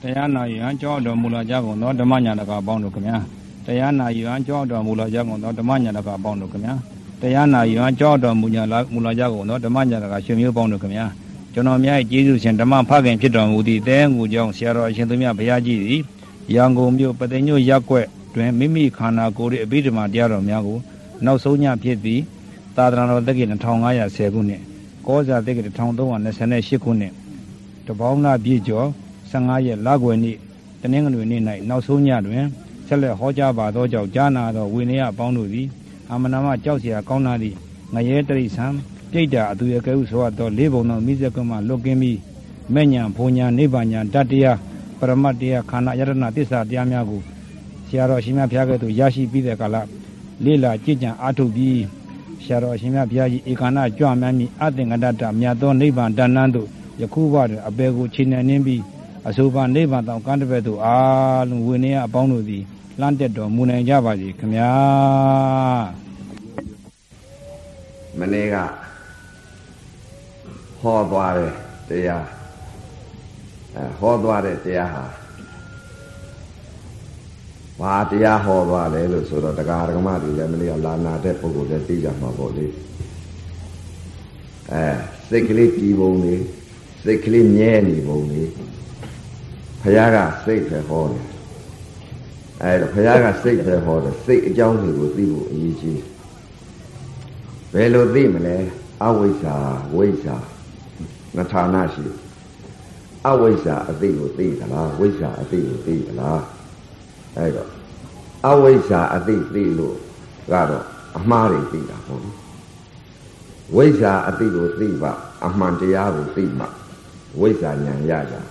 တရားနာယံကြောတော်မူလာကြကုန်သောဓမ္မညာတကအပေါင်းတို့ခင်ဗျာတရားနာယံကြောတော်မူလာကြကုန်သောဓမ္မညာတကအပေါင်းတို့ခင်ဗျာတရားနာယံကြောတော်မူလာကြကုန်သောဓမ္မညာတကရှင်မျိုးပေါင်းတို့ခင်ဗျာကျွန်တော်များကျေးဇူးရှင်ဓမ္မဖခင်ဖြစ်တော်မူသည့်တဲငူကြောင့်ဆရာတော်အရှင်သူမြတ်ဘုရားကြီးသည်ရန်ကုန်မြို့ပသိမ်ညို့ရပ်ကွက်တွင်မိမိခန္ဓာကိုယ်၏အဘိဓမ္မာတရားတော်များကိုနောက်ဆုံးညဖြစ်သည့်သာသနာတော်တက္ကီ2510ခုနှစ်ကောဇာတက္ကီ1328ခုနှစ်တပေါင်းလပြည့်ကျော်15ရက်လကွယ်နေ့တနင်္ဂနွေနေ့၌နောက်ဆုံးညတွင်ဆက်လက်ဟောကြားပါသောကြောင့်ကြားနာသောဝိနည်းအပေါင်းတို့သည်အာမနာမကြောက်เสียကောင်းနာသည့်ငရဲတရိษံပြိတ္တာအသူရကဲဟုဆိုသောလေးဘုံသောမိဇကမှလွတ်ကင်းပြီးမဲ့ညာဘုံညာနိဗ္ဗာန်ညာတတ္တရားပရမတ္တရားခန္ဓာယတနာသစ္စာတရားများကိုဆရာတော်ရှင်မြတ်ဘုရားကဲ့သို့ရရှိပြီးတဲ့ကာလလေးလာကြည်ကြံအားထုတ်ပြီးဆရာတော်ရှင်မြတ်ဘုရားကြီးဧကနာကြွမှန်းပြီးအသင်္ကတ္တမြတ်သောနိဗ္ဗာန်တဏ္ဍသို့ယခုဘတွင်အပေကိုခြေနှံနှင်းပြီးအဆိုပါနိဗ္ဗာန်တောင်ကံတပည့်တို့အားလုံးဝိနည်းအပေါင်းတို့သည်လမ်းတက်တော်မူနိုင်ကြပါစေခင်ဗျာမနေ့ကဟောသွားတဲ့တရားဟောသွားတဲ့တရားဟာဘာတရားဟောသွားလဲလို့ဆိုတော့တရားဓမ္မတွေလည်းမနေ့ကလာနာတဲ့ပုဂ္ဂိုလ်လည်းသိကြမှာပေါ့လေစိတ်ကလေးကြည်ပုံနေစိတ်ကလေးမြဲနေပုံနေဘုရားကစိတ်ပဲဟောတယ်ဘုရားကစိတ်ပဲဟောတယ်စိတ်အကြောင်းတွေကိုသိဖို့အရေးကြီးဘယ်လိုသိမလဲအဝိဇ္ဇာဝိဇ္ဇာနှစ်ဌာနရှိအဝိဇ္ဇာအသိကိုသိသလားဝိဇ္ဇာအသိကိုသိသလားအဝိဇ္ဇာအသိသိလို့ကတော့အမှားတွေသိတာပေါ့ဝိဇ္ဇာအသိကိုသိပါအမှန်တရားကိုသိမှဝိဇ္ဇာဉာဏ်ရကြ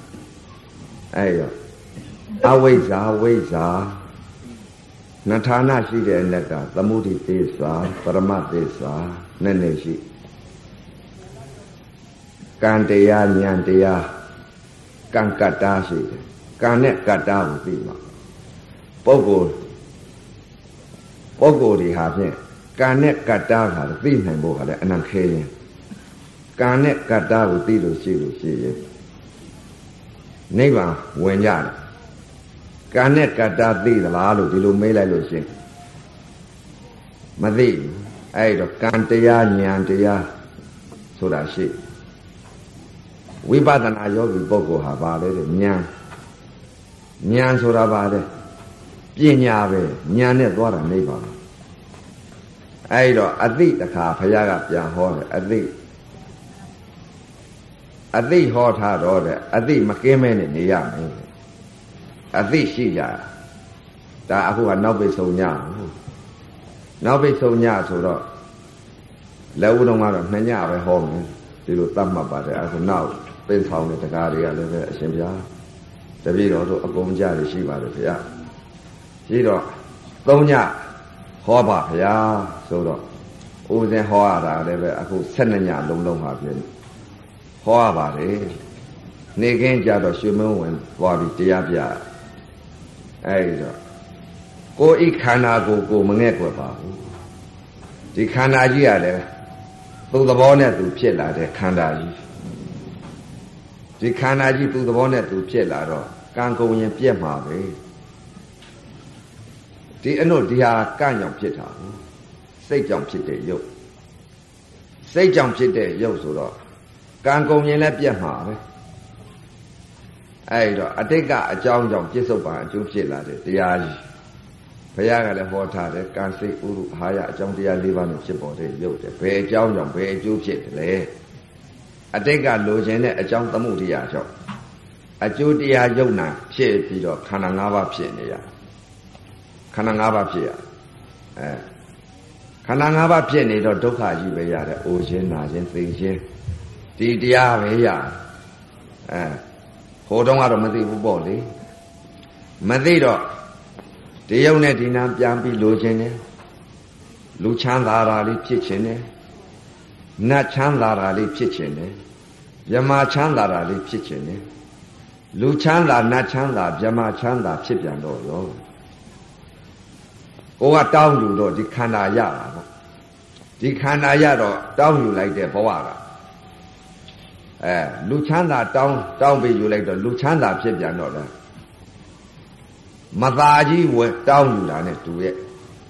အဝိဇ္ဇာဝိဇ္ဇာနှစ်ဌာနရှိတဲ့လက်ကသမုဒိသစ္စာပရမသစ္စာနဲ့ရှိကံတရားဉာဏ်တရားကံကတ္တာရှိတယ်ကံနဲ့ကတ္တာကိုသိမှပုဂ္ဂိုလ်တွေဟာဖြင့်ကံနဲ့ကတ္တာဟာသိနိုင်ဖို့ဟာလည်းအနံခဲရင်ကံနဲ့ကတ္တာကိုသိလို့ရှိရင်နိဗ္ဗာန်ဝင်ကြတယ်ကံနဲ့ကတ္တာသိသလားလို့ဒီလိုမေးလိုက်လို့ရှိရင်မသိဘူးတော့ကံတရားဉာဏ်တရားဆိုတာရှိဝိပဿနာယောဂီပုဂ္ဂိုလ်ဟာဘာလဲတဲ့ဉာဏ်ဆိုတာဘာလဲပညာပဲဉာဏ်နဲ့သွားတာနိဗ္ဗာန်တော့အသိတခါဘုရားကပြန်ဟောတယ်အသိဟောထားတော့တဲ့အသိမကင်းမဲနဲ့နေရမယ်အသိရှိကြဒါအခုကနောက်ပိတ်ဆုံးညနောက်ပိတ်ဆုံးညဆိုတော့လက်ဦးတော်ကတော့2ညပဲဟောမယ်ဒီလိုသတ်မှတ်ပါတယ်အခုနောက်ပိတ်ဆောင်တဲ့တရားတွေကလည်းပဲအရှင်ဘုရားတပည့်တော်တို့အကုန်ကြရရှိပါတယ်ဗျာရှိတော့3ညဟောပါဗျာဆိုတော့ဦးဇင်းဟောရတာလည်းပဲအခု12ညလုံးပါဖြစ်ဟောရပါတယ်နေခင်းကြတော့ရွှေမင်းဝင်သွားပြီးတရားပြတော့ကိုယ်ဤခန္ဓာကိုမငဲ့ကွယ်ပါဘူးဒီခန္ဓာကြီးကလည်းသူ့သဘောနဲ့သူဖြစ်လာတဲ့ခန္ဓာကြီးဒီခန္ဓာကြီးသူ့သဘောနဲ့သူဖြစ်လာတော့ကံကုန်ရင်ပြက်မှာပဲဒီအနုဒီဟာကံကြောင့်ဖြစ်တာစိတ်ကြောင့်ဖြစ်တဲ့ရုပ်စိတ်ကြောင့်ဖြစ်တဲ့ရုပ်ဆိုတော့ကံကုန်ရင်လည်းပြက်မှာပဲတော့အတိတ်ကအကြောင်းကြောင့်ပြစ္ဆုတ်ပံအကျိုးဖြစ်လာတဲ့တရားကြီးဘုရားကလည်းဟောထားတယ်ကံစိတ်ဥရုဟာရအကြောင်းတရား၄ပါးနဲ့ဖြစ်ပေါ်တဲ့ရုပ်တယ်ဘယ်အကြောင်းကြောင့်ဘယ်အကျိုးဖြစ်တယ်လဲအတိတ်ကလိုချင်တဲ့အကြောင်းသမုဒိယကြောင့်အကျိုးတရားယုံနာဖြစ်ပြီးတော့ခန္ဓာ၅ပါးဖြစ်နေရခန္ဓာ၅ပါးဖြစ်ရခန္ဓာ၅ပါးဖြစ်နေတော့ဒုက္ခကြီးပဲရတယ်အိုခြင်းနာခြင်းသိခြင်းဒီတရားပဲရဟိုတုန်းကတော့မသိဘူးပေါ့လေမသိတော့ဒီယုံနဲ့ဒီနာပြန်ပြီးလိုခြင်းနဲ့လူချမ်းသာတာလေးဖြစ်ခြင်းနဲ့နတ်ချမ်းသာတာလေးဖြစ်ခြင်းနဲ့မြမချမ်းသာတာလေးဖြစ်ခြင်းနဲ့လူချမ်းသာနတ်ချမ်းသာမြမချမ်းသာဖြစ်ပြန်တော့ရောကိုကတောင်းယူတော့ဒီခန္ဓာရတာပေါ့ဒီခန္ဓာရတော့တောင်းယူလိုက်တဲ့ဘဝကလူချမ်းသာတောင်းပေးယူလိုက်တော့လူချမ်းသာဖြစ်ပြန်တော့လားမသာကြီးဝယ်တောင်းယူတာနဲ့တူရဲ့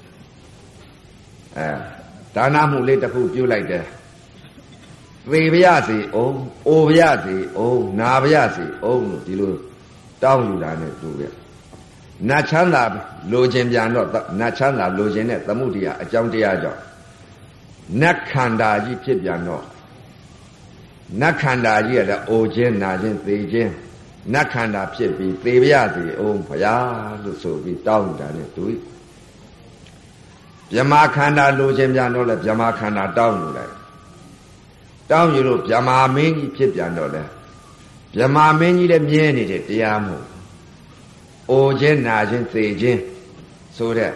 ဒါနမှုလေးတစ်ခုပြုလိုက်တယ်သေပါရစေအောင်အိုပါရစေအောင်နာပါရစေအောင်လို့ဒီလိုတောင်းယူတာနဲ့တူရဲ့နတ်ချမ်းသာလိုခြင်းပြန်တော့နတ်ချမ်းသာလိုခြင်းနဲ့သမုဒိယအကြောင်းတရားကြောင့်နတ်ခန္ဓာကြီးဖြစ်ပြန်တော့နတ်ခန္ဓာကြီးကလည်းအိုခြင်းနာခြင်းသေခြင်းနတ်ခန္ဓာဖြစ်ပြီးသေပါရစေအောင်ဘုရားလို့ဆိုပြီးတောင်းယူတာနဲ့တူ၏ဗြဟ္မာခန္ဓာလိုခြင်းပြန်တော့လည်းဗြဟ္မာခန္ဓာတောင်းယူလိုက်တောင်းယူလို့ဗြဟ္မာမင်းကြီးဖြစ်ပြန်တော့လေဗြဟ္မာမင်းကြီးလည်းမြဲနေတဲ့တရားမို့အိုခြင်းနာခြင်းသေခြင်းဆိုတဲ့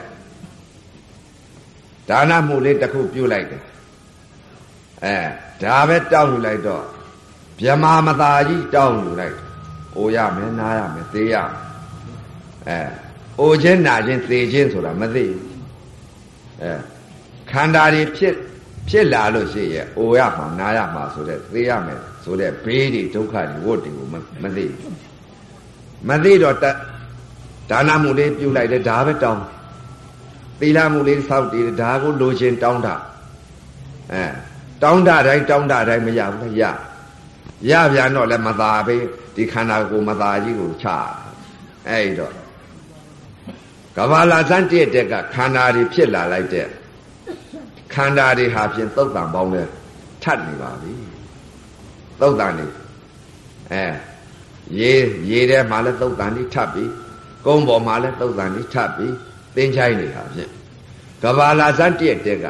ဒါနမှုလေးတစ်ခုပြုလိုက်တယ်ဒါပဲတောင်းယူလိုက်တော့ဗြဟ္မာမသာကြီးတောင်းယူလိုက်အိုရမယ်နားရမယ်သေရမယ်အိုခြင်းနာခြင်းသေခြင်းဆိုတာမသိဘူးခန္ဓာတွေဖြစ်လာလို့ရှိရဲ့အိုရမှာနားရမှာဆိုတဲ့သေရမယ်ဆိုတဲ့ဘေးတွေဒုက္ခတွေဝတ်တွေကိုမသိဘူးမသိတော့ဒါနမှုလေးပြုလိုက်တယ်ဒါပဲတောင်းသီလမှုလေးစောင့်တည်ဒါကိုလိုချင်တောင်းတာတောင်းတာတိုင်းမရဘူးလားရပြန်တော့လည်းမသာပဲဒီခန္ဓာကိုယ်မသာကြီးကိုချအဲ့တော့ကဘာလာစမ်းတည့်တဲ့ကခန္ဓာတွေဖြစ်လာလိုက်တဲ့ခန္ဓာတွေဟာဖြင့်သုတ်တံပေါင်းလဲထပ်နေပါပြီသုတ်တံနေရေထဲမှာလည်းသုတ်တံကြီးထပ်ပြီးကုန်းပေါ်မှာလည်းသုတ်တံကြီးထပ်ပြီးသင်္ချိုင်းနေတာဖြင့်ကဘာလာစမ်းတည့်တဲ့က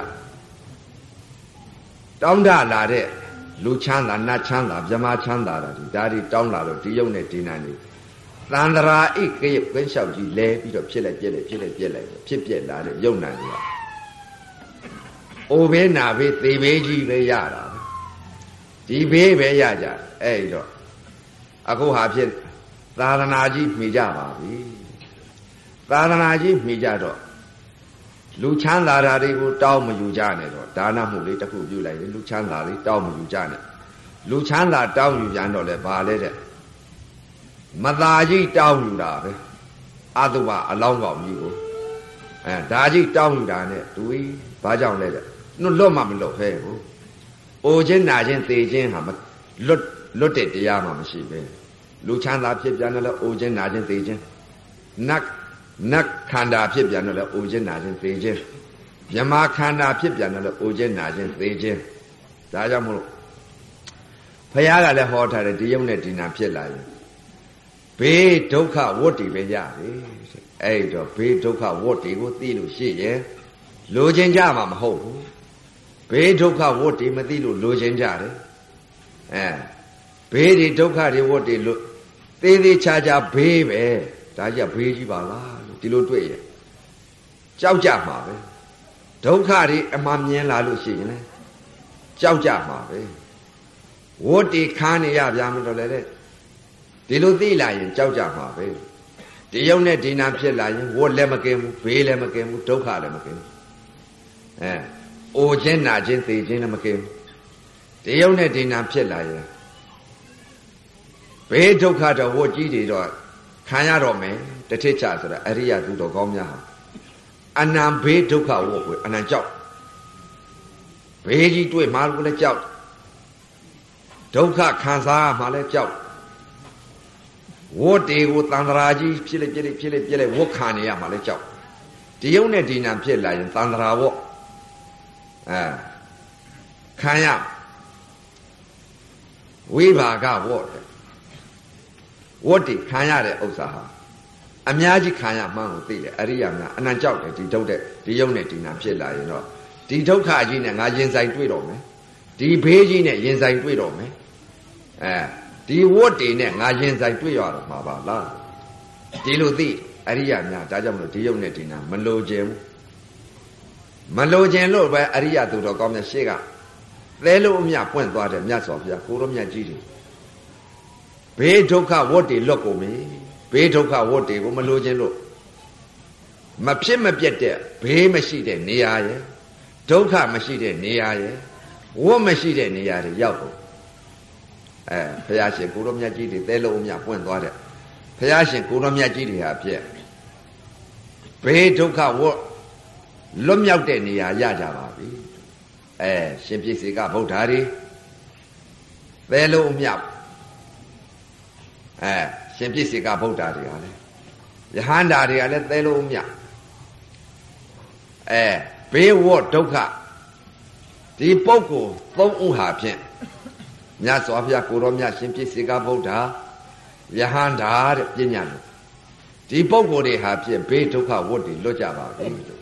တောင်းတလာတဲ့လူချမ်းသာနတ်ချမ်းသာဗြဟ္မာချမ်းသာတာဒီဒါတွေတောင်းလာလို့ဒီယုံနဲ့ဒီနာနေသန္တရာဣကိယဝိလျှောက်ကြီးလဲပြီးတော့ဖြစ်လိုက်ဖြစ်ပြက်လာတဲ့ယုံနာတွေကအိုဘေးနာဘေးသေဘေးကြီးပဲရတာဒီဘေးပဲရကြအဲ့တော့အခုဟာဖြစ်သာသနာကြီးမိကြပါပြီသာသနာကြီးမိကြတော့လူချမ်းသာတာတွေကိုတောင်းမယူကြနဲ့တော့ဒါနမှုလေးတစ်ခုပြုလိုက်တယ်လူချမ်းသာလေးတောင်းမယူကြနဲ့လူချမ်းသာတောင်းယူပြန်တော့လဲဘာလဲတဲ့မသာကြီးတောင်းယူတာပဲအတုပအလောင်းကောင်ကြီးကိုဒါကြီးတောင်းယူတာနဲ့သူဘာကြောင့်လဲတဲ့လွတ်မှမလွတ်ဖဲဘူးအိုခြင်းနာခြင်းသေခြင်းဟာလွတ်တဲ့တရားမှမရှိပဲလူချမ်းသာဖြစ်ပြန်တော့လဲအိုခြင်းနာခြင်းသေခြင်းနတ်ခန္ဓာဖြစ်ပြန်တော့လဲအိုခြင်းနာခြင်းသေခြင်းမြမခန္ဓာဖြစ်ပြန်တော့လဲအိုခြင်းနာခြင်းသေခြင်းဒါကြောင့်မို့လို့ဘုရားကလည်းဟောထားတယ်ဒီယုံနဲ့ဒီနာဖြစ်လာရင်ဘေးဒုက္ခဝတ်တီပဲရတယ်အဲ့တော့ဘေးဒုက္ခဝတ်တီကိုသိလို့ရှိရင်လိုချင်ကြမှာမဟုတ်ဘူးဘေးဒုက္ခဝတ်တီမသိလို့လိုချင်ကြတယ်ဘေးဒီဒုက္ခတွေဝတ်တီလို့သေးသေးချာချာဘေးပဲဒါကြီးကဘေးကြီးပါလားလို့ဒီလိုတွေ့ရကြောက်ကြမှာပဲဒုက္ခတွေအမှန်မြင်လာလို့ရှိရင်လည်းကြောက်ကြမှာပဲဝတ်တီခါနေရပြန်မလို့လေဒီလိုသိလာရင်ကြောက်ကြမှာပဲဒီယုံနဲ့ဒီနာဖြစ်လာရင်ဝတ်လည်းမကင်းဘူးဘေးလည်းမကင်းဘူးဒုက္ခလည်းမကင်းဘူးအိုခြင်းနာခြင်းသေခြင်းလည်းမကင်းဘူးဒီယုံနဲ့ဒီနာဖြစ်လာရင်ဘေးဒုက္ခတော့ဝတ်ကြီးတွေတော့ခံရတော့မယ်တထိချဆိုတာအရိယသူတော်ကောင်းများဟာအနံဘေးဒုက္ခဝတ်ကိုအနံကြောက်ဘေးကြီးတွေ့မှလည်းကြောက်ဒုက္ခခံစားမှလည်းကြောက်ဝတ်တေကိုသန္တရာကြီးဖြစ်လိုက်ဝတ်ခံနေရမှလည်းကြောက်ဒီယုံနဲ့ဒီနာဖြစ်လာရင်သန္တရာဝတ်ခံရဝိဘာကဝတ်ဝတ်တေခံရတဲ့ဥစ္စာဟာအများကြီးခံရမှန်းကိုသိတယ်အရိယာများအနံကြောက်တယ်ဒီဒုက္ခဒီယုံနဲ့ဒီနာဖြစ်လာရင်တော့ဒီဒုက္ခကြီးနဲ့ငါရင်ဆိုင်တွေ့တော့မယ်ဒီဘေးကြီးနဲ့ရင်ဆိုင်တွေ့တော့မယ်ဒီဝတ်တွေနဲ့ငါရင်ဆိုင်တွေ့ရတော့မှာပါလားဒီလိုသိအရိယာများဒါကြောင့်မလို့ဒီယုံနဲ့ဒီနာမလိုခြင်းမလိုခြင်းလို့ပဲအရိယာသူတော်ကောင်းများရှေ့ကသဲလို့အမြပွင့်သွားတယ်မြတ်စွာဘုရားကိုရောမြတ်ကြီးတွေဘေးဒုက္ခဝတ်တွေလွတ်ကုန်ပြီဘေးဒုက္ခဝတ်တွေကိုမလိုခြင်းလို့မဖြစ်မပြတ်တဲ့ဘေးမရှိတဲ့နေရာရဲ့ဒုက္ခမရှိတဲ့နေရာရဲ့ဝတ်မရှိတဲ့နေရာတွေရောက်ကုန်ဘုရားရှင်ကိုရောမြတ်ကြီးတွေသဲလို့အမြပွင့်သွားတယ်ဘုရားရှင်ကိုရောမြတ်ကြီးတွေဟာဖြစ်ဘေးဒုက္ခဝတ်လွတ်မြောက်တဲ့နေရာရကြပါပြီရှင်ပြည့်စေကဗုဒ္ဓတွေသဲလုံးအမြောက်ရှင်ပြည့်စေကဗုဒ္ဓတွေကလည်းယဟန္တာတွေကလည်းသဲလုံးအမြောက်ဘေးဝတ်ဒုက္ခဒီပုဂ္ဂိုလ်သုံးဦးဟာဖြင့်မြတ်စွာဘုရားကိုရောမြတ်ရှင်ပြည့်စေကဗုဒ္ဓယဟန္တာတဲ့ပညာလို့ဒီပုဂ္ဂိုလ်တွေဟာဖြင့်ဘေးဒုက္ခဝတ်တွေလွတ်ကြပါပြီလို့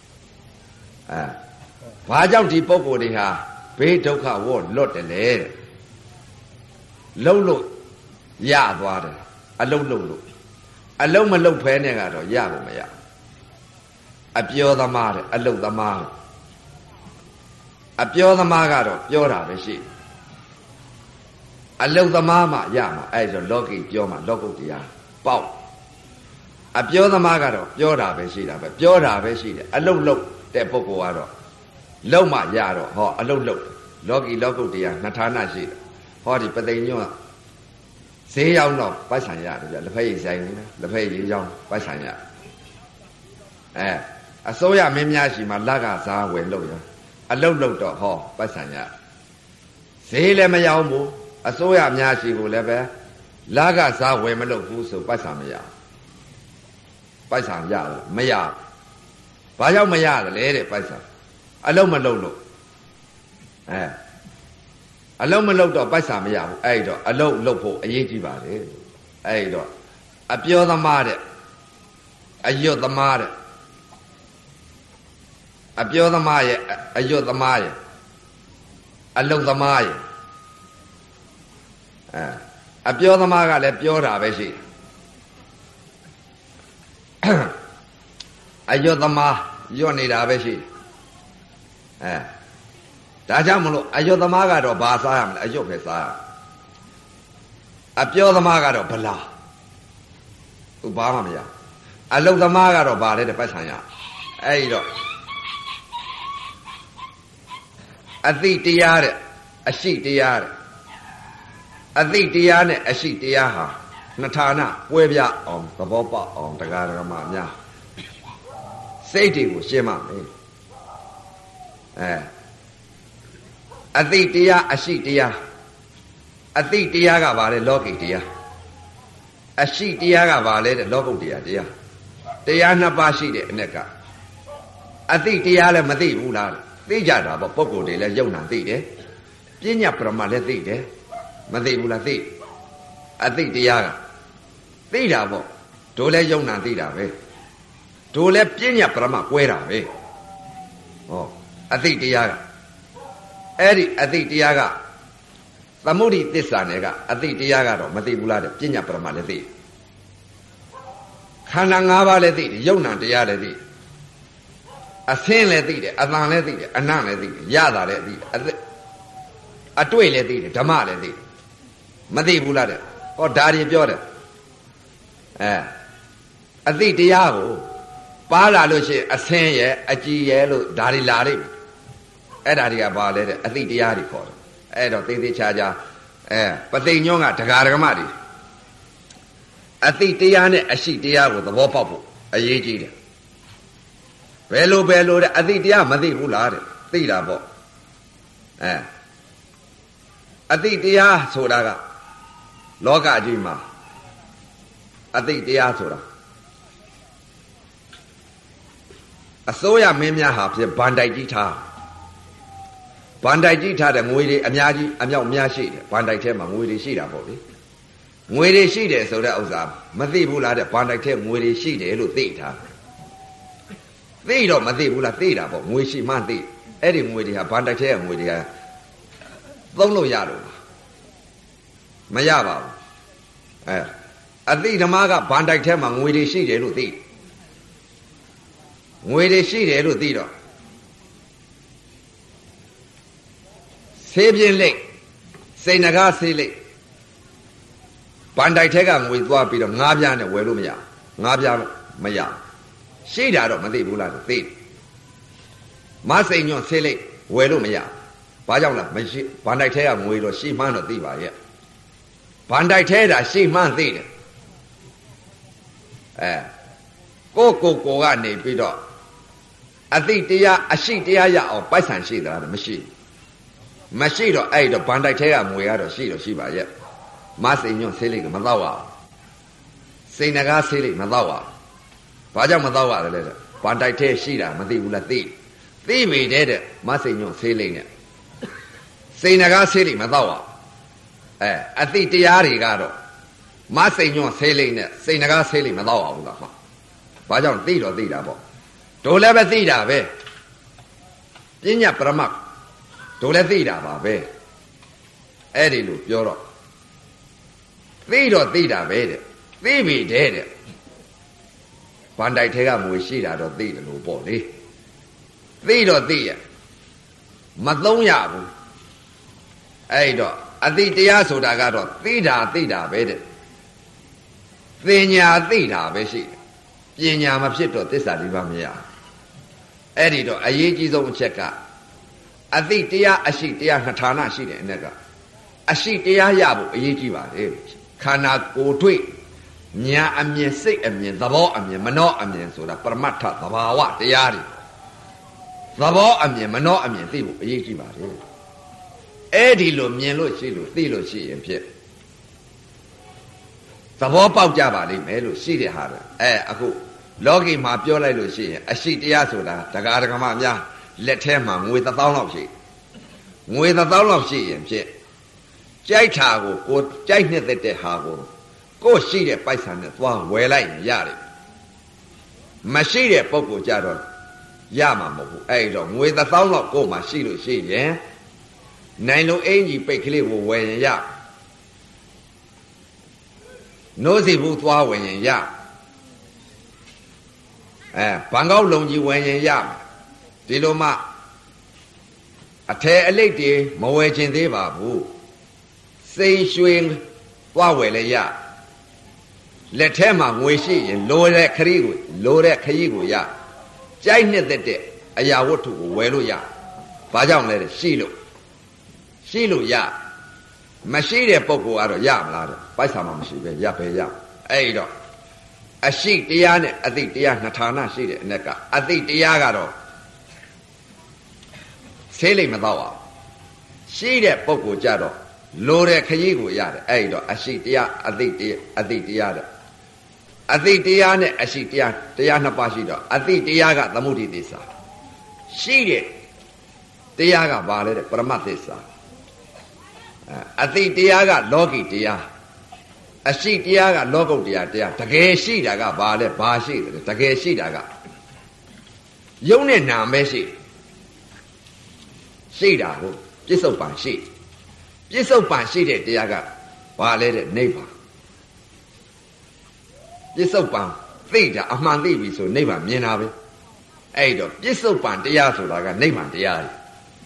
ဘာကြောင့်ဒီပုဂ္ဂိုလ်တွေဟာဘေးဒုက္ခဝတ်လွတ်တယ်လေတဲ့လှုပ်လို့ရသွားတယ်အလုံးလုံးလို့အလုံးမလုံးဖဲနဲ့ကတော့ရလို့မရအပြောသမားတဲ့အလုတ်သမားအပြောသမားကတော့ပြောတာပဲရှိအလုတ်သမားမှရမှာအဲ့ဒါလောကီပြောမှာလောကုတ္တရာပေါက်အပြောသမားကတော့ပြောတာပဲရှိတာပဲပြောတာပဲရှိတယ်အလုတ်လုတ်တဲ့ပုဂ္ဂိုလ်ကတော့လုံးမှရတော့ဟောအလုတ်လုတ်လောကီလောကုတ္တရာနှစ်ဌာနရှိတယ်ဟောဒီပသိမ်ညွန့်ဈေးရောက်တော့ပိုက်ဆံရတယ်ဗျလက်ဖက်ရည်ဆိုင်နေလက်ဖက်ရည်ရောက်ပိုက်ဆံရအစိုးရမင်းများရှိမှလက်ကစားဝယ်လို့ရအလုတ်လုတ်တော့ဟောပိုက်ဆံရဈေးလည်းမရောက်ဘူးအစိုးရများရှိကိုလည်းပဲလက်ကစားဝယ်မလုပ်ဘူးဆိုပိုက်ဆံမရပိုက်ဆံရတယ်မရဘာကြောင့်မရတယ်လဲတဲ့ပိုက်ဆံအလုတ်မလုတ်လို့အလုတ်မလုတ်တော့ပိုက်ဆံမရဘူးအဲ့တော့အလုတ်လုတ်ဖို့အရေးကြီးပါတယ်အဲ့တော့အပြောသမားတဲ့အယွတ်သမားတဲ့အပြောသမားရဲ့အယွတ်သမားရဲ့အလုတ်သမားရဲ့အပြောသမားကလည်းပြောတာပဲရှိအယွတ်သမားယွတ်နေတာပဲရှိဒါကြောင့်မလို့အယွတ်သမားကတော့ဘာစားရမလဲအယွတ်ပဲစားရအပြောသမားကတော့ဗလာသူဘာမှမရအလုတ်သမားကတော့ဘာလဲတဲ့ပတ်ဆံရအဲ့တော့အသိတရားတဲ့အရှိတရားတဲ့အသိတရားနဲ့အရှိတရားဟာနှစ်ဌာနပွဲပြအောင်သဘောပေါက်အောင်တရားဓမ္မများစိတ်တွေကိုရှင်းမှမယ်အသိတရားအရှိတရားအသိတရားကဘာလဲလောကီတရားအရှိတရားကဘာလဲတဲ့လောကုတ္တရာတရားတရားနှစ်ပါးရှိတဲ့အ ਨੇ ကအသိတရားလည်းမသိဘူးလားသိကြတာပေါ့ပုဂ္ဂိုလ်တွေလည်းယုံနာသိတယ်ပညာပရမလည်းသိတယ်မသိဘူးလားသိအသိတရားကသိတာပေါ့တို့လည်းယုံနာသိတာပဲတို့လည်းပညာပရမကွဲတာပဲဟောအသိတရားကအဲ့ဒီအသိတရားကသမုဒိသစ္စာနယ်ကအသိတရားကတော့မသိဘူးလားတဲ့ပညာပရမလည်းသိခန္ဓာ၅ပါးလည်းသိတယ်ယုံနာတရားလည်းသိအဆင်းလည်းသိတယ်အတန်လည်းသိတယ်အနံ့လည်းသိတယ်ရတာလည်းသိတယ်အတွေ့လည်းသိတယ်ဓမ္မလည်းသိတယ်မသိဘူးလားတဲ့ဟောဒါတွေပြောတယ်အသိတရားကိုပါလာလို့ရှိရင်အဆင်းရဲ့အကြည်ရဲ့လို့ဒါတွေလာလိမ့်မယ်အဲ့ဒါတွေကဘာလဲတဲ့အသိတရားတွေခေါ်တယ်အဲ့တော့သေသေးချာချာပသိညောကဒကာဒကမတွေအသိတရားနဲ့အရှိတရားကိုသဘောပေါက်ဖို့အရေးကြီးတယ်ဘယ်လိုတဲ့အသိတရားမသိဘူးလားတဲ့သိတာပေါ့အသိတရားဆိုတာကလောကကြီးမှာအသိတရားဆိုတာအစိုးရမင်းများဟာဖြစ်ဗန်တိုက်ကြီးထားဗန်တိုက်ကြီးထားတဲ့ငွေတွေအများကြီးအမြောက်များရှိတယ်ဗန်တိုက်ထဲမှာငွေတွေရှိတာပေါ့လေငွေတွေရှိတယ်ဆိုတဲ့ဥစ္စာမသိဘူးလားတဲ့ဗန်တိုက်ထဲငွေတွေရှိတယ်လို့သိထားသိတော့မသိဘူးလားသိတာပေါ့ငွေရှိမှသိအဲ့ဒီငွေတွေဟာဗန်တိုက်ထဲကငွေတွေဟာသုံးလို့ရတော့မရပါဘူးအသိဓမ္မကဗန်တိုက်ထဲမှာငွေတွေရှိတယ်လို့သိငွေတွေရှိတယ်လို့သိတော့ဆေးပြင်းလိတ်စိတ်နှကားဆေးလိတ်ဗန်တိုက်ထဲကငွေသွားပြီးတော့ငါးပြားနဲ့ဝယ်လို့မရငါးပြားမရရှိတာတော့မသိဘူးလားသိမစိန်ညွန့်ဆေးလိတ်ဝယ်လို့မရဘာကြောင့်လဲမရှိဗန်တိုက်ထဲကငွေတော့ရှိမှန်းတော့သိပါရဲ့ဗန်တိုက်ထဲတာရှိမှန်းသိတယ်ကိုကနေပြီးတော့အသိတရားအရှိတရားရအောင်ပိုက်ဆံရှိသလားမရှိတော့အဲ့တော့ဗန်တိုက်ထဲကငွေကတော့ရှိပါရဲ့မစိန်ညွန့်ဆေးလိကမတော့ပါစိန်နဂါဆေးလိမတော့ပါဘာကြောင့်မတော့ရတယ်လဲဗန်တိုက်ထဲရှိတာမသိဘူးလားသိပြီတဲ့မစိန်ညွန့်ဆေးလိနဲ့စိန်နဂါဆေးလိမတော့ပါအသိတရားတွေကတော့မစိန်ညွန့်ဆေးလိနဲ့စိန်နဂါဆေးလိမတော့ပါဘူးလားဘာကြောင့်သိတာပေါ့တို့လည်းပဲသိတာပဲပညာပရမတ်တို့လည်းသိတာပါပဲအဲ့ဒီလိုပြောတော့သိတာပဲတဲ့သိပြီတဲ့ဗန်တိုက်ထဲကငွေရှိတာတော့သိတယ်လို့ပေါ့လေသိရမသုံးရဘူးအဲ့တော့အသိတရားဆိုတာကတော့သိတာပဲတဲ့ပညာသိတာပဲရှိတယ်ပညာမဖြစ်တော့သစ္စာလေးပါးမရအဲ့ဒီတော့အရေးကြီးဆုံးအချက်ကအသိတရားအရှိတရားနှစ်ဌာနရှိတယ်အ ਨੇ ကအရှိတရားရဖို့အရေးကြီးပါတယ်ခန္ဓာကိုယ်တွေ့ညာအမြင်စိတ်အမြင်သဘောအမြင်မနောအမြင်ဆိုတာပရမတ္ထသဘာဝတရားတွေသဘောအမြင်မနောအမြင်သိဖို့အရေးကြီးပါတယ်အဲ့ဒီလိုမြင်လို့ရှိလို့သိလို့ရှိရင်ဖြစ်သဘောပေါက်ကြပါလိမ့်မယ်လို့ရှိတဲ့ဟာအခုလောကီမှာပြောလိုက်လို့ရှိရင်အရှိတရားဆိုတာဒကာဒကမများလက်ထဲမှာငွေ1000လောက်ရှိငွေ1000လောက်ရှိရင်ဖြစ်ကြိုက်တာကိုကြိုက်တဲ့ဟာကိုရှိတဲ့ပိုက်ဆံနဲ့သွားဝယ်လိုက်ရတယ်မရှိတဲ့ပုဂ္ဂိုလ်ကြတော့ရမှာမဟုတ်ဘူးအဲ့တော့ငွေ1000လောက်ကိုမှရှိလို့ရှိရင်နိုင်လုံးအင်ကြီးပိတ်ကလေးကိုဝယ်ရင်ရနိုးစီဘူးသွားဝယ်ရင်ရဘန်ကောက်လုံကြီးဝယ်ရင်ရဒီလိုမှအထည်အလိတ်တွေမဝယ်ခြင်းသေးပါဘူးစိန်ရွှင်သွားဝယ်လည်းရလက်ထဲမှာငွေရှိရင်လိုတဲ့ခရီးကိုရကြိုက်တဲ့အရာဝတ္ထုကိုဝယ်လို့ရဘာကြောင့်လဲရှိလို့ရမရှိတဲ့ပုဂ္ဂိုလ်ကတော့ရမလားတဲ့ပိုက်ဆံမှမရှိပဲရအဲ့တော့အရှိတရားနဲ့အသိတရားနှစ်ဌာနရှိတဲ့အ ਨੇ ကအသိတရားကတော့ဆေးလိမ့်မတော့အောင်ရှိတဲ့ပုဂ္ဂိုလ်ကြတော့လိုတဲ့ခရီးကိုရတယ်အဲ့တော့အရှိတရားအသိတရားတဲ့အသိတရားနဲ့အရှိတရားနှစ်ပါးရှိတော့အသိတရားကသမုဒိသစ္စာရှိတဲ့တရားကဘာလဲတဲ့ပရမတ်သစ္စာအသိတရားကလောကီတရားအရှိတရားကလောကုတ္တရာတရားတကယ်ရှိတာကဘာလဲဘာရှိတယ်တကယ်ရှိတာကယုံနဲ့နာမဲရှိတာကိုပြစ္ဆုတ်ပံရှိတဲ့တရားကဘာလဲတဲ့နိဗ္ဗာန်ပြစ္ဆုတ်ပံသိတာအမှန်သိပြီဆိုနိဗ္ဗာန်မြင်တာပဲအဲ့တော့ပြစ္ဆုတ်ပံတရားဆိုတာကနိဗ္ဗာန်တရားတွေ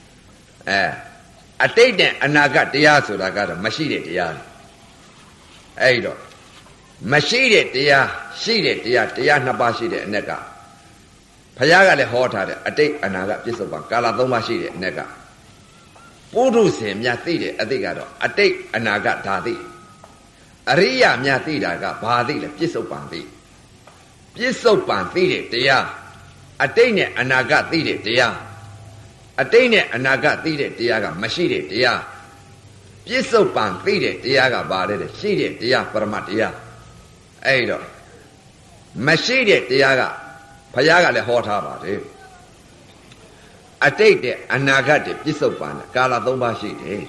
အတိတ်နဲ့အနာဂတ်တရားဆိုတာကတော့မရှိတဲ့တရားတွေအဲ့တော့မရှိတဲ့တရားရှိတဲ့တရားနှစ်ပါးရှိတဲ့အ ਨੇ ကဘုရားကလည်းဟောထားတယ်အတိတ်အနာဂတ်ပြစ္ဆုတ်ပံကာလ၃ပါးရှိတဲ့အ ਨੇ ကပုထုဇဉ်များသိတဲ့အသိကတော့အတိတ်အနာဂတ်ဒါသိအရိယာများသိတာကဘာသိလဲပြစ္ဆုတ်ပံသိပြစ္ဆုတ်ပံသိတဲ့တရားအတိတ်နဲ့အနာဂတ်သိတဲ့တရားအတိတ်နဲ့အနာဂတ်သိတဲ့တရားကမရှိတဲ့တရားပြစ္ဆုတ်ပံသိတဲ့တရားကဘာလဲတဲ့ရှိတဲ့တရားပရမတ်တရားအဲ့တော့မရှိတဲ့တရားကဘုရားကလည်းဟောထားပါတယ်အတိတ်နဲ့အနာဂတ်တဲ့ပြစ္ဆုတ်ပံနဲ့ကာလ၃ပါးရှိတယ်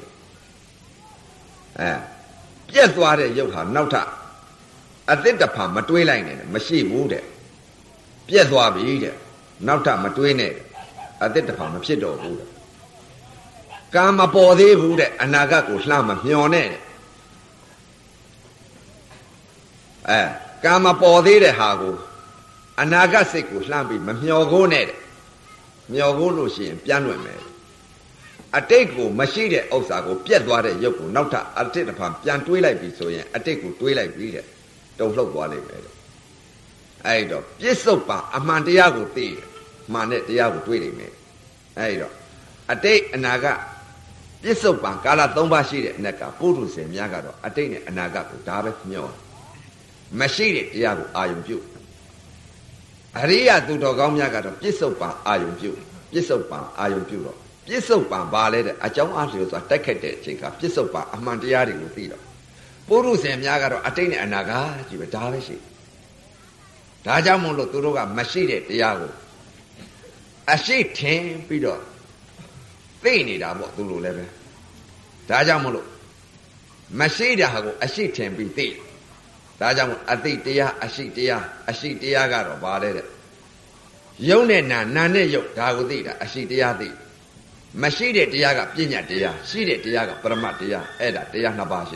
ပြက်သွားတဲ့ရုပ်ဟာနောက်ထပ်အသစ်တစ်ဖန်မတွေးလိုက်နဲ့မရှိဘူးတဲ့ပြက်သွားပြီတဲ့နောက်ထပ်မတွေးနဲ့အသစ်တစ်ဖန်မဖြစ်တော့ဘူးတဲ့ကာမပေါ်သေးဘူးတဲ့အနာဂတ်ကိုလှမ်းမမျှော်နဲ့တဲ့ကာမပေါ်သေးတဲ့ဟာကိုအနာဂတ်စိတ်ကိုလှမ်းပြီးမမျှော်ကိုနဲ့တဲ့မျှော်ကိုလို့ရှိရင်ပြန်လွင်မယ်အတိတ်ကိုမရှိတဲ့ဥစ္စာကိုပြက်သွားတဲ့ရုပ်ကိုနောက်ထပ်အတိတ်တစ်ဖန်ပြန်တွေးလိုက်ပြီဆိုရင်အတိတ်ကိုတွေးလိုက်ပြီတဲ့တုံ့လှုပ်သွားလိမ့်မယ်တဲ့အဲ့တော့ပြစ္ဆုတ်ပံအမှန်တရားကိုသိတယ်မှန်တဲ့တရားကိုတွေးလိမ့်မယ်အဲ့တော့အတိတ်အနာဂတ်ပြစ္ဆုတ်ပံကာလ၃ပါးရှိတဲ့အ ਨੇ ကပုထုဇဉ်များကတော့အတိတ်နဲ့အနာဂတ်ကိုဒါပဲမျှော်မရှိတဲ့တရားကိုအာယုံပြုအရိယသူတော်ကောင်းများကတော့ပြစ္ဆုတ်ပံအာယုံပြုပြစ္ဆုတ်ပံအာယုံပြုတော့ပြစ္ဆုတ်ပံဘာလဲတဲ့အကြောင်းအားလျော်စွာတိုက်ခတ်တဲ့အချိန်ကပြစ္ဆုတ်ပံအမှန်တရားတွေကိုသိတော့ပုရုဇဉ်များကတော့အတိတ်နဲ့အနာဂတ်ကြီးပဲဒါပဲရှိဒါကြောင့်မို့လို့သူတို့ကမရှိတဲ့တရားကိုအရှိထင်ပြီးတော့သိနေတာပေါ့သူတို့လည်းပဲဒါကြောင့်မို့လို့မရှိတာကိုအရှိထင်ပြီးသိဒါကြောင့်အသိတရားအရှိတရားကတော့ဘာလဲတဲ့ယုံနဲ့နာနဲ့ယုံဒါကိုသိတာအရှိတရားသိမရှိတဲ့တရားကပညာတရားရှိတဲ့တရားကပရမတ်တရားအဲ့ဒါတရားနှစ်ပါးရှိ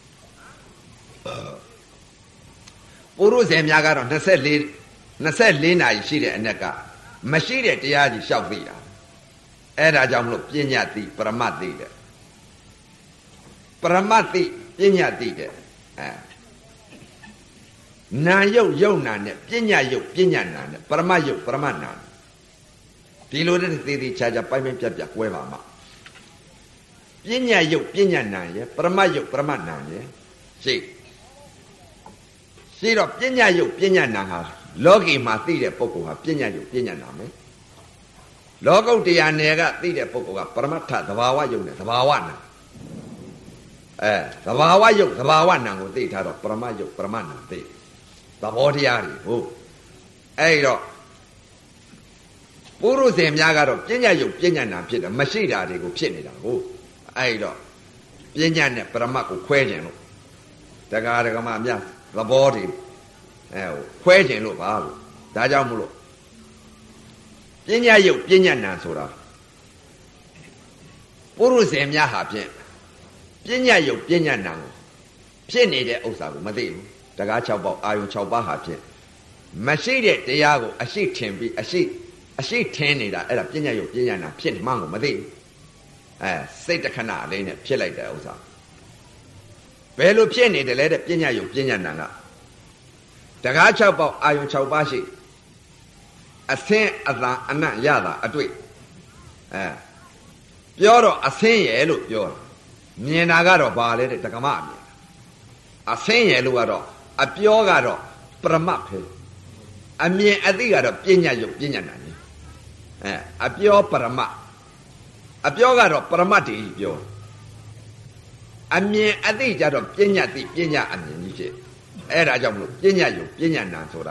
ပုရုဇဉ်များကတော့24နာရီရှိတဲ့အ ਨੇ ကမရှိတဲ့တရားကြီးလျှောက်သိတာအဲ့ဒါကြောင့်မလို့ပညာသိပရမတ်သိတဲ့ပရမတ်သိပညာသိတဲ့နာယုတ်ယုတ်နာနဲ့ပညာယုတ်ပညာနာနဲ့ပရမတ်ယုတ်ပရမတ်နာဒီလိုတဲ့သေသေးချာချာပိုင်ပိုင်ပြတ်ပြတ်ကွဲပါမှာပညာယုတ်ပညာနာရဲ့ပရမတ်ယုတ်ပရမတ်နာရဲ့ရှိတော့ပညာယုတ်ပညာနာဟာလောကီမှာသိတဲ့ပုဂ္ဂိုလ်ဟာပညာယုတ်ပညာနာမယ်လောကုတ္တရာနယ်ကသိတဲ့ပုဂ္ဂိုလ်ကပရမတ္ထသဘာဝယုတ်နဲ့သဘာဝနာသဘာဝယုတ်သဘာဝနာကိုသိထားတော့ပရမတ်ယုတ်ပရမတ်နာသိသဘောတရားတွေဟုတ်အဲ့တော့ပုရုဇဉ်များကတော့ပညာယုတ်ပညာနာဖြစ်တယ်မရှိတာတွေကိုဖြစ်နေတာဟုတ်အဲ့တော့ပညာနဲ့ပရမတ်ကိုခွဲခြင်းလို့တရားဓမ္မများသဘောတွေခွဲခြင်းလို့ပါလို့ဒါကြောင့်မလို့ပညာယုတ်ပညာနာဆိုတာပုရုဇဉ်များဟာဖြင့်ပညာယုတ်ပညာနာကိုဖြစ်နေတဲ့ဥစ္စာကိုမသိဘူးတရား6ပေါက်အာယုံ6ပါးဟာဖြင့်မရှိတဲ့တရားကိုအရှိထင်ပြီးအရှိထင်နေတာအဲ့ဒါပညာယုတ်ပညာနာဖြစ်မှန်းကိုမသိဘူးစိတ်တခဏလေးနဲ့ဖြစ်လိုက်တဲ့ဥစ္စာဘယ်လိုဖြစ်နေတယ်လဲတဲ့ပညာယုတ်ပညာနာကတရား6ပေါက်အာယုံ6ပါးရှိအသင်းအသာအနံ့ရတာအတွေ့ပြောတော့အသင်းရဲ့လို့ပြောတယ်မြင်တာကတော့ဘာလဲတဲ့ဓမ္မအမြင်အသင်းရဲ့လို့ကတော့အပြောကတော့ပရမတ်ပဲအမြင်အသိကတော့ပညာယုတ်ပညာနာနေအပြောပရမတ်အပြောကတော့ပရမတ်တည်းပြောအမြင်အသိကြတော့ပညာသိပညာအမြင်ကြီးဖြစ်အဲ့ဒါကြောင့်မလို့ပညာယုတ်ပညာနာဆိုတာ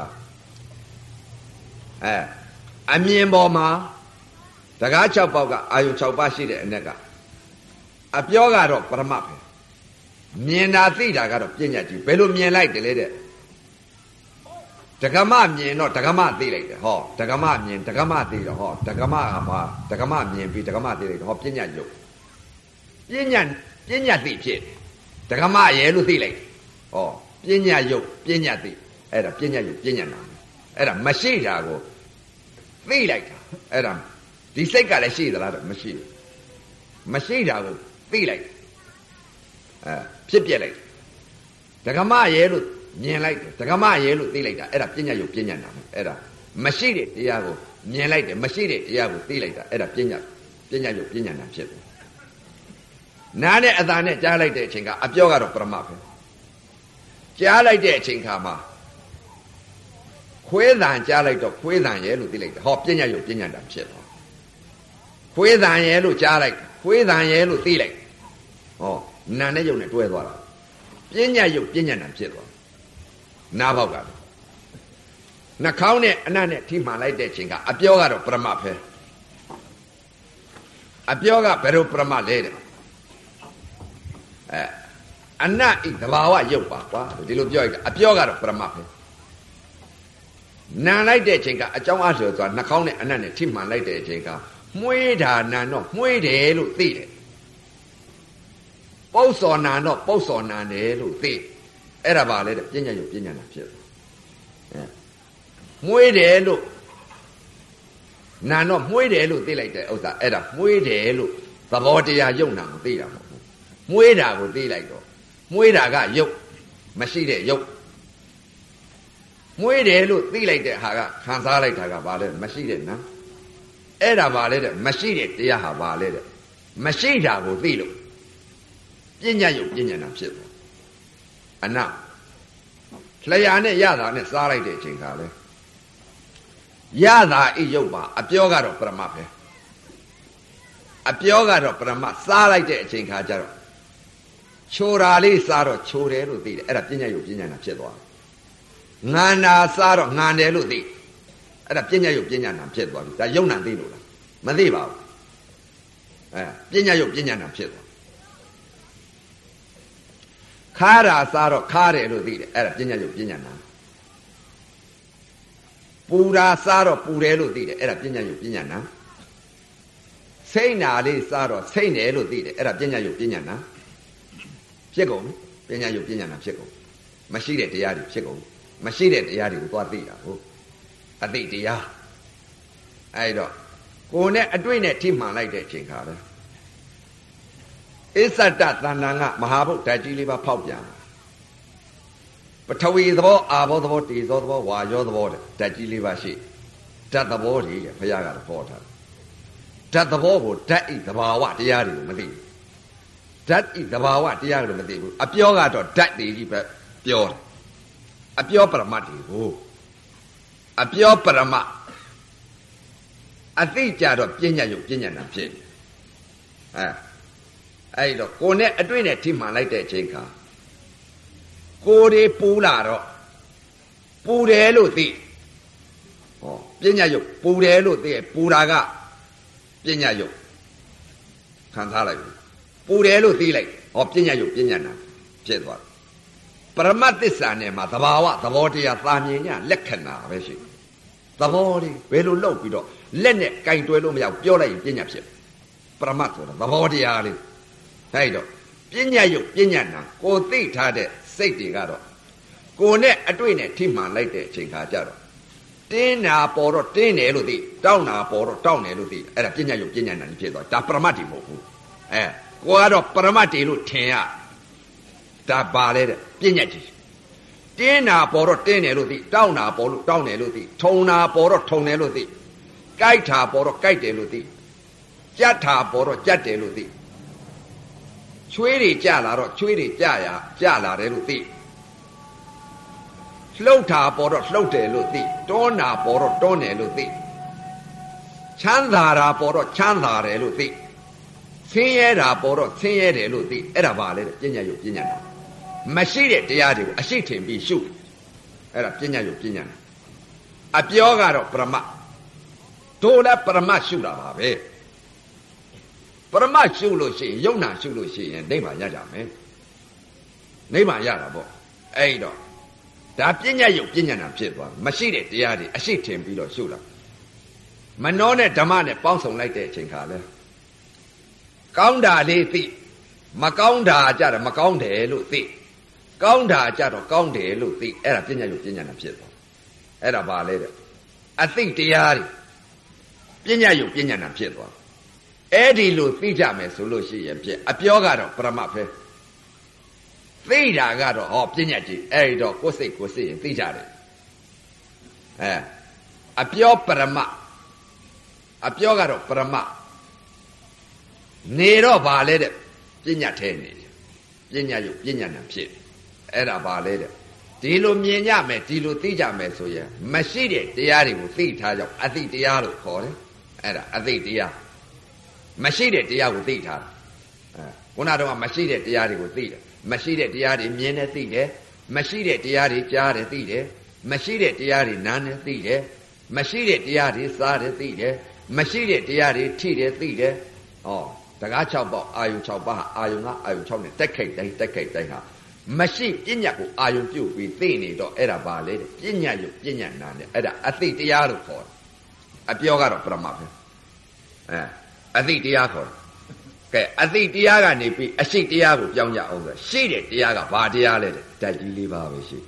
အမြင်ပေါ်မှာတရား6ပေါက်ကအာယု6ပါးရှိတဲ့အ ਨੇ ကအပြောကတော့ပရမတ်ပဲမြင်တာသိတာကတော့ပညာကြီးဘယ်လိုမြင်လိုက်တယ်လဲတဲ့ဒဂမမြင်တော့ဒဂမသိလိုက်တယ်ဟောဒဂမမြင်ဒဂမသိတော့ဟောဒဂမဟာဘာဒဂမမြင်ပြီးဒဂမသိလိုက်တော့ဟောပညာယုတ်ပညာသိဖြစ်ဒဂမရဲ့လို့သိလိုက်ဟောပညာယုတ်ပညာသိအဲ့ဒါပညာယုတ်ပညာနာအဲ့ဒါမရှိတာကိုသိလိုက်တာအဲ့ဒါဒီစိတ်ကလည်းရှိသလားတော့မရှိဘူးမရှိတာကိုသိလိုက်ဖြစ်ပြက်လိုက်ဒဂမရဲ့လို့မြင်လိုက်တယ်ဒဂမရဲ့လို့သိလိုက်တာအဲ့ဒါပညာယုတ်ပညာနာအဲ့ဒါမရှိတဲ့တရားကိုမြင်လိုက်တယ်မရှိတဲ့တရားကိုသိလိုက်တာအဲ့ဒါပညာယုတ်ပညာနာဖြစ်တယ်နားနဲ့အသာနဲ့ကြားလိုက်တဲ့အချိန်ကအပြောကတော့ပရမတ်ပဲကြားလိုက်တဲ့အချိန်ခါမှာခွေးတန်ကြားလိုက်တော့ခွေးတန်ရဲ့လို့သိလိုက်တယ်ဟောပညာယုတ်ပညာနာဖြစ်သွားခွေးတန်ရဲ့လို့ကြားလိုက်ခွေးတန်ရဲ့လို့သိလိုက်ဟောနာနဲ့ယုတ်နဲ့တွဲသွားတာပညာယုတ်ပညာနာဖြစ်သွားနားပေါက်ကနှာခေါင်းနဲ့အနံ့နဲ့ထိမှန်လိုက်တဲ့အချိန်ကအပြောကတော့ပရမတ်ပဲအပြောကဘယ်လိုပရမတ်လဲတဲ့အနတ်ဤသဘာဝရုပ်ပါကွာဒီလိုပြောရတာအပြောကတော့ပရမတ်ပဲနာလိုက်တဲ့အချိန်ကအကြောင်းအားဆိုဆိုတာနှာခေါင်းနဲ့အနံ့နဲ့ထိမှန်လိုက်တဲ့အချိန်ကမှုေးတာနာတော့မှုေးတယ်လို့သိတယ်ပု္ပ္ပစောနာတော့ပု္ပ္ပစောနာတယ်လို့သိအဲ့ဒါပါလေတဲ့ပညာယုတ်ပညာနာဖြစ်မှုေးတယ်လို့နာတော့မှုေးတယ်လို့သိလိုက်တဲ့ဥစ္စာအဲ့ဒါမှုေးတယ်လို့သဘောတရားယုံနာကိုသိတာမဟုတ်ဘူးမွေးတာကိုသိလိုက်တော့မွေးတာကယုတ်မရှိတဲ့ယုတ်မွေးတယ်လို့သိလိုက်တဲ့ဟာကခံစားလိုက်တာကဘာလဲမရှိတဲ့နာအဲ့ဒါဘာလဲတဲ့မရှိတဲ့တရားဟာဘာလဲတဲ့မရှိတာကိုသိလို့ပညာယုတ်ပညာနာဖြစ်သွားအနလျာနဲ့ရတာနဲ့စားလိုက်တဲ့အချိန်ကလည်း Yada i yoba, a pioga of Brahmape. A pioga of Brahma, Salai de Chinkajaro. Chorali Saro, Choreludi, at a Pina Yupina Chedwa. Nana Saro, Naneludi, at a Pina Yupina Chedwa, that Yona Dino. Madiba. Pina Yupina Chedwa. Kara Saro, Kare Ludi, at a Pina Yupina. Pura Saro, Pureludi, at a Pina Yupina. Say Nali Saro, say Neludi, at a Pina Yupina. Chego, Pina Yupina Chego. Machine de Yadi Chego. Machine de Yadi, what the a dia. I don't. Go net a doing a team like that, Chinkada. It's a dat Nanga, Mahabu, Tajiliva Popia. But Tawi the ball, Abo the water is all the water, you're the water, Tajiliva she. That the water, Payaga the porter. That the ball, that is the Bawa, the Yadi, Madi. That is the Bawa, the Yadi, Madi. A pure or that the pure. A pure paramati. A pure parama. A think of Pinya, Pinya, and Pin. I don't go net a doing a team like that, Chinka. Go de Pularo. Pureluti. Oh, Pinya, Pureluti, Puraga. Pinya. Cantala. Pureluti like, or Pinya, Pinya. Jedwa. Paramatisane, Matabawa, the body of Lamina, Lekana, Veshi. The body, very low, Pido. Lenet, kind to Lumia, Piola in Pinya. Paramato, the body ali. Hey, do. Pinya, Pinyana, go think had it, safety gado. Go net a doing a timman like that, Chinkajaro. Tina poro, tin eludi, down a poro, down eludi, at a Pinya, Pinyana, and Pido, da Paramati moku. Go out of Paramati lutia. Da ballet, Pinyaji. Tina poro, tin eludi, down a poro, down eludi, tona poro, tone eludi. Gaita poro, gaite eludi. Jata poro, jate eludi. Chwiri Jalaro, Chwiri Jaya, Jala Reluti. Slota poro, slote luti. Dona poro, done luti. Chandara poro, chandare luti. Siera poro, siere luti. Era vale, Pinya Yupina. Machine Diadi, a shitting be shoot. Era Pinya Yupina. A Piogaro Brahma. Tola Brahma Shura, eh? Brahma Shulushi, Yona Shulushi, and Nema Yadame. Nema Yadabo. Aido. Da Pinya Yupina Pidwa, Machine Diadi, a shitting below Shula. Manone Damane bouncing like that, Chinkale. Kaunda Leti. Macaunda Jada, Macaunde Luti. Kaunda Jado, Kaunde Luti, era Pinya Yupina Pidwa. Era Valeda. I think Diadi. Pinya Yupina Pidwa. Eddie Luti Jame Sulushi and Pia, a Piogado, Pramape. Theta Gado, or Pinaji, Erido, Cosi, and Thijari. A Pio Prama. A Piogado, Prama. Nero Valede, Pina Tenni. Pina Yupina Pit. Era Valede. Tilo Minyame, Tilo Tijame Suya. Machine, Diari will feed Tajo. I think Diaro called it. Era, I think Dia. Machine Diago Theta. When I don't machine Diari will feed. Machine Diari Miena Thede. Machine Diari Jare Thede. Machine Diari Nana Thede. Machine Diari Sade Thede. Machine Diari Tide Thede. Oh, the Gachabo, Ayu Chaba, Ayuna, Ayu Chone, decade they have. Machine Jinyaku, Ayu, you, we think it, era ballet, Jinyayu, Jinyan, I think the other for a Piogaro from up. I think the other. Okay, I think the other nippy, I see the other young over. See it, the other party, that you leave our sheet.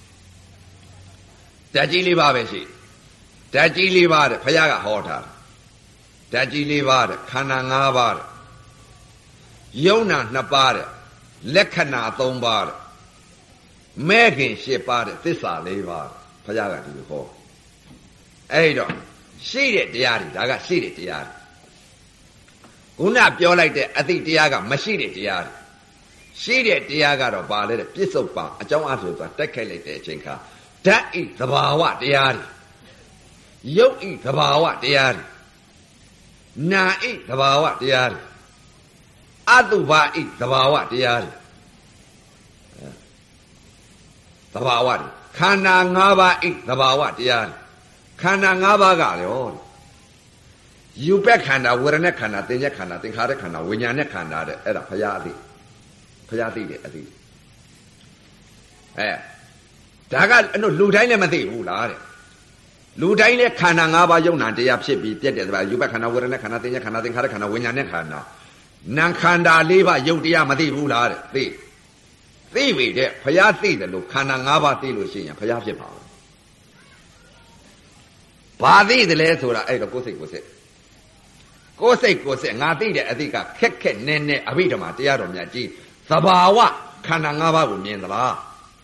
That you leave our sheet. That you leave out, Payaga Horta. That you leave out, Kanangabar. Yona Nabare. Lekana Thombar. Megan Shepard, this are Levar. Payaga to the hall. Ado. See it, the yard. I got see it, the yard. Una pure like that, I think the yaga, machine it, the yard. See it, the yaga of Ballet, Pistol Bar, I don't answer, but decade like that, Chinka. That is the Bawa, the yard. ရုပ်ဤသဘာဝတရားတွေနာဤသဘာဝတရားတွေအတုပါဤသဘာဝတရားတွေသဘာဝတွေခန္ဓာ၅ပါးဤသဘာဝတရားတွေခန္ဓာ၅ပါးကရောယူပက်ခန္ဓာဝေဒနာခန္ဓာသင်္ညက်ခန္ဓာသင်္ခါရခန္ဓာဝိညာဉ်နဲ့ခန္ဓာတဲ့အဲ့ဒါဘုရားအသိဘုရားသိတယ်အသိဒါကအနုလူတိုင်းလည်းမသိဘူးလားတဲ့လူတိုင်းလည်းခန္ဓာ၅ပါးယုံနာတရားဖြစ်ပြီးပြည့်တယ်ဆိုတာယူပက်ခန္ဓာဝေဒနာခန္ဓာသင်္ညက်ခန္ဓာသင်္ခါရခန္ဓာဝိညာဉ်နဲ့ခန္ဓာနာခန္ဓာ၄ပါးယုတ်တရားမသိဘူးလားတဲ့သိပြီတဲ့ဘုရားသိတယ်လို့ခန္ဓာ၅ပါးသိလို့ရှိရင်ဘုရားဖြစ်ပါဘူးဘာသိတယ်လဲဆိုတာအဲ့တော့ကိုယ်စိတ်ငါသိတဲ့အသိကခက်ခက်နဲနဲအဘိဓမ္မာတရားတော်များကြီးသဘာဝခန္ဓာ၅ပါးကိုမြင်သလား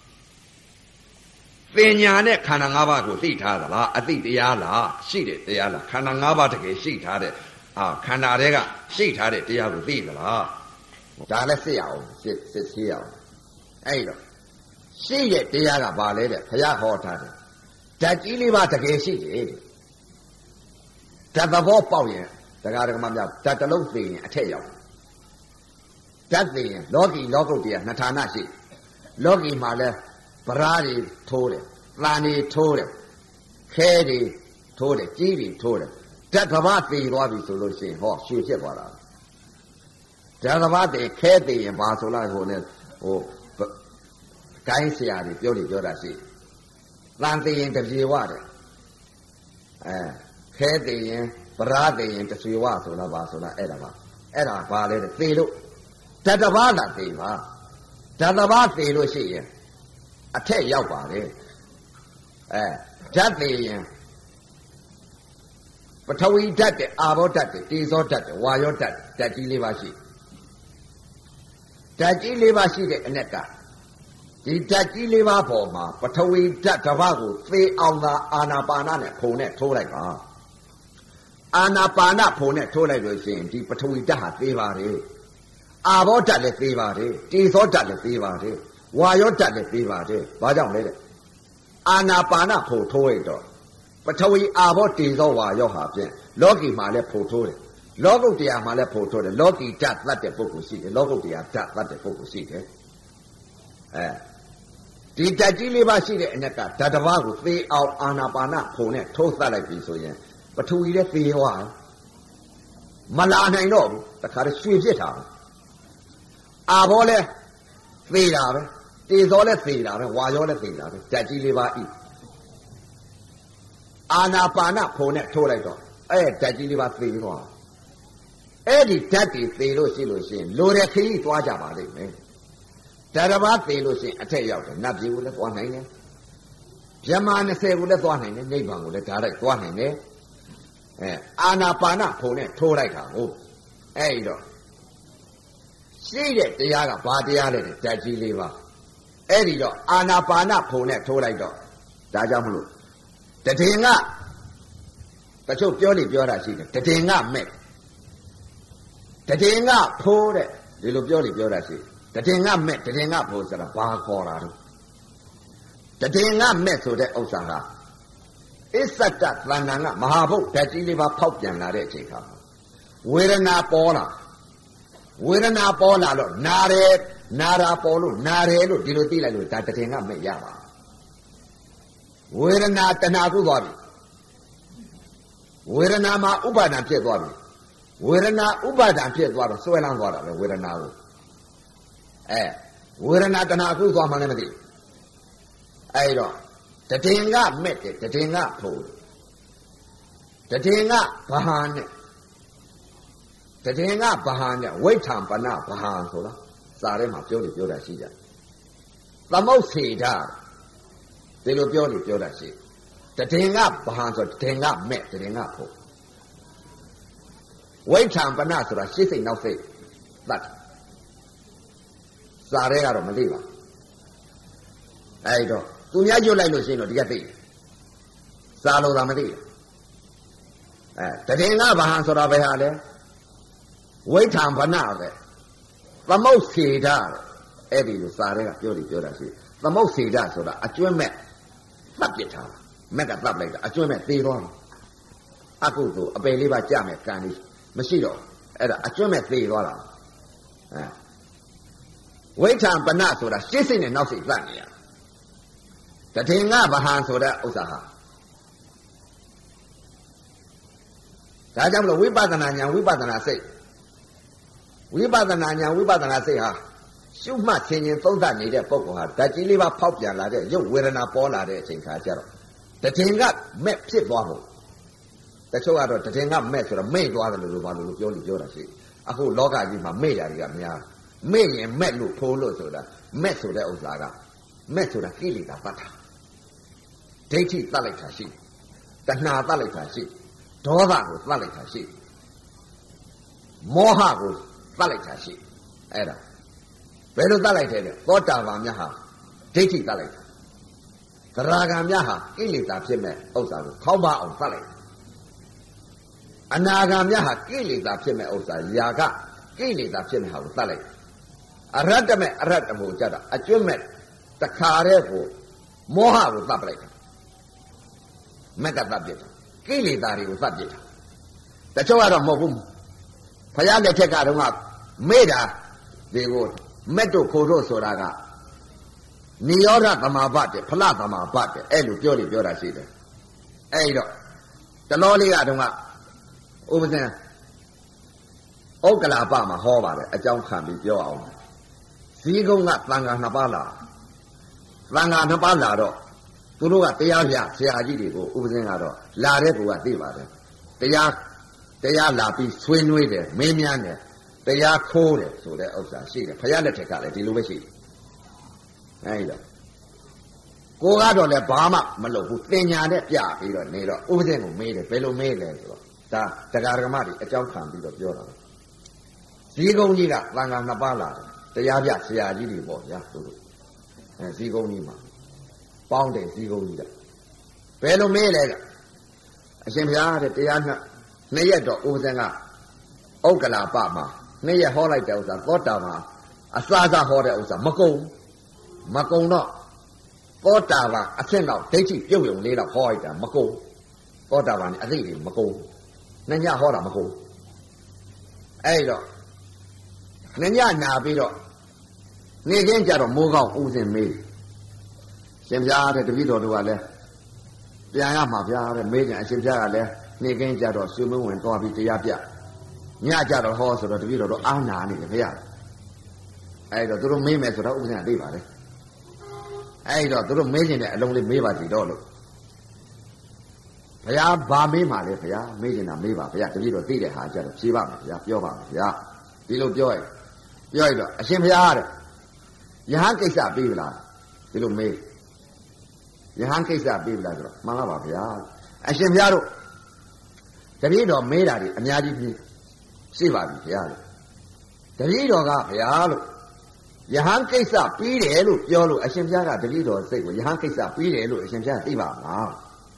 ပညာနဲ့ခန္ဓာ၅ပါးကိုသိထားသလားအသိတရားလားရှိတဲ့တရားလားခန္ဓာ၅ပါးတကယ်ရှိထားတဲ့ခန္ဓာတွေကရှိထားတဲ့တရားကိုသိသလားဒါလည်းသိရအောင်စစ်ရအောင်အဲ့တော့ရှိတဲ့တရားကဘာလဲတဲ့ဘုရားဟောထားတယ်ဓာတ်ကြီးလေးပါတကယ်ရှိတယ်ဓာတ်သဘောပေါက်ရင်တရားဓမ္မများဓာတ်တစ်လုံးသိရင်အထက်ရောက်ဓာတ်သိရင်လောကီလောကုတ္တရာနှစ်ဌာနရှိလောကီမှာလဲပရာတွေထိုးတယ်သံတွေထိုးတယ်ခဲတွေထိုးတယ်ကြီးတွေထိုးတယ်ဓာတ်ကဘာသိသွားပြီဆိုလို့ရှိရင်ဟောရွှေဖြစ်သွားတာဓာတ်ကဘာသိခဲသိရင်ဘာဆိုလိုက်ဟိုနဲ့ကိုင်းဆရာတွေပြောတာရှိသံသိရင်တပြေဝတယ်ခဲသိရင်ပရာသိရင်တဆွေဝဆိုတာဘာဆိုတာအဲ့ဒါဘာလဲတဲ့သိလို့ဓာတ်တဘာလာသိပါဓာတ်တဘာသိလို့ရှိရင်အထက်ရောက်ပါလေဓာတ်သိရင်ပထဝီဓာတ်တဲ့အာဘောဓာတ်တဲ့တေဇောဓာတ်တဲ့ဝါယောဓာတ်ဓာတ်ကြီး၄ပါးရှိဓာတ်ကြီး၄ပါးရှိတဲ့အ낵ကဒီဓာတ်ကြီး၄ပါးပေါ်မှာပထဝီဓာတ်တစ်ပါးကိုသေအောင်သာအာနာပါနနဲ့ဖုံနဲ့ထိုးလိုက်ပါအာနာပါနဖုံနဲ့ထိုးလိုက်လို့ရှိရင်ဒီပထဝီဓာတ်ဟာသေပါတယ်အာဘောဓာတ်လည်းသေပါတယ်တေဇောဓာတ်လည်းသေပါတယ်ဝါယောဓာတ်လည်းသေပါတယ်ဘာကြောင့်လဲတဲ့အာနာပါနဖုံထိုးရတော့ပထဝီအာဘောတေဇောဝါယောဟာဖြင့်လောကီမှာလည်းဖုံထိုးတယ်လောကုတ္တရာမှာလည်းဖုံထိုးတယ်လောကီဓာတ်သတ်တဲ့ပုဂ္ဂိုလ်ရှိတယ်လောကုတ္တရာဓာတ်သတ်တဲ့ပုဂ္ဂိုလ်ရှိတယ်ဒီဓာတ်ကြီး၄ပါးရှိတဲ့အ낵ကဓာတ်တစ်ပါးကိုသေအောင်အာနာပါနဖုံနဲ့ထိုးသတ်လိုက်ပြီဆိုရင်ပထဝီလည်းသေသွားမလာနိုင်တော့ဘူးတခါတည်းရွှေဖြစ်တာအာဘောလည်းသေတာပဲတေဇောလည်းသေတာပဲဝါယောလည်းသေတာပဲဓာတ်ကြီး၄ပါးဤအာနာပါနဖုံနဲ့ထိုးလိုက်တော့ဓာတ်ကြီး၄ပါးသေသွားအဲ့ဒီဓာတ်တွေသေလို့ရှိရင်လိုတဲ့ခရီးသွားကြပါလိမ့်မယ်ဓာတ်တစ်ပါးသေလို့ရှိရင်အထက်ရောက်တယ်နတ်ပြည်ကိုလည်းသွားနိုင်တယ်ဗြဟ္မာ20ကိုလည်းသွားနိုင်တယ်နိဗ္ဗာန်ကိုလည်းဓာတ်လိုက်သွားနိုင်တယ်အာနာပါနဖုံနဲ့ထိုးလိုက်တာဟုတ်အဲ့တော့ရှိတဲ့တရားကဘာတရားလဲတဲ့ဓာတ်ကြီး၄ပါးအဲ့ဒီတော့အာနာပါနဖုံနဲ့ထိုးလိုက်တော့ဒါကြောင့်မလို့တည်င်ကတချို့ပြောတာရှိတယ်တည်င်ကမဲ့တည်င်ကဖိုးတဲ့ဒီလိုပြောတာရှိတည်င်ကမဲ့တည်င်ကဖိုးဆိုတာဘာခေါ်တာတော့တည်င်ကမဲ့ဆိုတဲ့ဥစ္စာဟာအစ္ဆတသဏ္ဍာန်ကမဟာဘုတ်ဓာတ်ကြီးလေးပါဖောက်ပြန်လာတဲ့အချိန်ခါဝေဒနာပေါ်လာလို့နာတာပေါ်လို့နာတယ်လို့ဒီလိုသိလိုက်လို့ဒါတည်င်ကမဲ့ရပါဝေဒနာတဏှာကုသွားပြီဝေဒနာမှာဥပါဒံဖြစ်သွားပြီဝေဒနာဥပါဒံဖြစ်သွားတော့ဆွဲလန်းသွားတာပဲဝေဒနာကိုဝေဒနာတဏှာကုသွားမှလည်းမသိအဲ့တော့တည်င်ကမဲ့တယ်တည်င်ကဖို့တည်င်ကဘာဟာနဲ့တည်င်ကဘာဟာနဲ့ဝိဋ္ဌံပနဘာဟာဆိုတာစာထဲမှာပြောတာရှိကြသမုတ်စေတာဒီလိုပြောတာရှိတည်င်ကဘာဟာဆိုတည်င်ကမဲ့တည်င်ကဖို့ဝိဋ္ဌံပနဆိုတာရှေ့စိတ်နောက်စိတ်သတ်စာရဲကတော့မသိပါအဲ့တော့သူများကျွတ်လိုက်လို့ရှိရင်တော့ဒီကသိစာလို့သာမသိတည်င်္ဂဘာဟံဆိုတာဘယ်ဟာလဲဝိဋ္ဌံဗနပဲသမုတ်စေတအဲ့ဒီလိုစာရဲကပြောတာရှိသမုတ်စေတဆိုတာအကျွမ်းမဲ့သတ်ပစ်ထားမက်ကသတ်လိုက်တာအကျွမ်းမဲ့သေသွားအခုသို့အပေလေးပါကြမယ်ကံလေးမရှိတော့အဲ့ဒါအကျွတ်မဲ့သေသွားတာဝိဋ္ဌံပနဆိုတာရှေ့စိတ်နဲ့နောက်စိတ်သတ်နေရတထင်ကဗဟံဆိုတဲ့ဥစ္စာဟာဒါကြောင့်မလို့ဝိပဿနာဉာဏ်ဝိပဿနာစိတ်ဝိပဿနာဉာဏ်ဝိပဿနာစိတ်ဟာရှုမှတ်ခြင်းချင်းသုံးသပ်နေတဲ့ပုဂ္ဂိုလ်ဟာဓာတ်ကြီးလေးပါဖောက်ပြန်လာတဲ့ရုပ်ဝေဒနာပေါ်လာတဲ့အချိန်ခါကျတော့တထင်ကမဲ့ဖြစ်သွားဖို့တချို့ကတော့တထင်ကမဲ့ဆိုတော့မဲ့သွားတယ်လို့ဘာလို့ပြောတာရှိအခုလောကကြီးမှာမဲ့ရာတွေကများမဲ့ရင်မဲ့လို့ဖိုးလို့ဆိုတာမဲ့ဆိုတဲ့ဥစ္စာကမဲ့ဆိုတာကိလေသာတတ်တာဒိဋ္ဌိတတ်လိုက်တာရှိတဏှာတတ်လိုက်တာရှိဒေါသကိုတတ်လိုက်တာရှိမောဟကိုတတ်လိုက်တာရှိအဲ့ဒါဘယ်လိုတတ်လိုက်တယ်လဲသောတာပန်များဟာဒိဋ္ဌိတတ်လိုက်တာသရဂံများဟာကိလေသာဖြစ်မဲ့ဥစ္စာကိုခေါင်းပါအောင်တတ်လိုက်အနာဂံများဟာကိလေသာဖြစ်မဲ့ဥစ္စာယာကကိလေသာဖြစ်မဲ့ဟာကိုတတ်လိုက်အရတ္တမဲ့အရတ္တမို့ကြတာအကျွတ်မဲ့တခါတည်းကိုမောဟကိုသတ်ပလိုက်တာမက်ကသတ်ပြစ်တာကိလေသာတွေကိုသတ်ပြစ်တာတချို့ကတော့မဟုတ်ဘူးဘုရားလက်ထက်ကတော့မေ့တာတွေကိုမက်တို့ခိုတို့ဆိုတာကနိရောဓသမာဘတဲ့ဖလသမာဘတဲ့အဲ့လိုပြောတာရှိတယ်အဲ့တော့တလောလေးကတော့ဥပဇင်ဩကလာပမှာဟောပါတယ်အကြောင်းခံပြီးပြောအောင်ဇီးကုန်းကသံဃာနှစ်ပါးလာသံဃာနှစ်ပါးလာတော့သူတို့ကတရားပြဆရာကြီးတွေကိုဥပဇင်ကတော့လာတဲ့ကူကသိပါတယ်တရားလာပြီးဆွေးနွေးတယ်မင်းများတယ်တရားခိုးတယ်ဆိုတဲ့ဥစ္စာရှိတယ်ဘုရားလက်ထက်ကလည်းဒီလိုပဲရှိတယ်အဲဒီတော့ကိုကတော့လည်းဘာမှမလုပ်ဘူးသင်ညာနဲ့ပြပြီးတော့နေတော့ဥပဇင်ကိုမေးတယ်ဘယ်လိုမေးလဲဆိုတော့ဒါတရားဓမ္မတွေအကြောင်းခံပြီးတော့ပြောတာဇီးကုန်းကြီးကသံဃာနှစ်ပါးလာတယ်တရားပြဆရာကြီးတွေပေါ့ဗျာသူတို့ဇီးကုန်းကြီးမှာပေါင်းတယ်ဇီးကုန်းကြီးကဘယ်လိုမေးလဲကအရှင်ဘုရားတဲ့တရားနှစ်ရက်တော့ဥပဇင်ကဩကလာပမှာနှစ်ရက်ဟောလိုက်တဲ့ဥစ္စာသောတာပန်အစအစဟောတဲ့ဥစ္စာမကုံတော့သောတာပန်အဆင့်တော့ဒိဋ္ဌိပြုတ်ယုံလေးတော့ဟောလိုက်တာမကုံသောတာပန်အသိတွေမကုံနှစ်ညဟောတာမကုံအဲ့တော့နှစ်ညနာပြီးတော့နေခင်းကြတော့မိုးကောင်းဥစဉ်မေးရှင်ဘုရားတဲ့တပည့်တော်တို့ကလည်းပြန်ရမှာဗျာတဲ့မေးကြအရှင်ဘုရားကလည်းနေခင်းကြတော့ဆွေမဝင်သွားပြီးတရားပြညကြတော့ဟောဆိုတော့တပည့်တော်တို့အာနာနေတယ်ခင်ဗျာအဲ့တော့သူတို့မေးမယ်ဆိုတော့ဥပဒေသိပါတယ်အဲ့တော့သူတို့မေးခြင်းတဲ့အလုံးလေးမေးပါစီတော့လို့ဘုရားဗာမေးမှလဲဘုရားမေးခြင်းတာမေးပါဘုရားတပည့်တော်သိတဲ့ဟာကြတော့ဖြေပါမယ်ဘုရားပြောပါမယ်ဘုရားဒီလိုပြောရတော့အရှင်ဘုရားတဲ့ယဟန်ကိစ္စပြီးပြီလားဒီလိုမေးယဟန်ကိစ္စပြီးပြီလားဆိုတော့မှန်လားပါဗျာအရှင်ဘုရားတို့တပည့်တော်မေးတာဒီအများကြီးပြီးရှိပါပြီဘုရားလို့တပည့်တော်ကဘုရားလို့ယဟန်ကိစ္စပြီးတယ်လို့ပြောလို့အရှင်ဘုရားကတပည့်တော်စိတ်ကိုယဟန်ကိစ္စပြီးတယ်လို့အရှင်ဘုရားသိပါမလား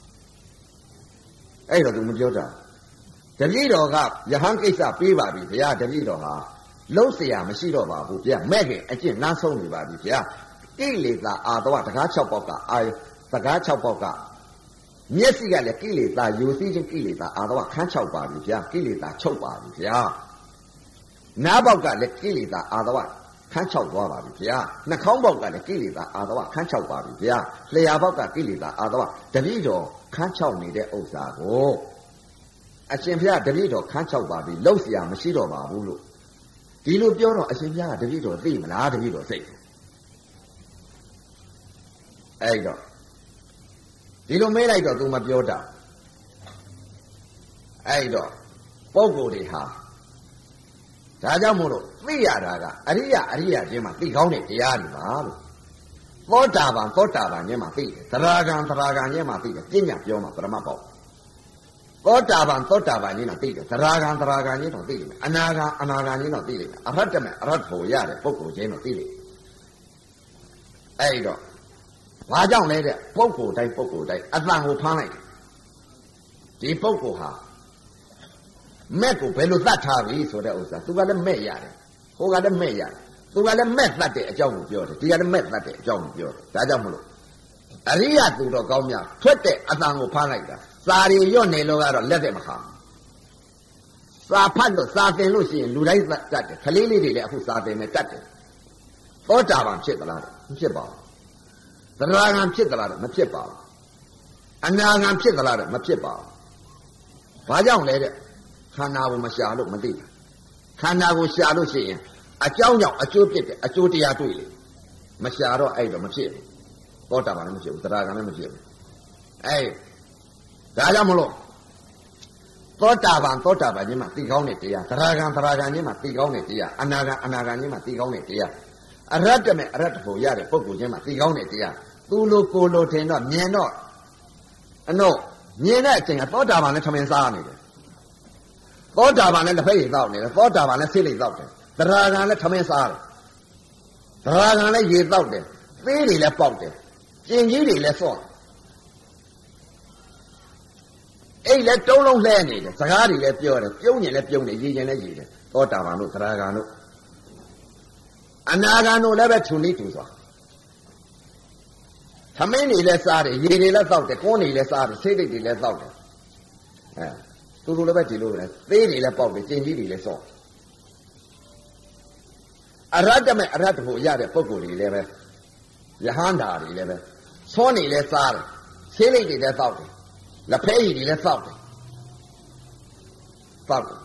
အဲ့တော့သူမပြောတာတပည့်တော်ကယဟန်ကိစ္စပြီးပါပြီဘုရားတပည့်တော်ဟာလုံးเสียမရှိတော့ပါဘူးဗျာမဲ့ခင်အကျင့်လမ်းဆုံးနေပါပြီဗျာကိလေသာအာတဝတကား6ပေါက်ကအာတကား6ပေါက်ကမျက်စိကလည်းကိလေသာယူသိခြင်းကိလေသာအာတဝခန်း6ပါပြီဗျာကိလေသာချုပ်ပါပြီဗျာနားပေါက်ကလည်းကိလေသာအာတဝခန်း6သွားပါပြီဗျာနှာခေါင်းပေါက်ကလည်းကိလေသာအာတဝခန်း6ပါပြီဗျာလျှာပေါက်ကကိလေသာအာတဝတပည့်တော်ခန်း6နေတဲ့ဥစ္စာကိုအရှင်ဘုရားတပည့်တော်ခန်း6ပါပြီလုံးเสียမရှိတော့ပါဘူးလို့ဒီလိုပြောတော့အရှင်ဘုရားကတပည့်တော်သိမလားတပည့်တော်စိတ်အဲ့တော့ဒီလိုမေးလိုက်တော့ तू မပြောတာအဲ့တော့ပုဂ္ဂိုလ်တွေဟာဒါကြောင့်မို့လို့သိရတာကအရိယချင်းမှာသိကောင်းတဲ့တရားတွေပါလို့သောတာပန်ချင်းမှာသိတယ်သရဂံချင်းမှာသိတယ်ပညာပြောမှာပရမတ်ပေါ့သောတာပန်ချင်းတော့သိတယ်သရဂံချင်းတော့သိတယ်အနာဂံချင်းတော့သိတယ်အရဟတမေအရဟတ်ဖို့ရတဲ့ပုဂ္ဂိုလ်ချင်းတော့သိတယ်အဲ့တော့ဘာကြောင့်လဲတဲ့ပုဂ္ဂိုလ်တိုင်းအတန်ကိုဖမ်းလိုက်ဒီပုဂ္ဂိုလ်ဟာမက်ကိုဘယ်လိုသတ်ထားပြီဆိုတဲ့ဥစ္စာသူကလည်းမဲ့ရတယ်ဟိုကလည်းမဲ့ရတယ်သူကလည်းမဲ့သတ်တဲ့အကြောင်းကိုပြောတယ်ဒီကလည်းမဲ့သတ်တဲ့အကြောင်းကိုပြောတယ်ဒါကြောင့်မလို့အရိယသူတော်ကောင်းများထွက်တဲ့အတန်ကိုဖမ်းလိုက်တာစာရီရွတ်နေလို့ကတော့လက်သက်မခါစာဖတ်လို့စာသင်လို့ရှိရင်လူတိုင်းတတ်တယ်ခလေးလေးတွေလည်းအခုစာသင်နေတတ်တယ်သောတာပန်ဖြစ်သလားမဖြစ်ပါဘူးသရဂံဖြစ်သလားမဖြစ်ပါဘူးအနာဂံဖြစ်သလားမဖြစ်ပါဘူးဘာကြောင့်လဲတဲ့ခန္ဓာကိုမရှာလို့မသိဘူးခန္ဓာကိုရှာလို့ရှိရင်အကြောင်းကြောင့်အကျိုးဖြစ်တယ်အကျိုးတရားတွေ့လေမရှာတော့အဲ့တော့မဖြစ်ဘူးသောတာပန်လည်းမဖြစ်ဘူးသရဂံလည်းမဖြစ်ဘူးအဲ့ဒါကြောင့်မလို့သောတာပန်ချင်းမှာသိကောင်းတဲ့တရားသရဂံချင်းမှာသိကောင်းတဲ့တရားအနာဂံချင်းမှာသိကောင်းတဲ့တရားအရတ္တမဲ့အရတ္တဖို့ရတဲ့ပုဂ္ဂိုလ်ချင်းမှာသိကောင်းတဲ့တရားသူလိုကိုလိုထင်တော့မြင်တော့အတော့မြင်တဲ့အချိန်ကသောတာပန်လည်းထမင်းစားနေတယ်သောတာပန်လည်းတစ်ဖက်ရည်သောက်နေတယ်သောတာပန်လည်းဆေးလိပ်သောက်တယ်သရဂံလည်းထမင်းစားတယ်သရဂံလည်းရေသောက်တယ်သေးတွေလည်းပေါက်တယ်ကျင်ကြီးတွေလည်းစော့အဲ့လည်းတုံးလုံးလှဲနေတယ်စကားတွေလည်းပြောတယ်ပြုံးရင်လည်းပြုံးတယ်ရည်ရင်လည်းရည်တယ်သောတာပန်တို့သရဂံတို့အနာဂံတို့လည်းပဲထုံလိတူစွာသမင်းတွေလည်းစားတယ်ရေတွေလည်းသောက်တယ်ကွန်းတွေလည်းစားတယ်ဆေးလိပ်တွေလည်းသောက်တယ်သူတို့လည်းပဲဒီလိုပဲသေးတွေလည်းပေါက်တယ်ကျင်ကြီးတွေလည်းစော့အရတ္တမဲ့အရတ္တဖို့ရတဲ့ပုဂ္ဂိုလ်တွေလည်းပဲယဟန္တာတွေလည်းပဲသွန်းတွေလည်းစားတယ်ဆေးလိပ်တွေလည်းသောက်တယ်လက်ဖဲရည်တွေလည်းသောက်တယ်သောက်တယ်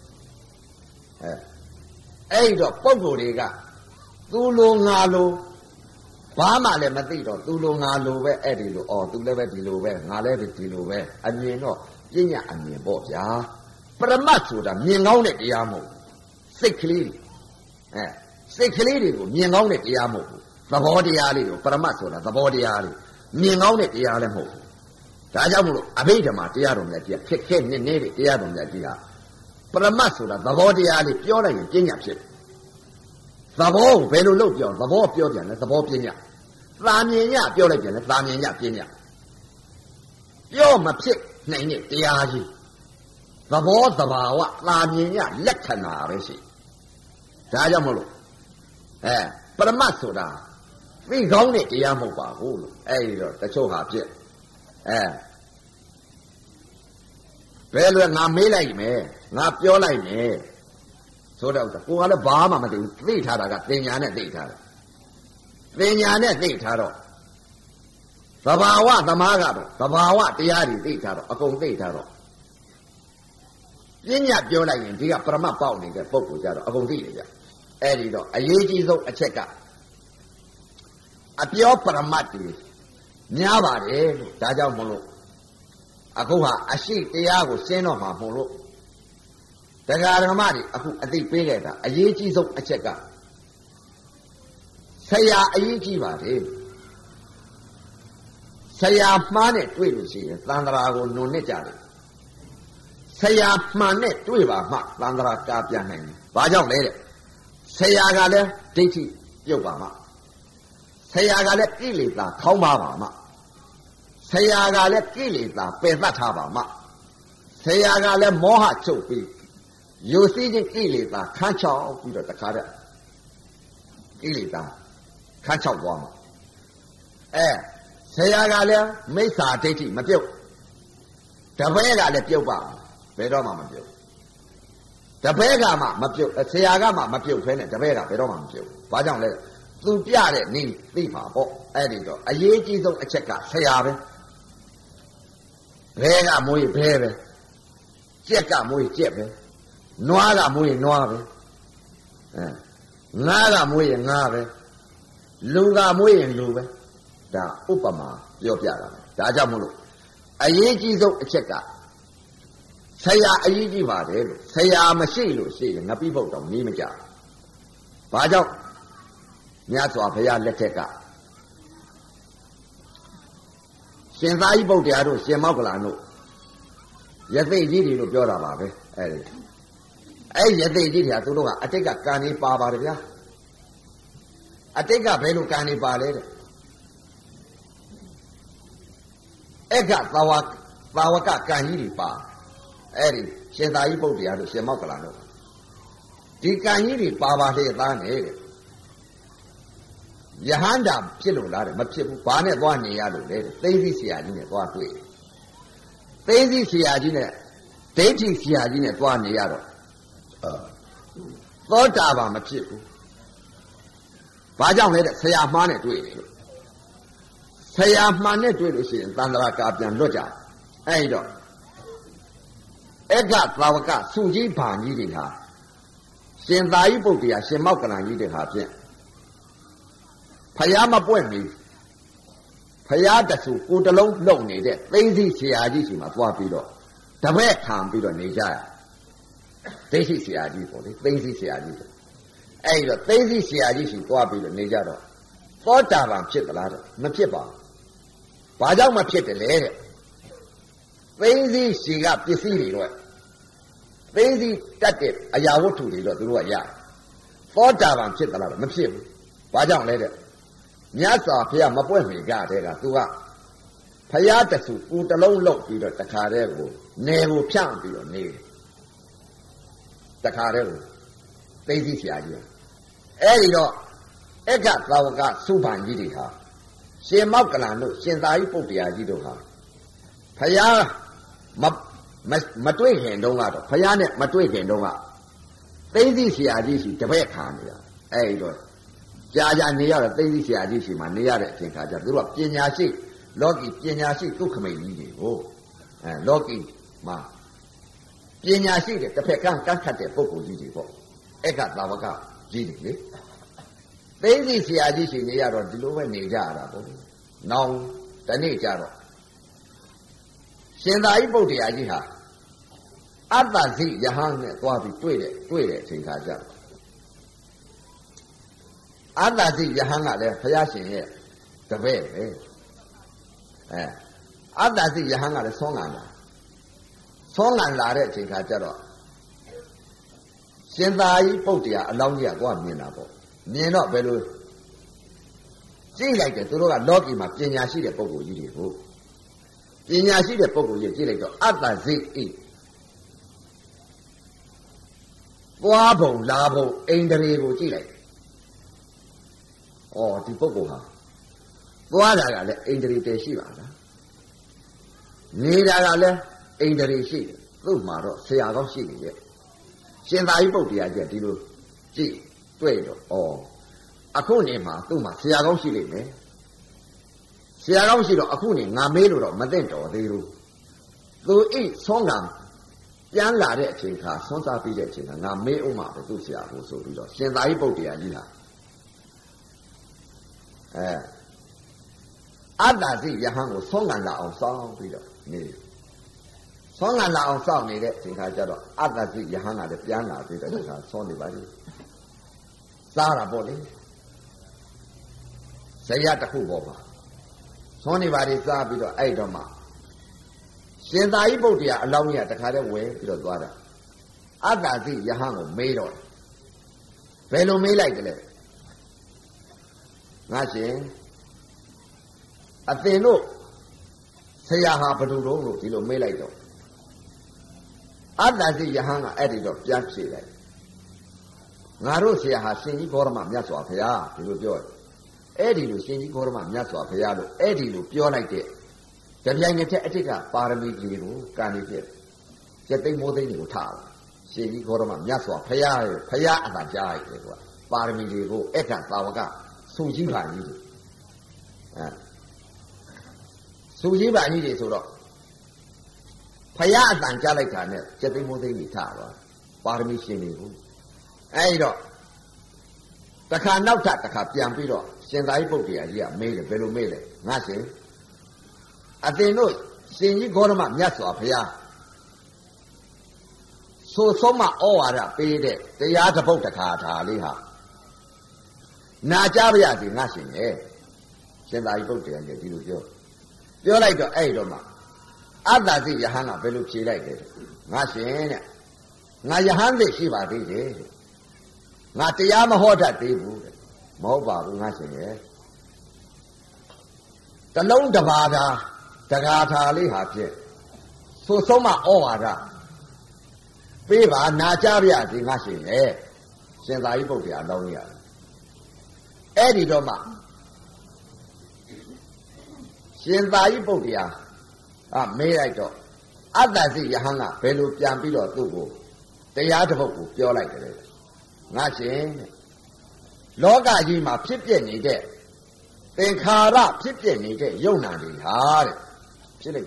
အဲ့တော့ပုဂ္ဂိုလ်တွေကသူလိုငါလိုဘာမှလည်းမသိတော့သူလိုငါလိုပဲအဲ့ဒီလိုသူလည်းပဲဒီလိုပဲငါလည်းဒီလိုပဲအမြင်တော့ပညာအမြင်ပေါ့ဗျာပရမတ်ဆိုတာမြင်ကောင်းတဲ့တရားမဟုတ်စိတ်ကလေးစိတ်ကလေးတွေကိုမြင်ကောင်းတဲ့တရားမဟုတ်ဘူးသဘောတရားလေးကိုပရမတ်ဆိုတာသဘောတရားလေးမြင်ကောင်းတဲ့တရားလည်းမဟုတ်ဘူးဒါကြောင့်မို့လို့အဘိဓမ္မာတရားတော်မြတ်ကြီးခက်ခဲနည်းနည်းတဲ့တရားတော်မြတ်ကြီးကပရမတ်ဆိုတာသဘောတရားလေးပြောလိုက်ရင်ပညာဖြစ်တယ်သဘောကိုဘယ်လိုလုပ်ပြောသဘောပြောပြန်လဲသဘောပညာသာမြင်ညပြောလိုက်ပြန်လဲသာမြင်ညပညာပြောမဖြစ်နိုင်တဲ့တရားကြီးသဘောသဘာဝသာမြင်ညလက္ခဏာပဲရှိဒါကြောင့်မလို့ပရမတ်ဆိုတာသိကောင်းတဲ့တရားမဟုတ်ပါဘူးလို့အဲဒီတော့တချို့ဟာဖြစ်ဘယ်လိုငါမေးလိုက်မယ်ငါပြောလိုက်မယ်ဆိုတော့ကိုကလည်းဘာမှမသိဘူးသိထားတာကသင်ညာနဲ့သိထားတယ်သင်ညာနဲ့သိထားတော့သဘာဝသမားကတော့သဘာဝတရားတွေသိထားတော့အကုန်သိထားတော့ပညာပြောလိုက်ရင်ဒီကပရမတ်ပေါက်နေတဲ့ပုဂ္ဂိုလ်ကြတော့အကုန်သိတယ်ကြအဲ့ဒီတော့အရေးကြီးဆုံးအချက်ကအပြောပရမတ်တွေများပါတယ်လို့ဒါကြောင့်မလို့အခုဟာအရှိတရားကိုရှင်းတော့မှာမဟုတ်လို့တရားဓမ္မတွေအခုအသိပေးခဲ့တာအရေးကြီးဆုံးအချက်ကဆရာအရေးကြီးပါတယ်ဆရာမှားနဲ့တွေ့လို့ရှိရင်သံဃာကိုနုံနစ်ကြတယ်ဆရာမှန်နဲ့တွေ့ပါမှသံဃာကာပြန်နိုင်တယ်ဘာကြောင့်လဲတဲ့ဆရာကလည်းဒိဋ္ဌိပြုတ်ပါမှဆရာကလည်းကိလေသာခေါင်းပါမှဆရာကလည်းကိလေသာပယ်သတ်ထားပါမှဆရာကလည်းမောဟချုပ်ပြီးယူစည်းခြင်းကိလေသာခန်းချောက်ပြီးတော့တခါတည်းကိလေသာခန်းချောက်သွားမှာဆရာကလည်းမိစ္ဆာဒိဋ္ဌိမပြုတ်တပည့်ကလည်းပြုတ်ပါဘယ်တော့မှမပြုတ်တပည့်ကမှမပြုတ်ဆရာကမှမပြုတ်ဖဲနဲ့တပည့်ကဘယ်တော့မှမပြုတ်ဘာကြောင့်လဲသူပြတဲ့နည်းသိပါပေါ့အဲ့ဒီတော့အရေးကြီးဆုံးအချက်ကဆရာပဲဘဲကမွေးဘဲပဲကြက်ကမွေးကြက်ပဲနွားကမွေးနွားပဲငါးကမွေးရင်ငါးပဲလူကမွေးရင်လူပဲဒါဥပမာပြောပြတာဒါကြောင့်မလို့အရေးကြီးဆုံးအချက်ကဆရာအရေးကြီးပါတယ်လို့ဆရာမရှိလို့ရှိရင်ငပိပုတ်တော့နေမကြဘာကြောင့်မြတ်စွာဘုရားလက်ထက်ကရှင်သာရိပုတ္တရာတို့ရှင်မောက္ကလန်တို့ယသိကြီးတွေလို့ပြောတာပါပဲအဲ့ယသိကြီးတွေကသူတို့ကအတိတ်ကကံနေပါပါတယ်ဗျာအတိတ်ကဘယ်လိုကံနေပါလဲတဲ့အဲ့ကသာဝကကံကြီးတွေပါအဲ့ဒီရှင်သာရိပုတ္တရာတို့ရှင်မောက္ကလန်တို့ဒီကံကြီးတွေပါပါလေသားနေတဲ့ယဟန္တာဖြစ်လို့လားတဲ့မဖြစ်ဘူးဘာနဲ့သွားနေရလို့လဲတဲ့သိသိဆရာကြီးနဲ့သွားတွေ့သိသိဆရာကြီးနဲ့ဒိဋ္ဌိဆရာကြီးနဲ့သွားနေရတော့သောတာပန်မဖြစ်ဘူးဘာကြောင့်လဲတဲ့ဆရာမှားနဲ့တွေ့တယ်လို့ဆရာမှန်နဲ့တွေ့လို့ရှိရင်သန္တရာကာပြန်လွတ်ကြအဲ့တော့ဧကသာဝကစုကြီးဘာကြီးတွေဟာရှင်သာရိပုတ္တရာရှင်မောက္ကလန်ကြီးတွေဟာဖြင့်ဖယားမပွင့်မီဖယားတဆူကိုတလုံးလုံနေတဲ့သိသိဆရာကြီးစီမှာသွားပြီးတော့တပည့်ခံပြီးတော့နေကြရဒိဋ္ဌိဆရာကြီးပေါ့လေသိသိဆရာကြီးပေါ့အဲ့တော့သိသိဆရာကြီးစီသွားပြီးတော့နေကြတော့သောတာပန်ဖြစ်သလားတော့မဖြစ်ပါဘူးဘာကြောင့်မဖြစ်တယ်လဲတဲ့သိသိစီကပစ္စည်းတွေတော့သိသိတတ်တဲ့အရာဝတ္ထုတွေတော့သူတို့ကရသောတာပန်ဖြစ်သလားတော့မဖြစ်ဘူးဘာကြောင့်လဲတဲ့မြတ်စွာဘုရားမပွင့်မီကတဲ့ကသူကဖယားတဆူကိုတလုံးလောက်ပြီးတော့တခါတည်းကိုနေကိုဖြန့်ပြီးတော့နေတခါတည်းကိုသိသိဆရာကြီးအဲ့ဒီတော့ဧကသာဝကစုပန်ကြီးတွေဟာရှင်မောက္ကလန်တို့ရှင်သာရိပုတ္တရာကြီးတို့ဟာဖယားမတွေ့ခင်တုန်းကတော့ဖယားနဲ့မတွေ့ခင်တုန်းကသိသိဆရာကြီးရှိတပည့်ခံနေတာအဲ့ဒီတော့ကြာနေရတော့သိသိဆရာကြီးရှိမှနေရတဲ့အချိန်ခါကျသူတို့ကပညာရှိလောကီပညာရှိဒုက္ခမိတ်ကြီးတွေကိုလောကီမှာပညာရှိတဲ့တစ်ဖက်ကန့်ခတ်တဲ့ပုဂ္ဂိုလ်ကြီးတွေပေါ့ဧကသာဝကကြီးတွေလေသိသိဆရာကြီးရှိနေရတော့ဒီလိုပဲနေကြရတာပေါ့နောင်တနေ့ကျတော့ရှင်သာရိပုတ္တရာကြီးဟာအတ္တဇိယဟန်နဲ့သွားပြီးတွေ့တဲ့အချိန်ခါကျတော့အတ္တဇိယဟန်ကလည်းဘုရားရှင်ရဲ့တပည့်ပဲအတ္တဇိယဟန်ကလည်းဆောင်းငံလာတဲ့အချိန်ခါကျတော့ရှင်သာရိပုတ္တရာအလောင်းကြီးကသွားမြင်တာပေါ့မြင်တော့ဘယ်လိုကြည့်လိုက်တယ်သူတို့ကလောကီမှာပညာရှိတဲ့ပုဂ္ဂိုလ်ကြီးတွေကိုပညာရှိတဲ့ပုဂ္ဂိုလ်ကြီးကြည့်လိုက်တော့အတ္တဇိဣသွားပုံလာပုံအိန္ဒြေကိုကြည့်လိုက်ဩဒီပုဂ္ဂိုလ်ဟာသွားတာကလည်းအိန္ဒြေတည်းရှိပါလားနေတာကလည်းအိန္ဒြေရှိတယ်သူ့မှာတော့ဆရာကောင်းရှိနေရဲ့ရှင်သာရိပုတ္တရာကြီးဒီလိုကြည့်တွေ့တော့အခုနေမှာသူ့မှာဆရာကောင်းရှိလိမ့်မယ်ဆရာကောင်းရှိတော့အခုနေငါမေးလို့တော့မသိတော်သေးဘူးသူဣဆွမ်းကံပြန်လာတဲ့အချိန်ခါဆွမ်းစားပြီးတဲ့အချိန်ကငါမေးအောင်မှာပဲသူ့ဆရာကိုဆိုပြီးတော့ရှင်သာရိပုတ္တရာကြီးဟာအတ္တဇိယဟန်ကိုဆွမ်းကံလာအောင်စောင့်ပြီးတော့နေဆွမ်းကံလာအောင်စောင့်နေတဲ့အချိန်ခါကျတော့အတ္တဇိယဟန်ကလည်းပြန်လာပြီးတော့ဒီခါဆွမ်းနေပါလိမ့်စားတာပေါ့လေဇယတစ်ခုပေါ်မှာဆွမ်းနေပါလေစားပြီးတော့အဲ့တော့မှရှင်သာရိပုတ္တရာအလောင်းကြီးကတခါတည်းဝဲပြီးတော့သွားတာအတ္တဇိယဟန်ကိုမေးတော့ဘယ်လိုမေးလိုက်ကြလဲငါရှင်အသင်တို့ဆရာဟာဘယ်သူတုံးလို့ဒီလိုမေးလိုက်တော့အတ္တဇိယဟန်ကအဲ့ဒီတော့ပြန်ဖြေလိုက်ငါတို့ဆရာဟာရှင်ကြီးဂေါရမမြတ်စွာဘုရားဒီလိုပြောတယ်အဲ့ဒီလိုရှင်ကြီးဂေါရမမြတ်စွာဘုရားလို့အဲ့ဒီလိုပြောလိုက်တဲ့ကြပြိုင်တဲ့အထက်ကပါရမီကြီးကိုကန်နေပြကျက်သိမ်းမိုးသိမ်းတွေကိုထားတယ်ရှင်ကြီးဂေါရမမြတ်စွာဘုရားရဲ့ဘုရားအတန်ကြားရတယ်ကွာပါရမီတွေကိုဧကသာဝကစုကြီးပါကြီးတွေစုကြီးပါကြီးတွေဆိုတော့ဘုရားအတန်ကြားလိုက်တာနဲ့ကျက်သိမ်းမိုးသိမ်းတွေထားတော့ပါရမီရှင်တွေကိုအဲ့တော့တခါနောက်ထပ်တခါပြန်ပြီးတော့ရှင်သာရိပုတ္တရာကြီးကမေးတယ်ဘယ်လိုမေးလဲငါရှင်အသင်တို့ရှင်ကြီးဂေါရမမြတ်စွာဘုရားဆိုဆုံးမဩဝါဒပေးတဲ့တရားတစ်ပုဒ်တစ်ခါထားလေးဟာနာကြပါရစေငါရှင်ရဲ့ရှင်သာရိပုတ္တရာကြီးဒီလိုပြောလိုက်တော့အဲ့တော့မှအတ္တဇိယဟန်ကဘယ်လိုဖြေလိုက်လဲငါရှင်တဲ့ငါယဟန်သိရှိပါသေးတယ်ငါတရားမဟောတတ်သေးဘူးတဲ့မဟုတ်ပါဘူးငါရှင်ရဲ့တလုံးတစ်ပါးသာတကားထာလေးဟာဖြင့်ဆိုဆုံးမဩဝါဒပေးပါနာကြပါရစေငါရှင်ရဲ့ရှင်သာရိပုတ္တရာတောင်းရအဲ့ဒီတော့မှရှင်သာရိပုတ္တရာမေးလိုက်တော့အတ္တစီယဟန်ကဘယ်လိုပြန်ပြီးတော့သူ့ကိုတရားတစ်ပုဒ်ကိုပြောလိုက်တယ်ငါရှင်လောကကြီးမှာဖြစ်ပြနေတဲ့သင်္ခါရဖြစ်ပြနေတဲ့ယုံနာတွေဟာတဲ့ဖြစ်လိုက်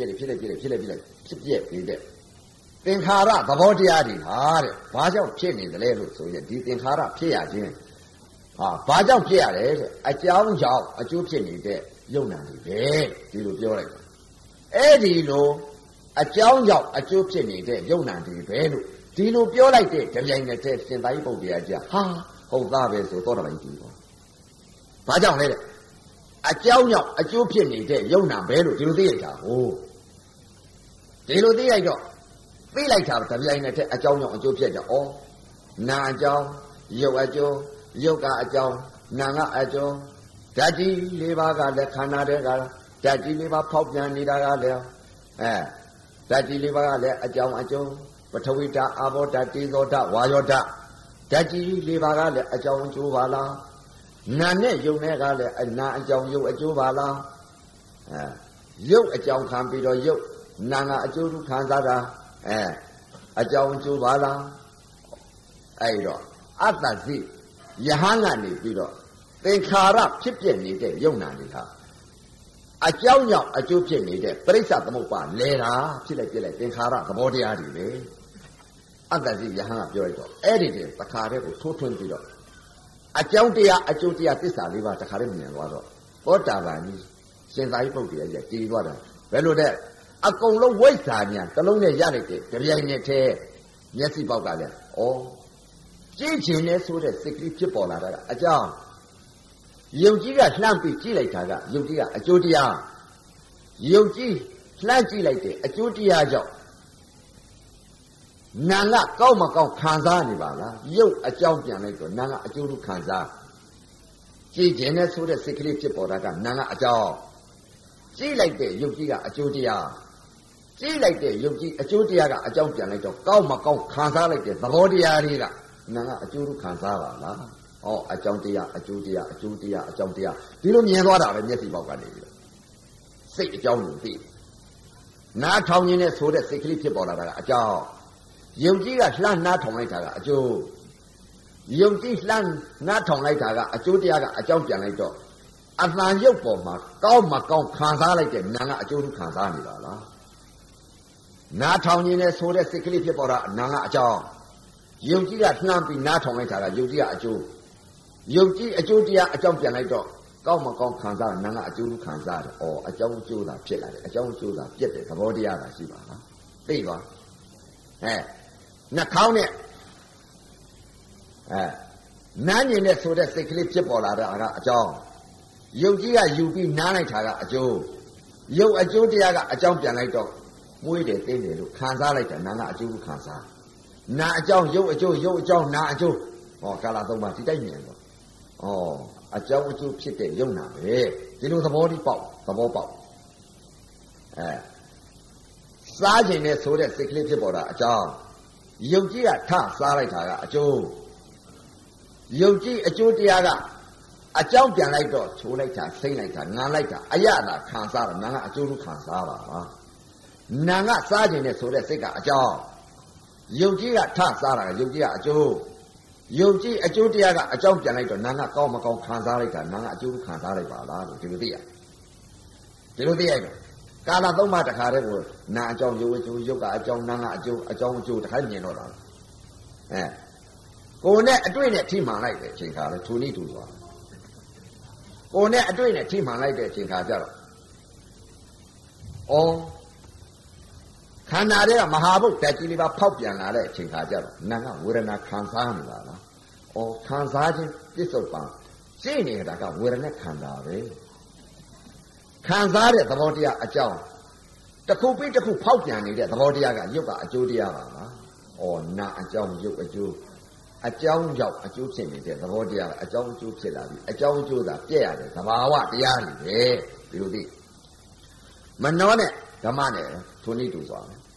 နေတဲ့သင်္ခါရသဘောတရားတွေဟာတဲ့ဘာကြောင့်ဖြစ်နေသလဲလို့ဆိုရင်ဒီသင်္ခါရဖြစ်ရခြင်းဘာကြောင့်ဖြစ်ရတယ်တဲ့အကြောင်းကြောင့်အကျိုးဖြစ်နေတဲ့ယုံနာတွေပဲဒီလိုပြောလိုက်တာအဲ့ဒီလိုအကြောင်းကြောင့်အကျိုးဖြစ်နေတဲ့ယုံနာတွေပဲလို့ဒီလိုပြောလိုက်တဲ့ကြပြိုင်နဲ့ရှင်သာရိပုတ္တရာကြီးဟာဟုတ်သားပဲဆိုတော့တော်ပိုင်းကြည့်ပါဘာကြောင့်လဲတဲ့အကြောင်းကြောင့်အကျိုးဖြစ်နေတဲ့ယုံနာပဲလို့ဒီလိုသိလိုက်တာဟုတ်ဒီလိုသိလိုက်တော့သိလိုက်တာကြပြိုင်နဲ့အကြောင်းကြောင့်အကျိုးဖြစ်ကြဩနာအကြောင်းယုတ်အကျိုးယုတ်ကအကြောင်းနာကအကျိုးဓာတ်ကြီး၄ပါးကလည်းခန္ဓာတဲ့ကဓာတ်ကြီး၄ပါးဖောက်ပြန်နေတာကလည်းဓာတ်ကြီး၄ပါးကလည်းအကြောင်းအကျိုးပထဝီဓာတ်အာဘောဓာတ်တေဇောဓာတ်ဝါယောဓာတ်ဓာတ်ကြီး၄ပါးကလည်းအကြောင်းအကျိုးပါလားနာနဲ့ယုံနဲ့ကလည်းနာအကြောင်းယုတ်အကျိုးပါလားယုတ်အကြောင်းခံပြီးတော့ယုတ်နာကအကျိုးသူခံစားတာအကြောင်းအကျိုးပါလားအဲ့တော့အတ္တစီယဟန်ကနေပြီးတော့သင်္ခါရဖြစ်ပြနေတဲ့ယုံနာတွေဟာအကြောင်းကြောင့်အကျိုးဖြစ်နေတဲ့ပရိစ္ဆသမုပ္ပါလဲတာဖြစ်လိုက်သင်္ခါရသဘောတရားတွေပဲအတ္တစီယဟန်ကပြောလိုက်တော့အဲ့ဒီတည်းတခါတည်းကိုထိုးထွင်းပြီးတော့အကြောင်းတရားအကျိုးတရားသစ္စာလေးပါးတခါတည်းမြင်သွားတော့သောတာပန်ကြီးရှင်သာရိပုတ္တရာကြီးတည်သွားတာဘယ်လိုတဲ့အကုန်လုံးဝိဇ္ဇာညာတစ်လုံးနဲ့ရလိုက်တဲ့ကြပြိုင်နဲ့ထဲမျက်စိပေါက်ကလည်းကြည့်ချင်နေဆိုတဲ့စိတ်ကလေးဖြစ်ပေါ်လာတာကအကြောင်းယုံကြည်ကလှမ်းပြီးကြည့်လိုက်တာကယုံကြည်ကအကျိုးတရားယုံကြည်လှမ်းကြည့်လိုက်တဲ့အကျိုးတရားကြောင့်နာကကောက်မကောက်ခံစားနေပါလားယုတ်အကြောင်းပြန်လိုက်တော့နာကအကျိုးလို့ခံစားကြည်ကျင်နေဆိုတဲ့စိတ်ကလေးဖြစ်ပေါ်တာကနာကအကြောင်းကြည့်လိုက်တဲ့ယုတ်ကြီးကအကျိုးတရားကြည့်လိုက်တဲ့ယုတ်ကြီးအကျိုးတရားကအကြောင်းပြန်လိုက်တော့ကောက်မကောက်ခံစားလိုက်တဲ့သဘောတရားတွေကနာကအကျိုးလို့ခံစားပါလားအကြောင်းတရားအကျိုးတရားအကျိုးတရားအကြောင်းတရားဒီလိုမြင်သွားတာပဲမျက်စိပေါက်ကနေပြီးတော့စိတ်အကြောင်းကိုသိနားထောင်ခြင်းနဲ့ဆိုတဲ့စိတ်ကလေးဖြစ်ပေါ်လာတာကအကြောင်းယုံကြည်ကလှမ်းနားထောင်လိုက်တာကအကျိုးယုံကြည်လှမ်းနားထောင်လိုက်တာကအကျိုးတရားကအကြောင်းပြန်လိုက်တော့အတန်ရုပ်ပေါ်မှာကောင်းမကောင်းခံစားလိုက်တဲ့နာကအကျိုးကိုခံစားနေပါလားနားထောင်ခြင်းနဲ့ဆိုတဲ့စိတ်ကလေးဖြစ်ပေါ်တာနာကအကြောင်းယုံကြည်ကလှမ်းပြီးနားထောင်လိုက်တာကယုံကြည်ကအကျိုးယုံကြည်အကျိုးတရားအကြောင်းပြန်လိုက်တော့ကောင်းမကောင်းခံစားနာကအကျိုးကိုခံစားတယ်အကြောင်းအကျိုးသာဖြစ်လာတယ်အကြောင်းအကျိုးသာပြည့်တဲ့သဘောတရားသာရှိပါလားသိပါနှာခေါင်းနဲ့နားညင်နဲ့ဆိုတဲ့စိတ်ကလေးဖြစ်ပေါ်လာတာကအကြောင်းယုတ်ကြီးကယူပြီးနားလိုက်တာကအကျိုးယုတ်အကျိုးတရားကအကြောင်းပြန်လိုက်တော့မွေးတယ်တင်းတယ်လို့ခံစားလိုက်တာနာကအကျိုးကိုခံစားနာအကြောင်းယုတ်အကျိုးယုတ်အကြောင်းနာအကျိုးကာလသုံးပါးဒီတိုက်မြင်တော့အကြောင်းအကျိုးဖြစ်တဲ့ယုံနာပဲဒီလိုသဘောပေါက်စားခြင်းနဲ့ဆိုတဲ့စိတ်ကလေးဖြစ်ပေါ်တာအကြောင်းယုတ်ကြီးကထစားလိုက်တာကအကျိုးယုတ်ကြီးအကျိုးတရားကအကြောင်းပြန်လိုက်တော့ချိုးလိုက်တာစိမ့်လိုက်တာငံလိုက်တာအရသာခံစားတာနာကအကျိုးလို့ခံစားပါလားနာကစားခြင်းနဲ့ဆိုတဲ့စိတ်ကအကြောင်းယုတ်ကြီးကထစားတာကယုတ်ကြီးကအကျိုးယုတ်ကြီးအကျိုးတရားကအကြောင်းပြန်လိုက်တော့နာကကောင်းမကောင်းခံစားလိုက်တာနာကအကျိုးလို့ခံစားလိုက်ပါလားလို့ဒီလိုသိရတော့ကာလသုံးပါးတခါတည်းကိုနာအကြောင်းယုတ်အကျိုးယုတ်ကအကြောင်းနာကအကျိုးအကြောင်းအကျိုးတခါမြင်တော့တာကိုယ်နဲ့အတွေ့နဲ့ထိမှန်လိုက်တဲ့အချိန်ခါလဲထူနိထူသွားကိုယ်နဲ့အတွေ့နဲ့ထိမှန်လိုက်တဲ့အချိန်ခါကျတော့ခန္ဓာတွေကမဟာဘုတ်ဓာတ်ကြီးလေးပါဖောက်ပြန်လာတဲ့အချိန်ခါကျတော့နာကဝေဒနာခံစားနေပါလားခံစားခြင်းပြစ္ဆုတ်ပံရှင်းနေတာကဝေဒနာခန္ဓာပဲခံစားတဲ့သဘောတရားအကြောင်းတစ်ခုပြီးတစ်ခုဖောက်ပြန်နေတဲ့သဘောတရားကယုတ်ကအကျိုးတရားပါလားနာအကြောင်းယုတ်အကျိုးအကြောင်းကြောင့်အကျိုးဖြစ်နေတဲ့သဘောတရားကအကြောင်းအကျိုးဖြစ်လာပြီအကြောင်းအကျိုးသာပြည့်ရတယ်သဘာဝတရားတွေပဲဒီလိုသိမနောနဲ့ဓမ္မနဲ့ထိုနည်းတူသွားတယ်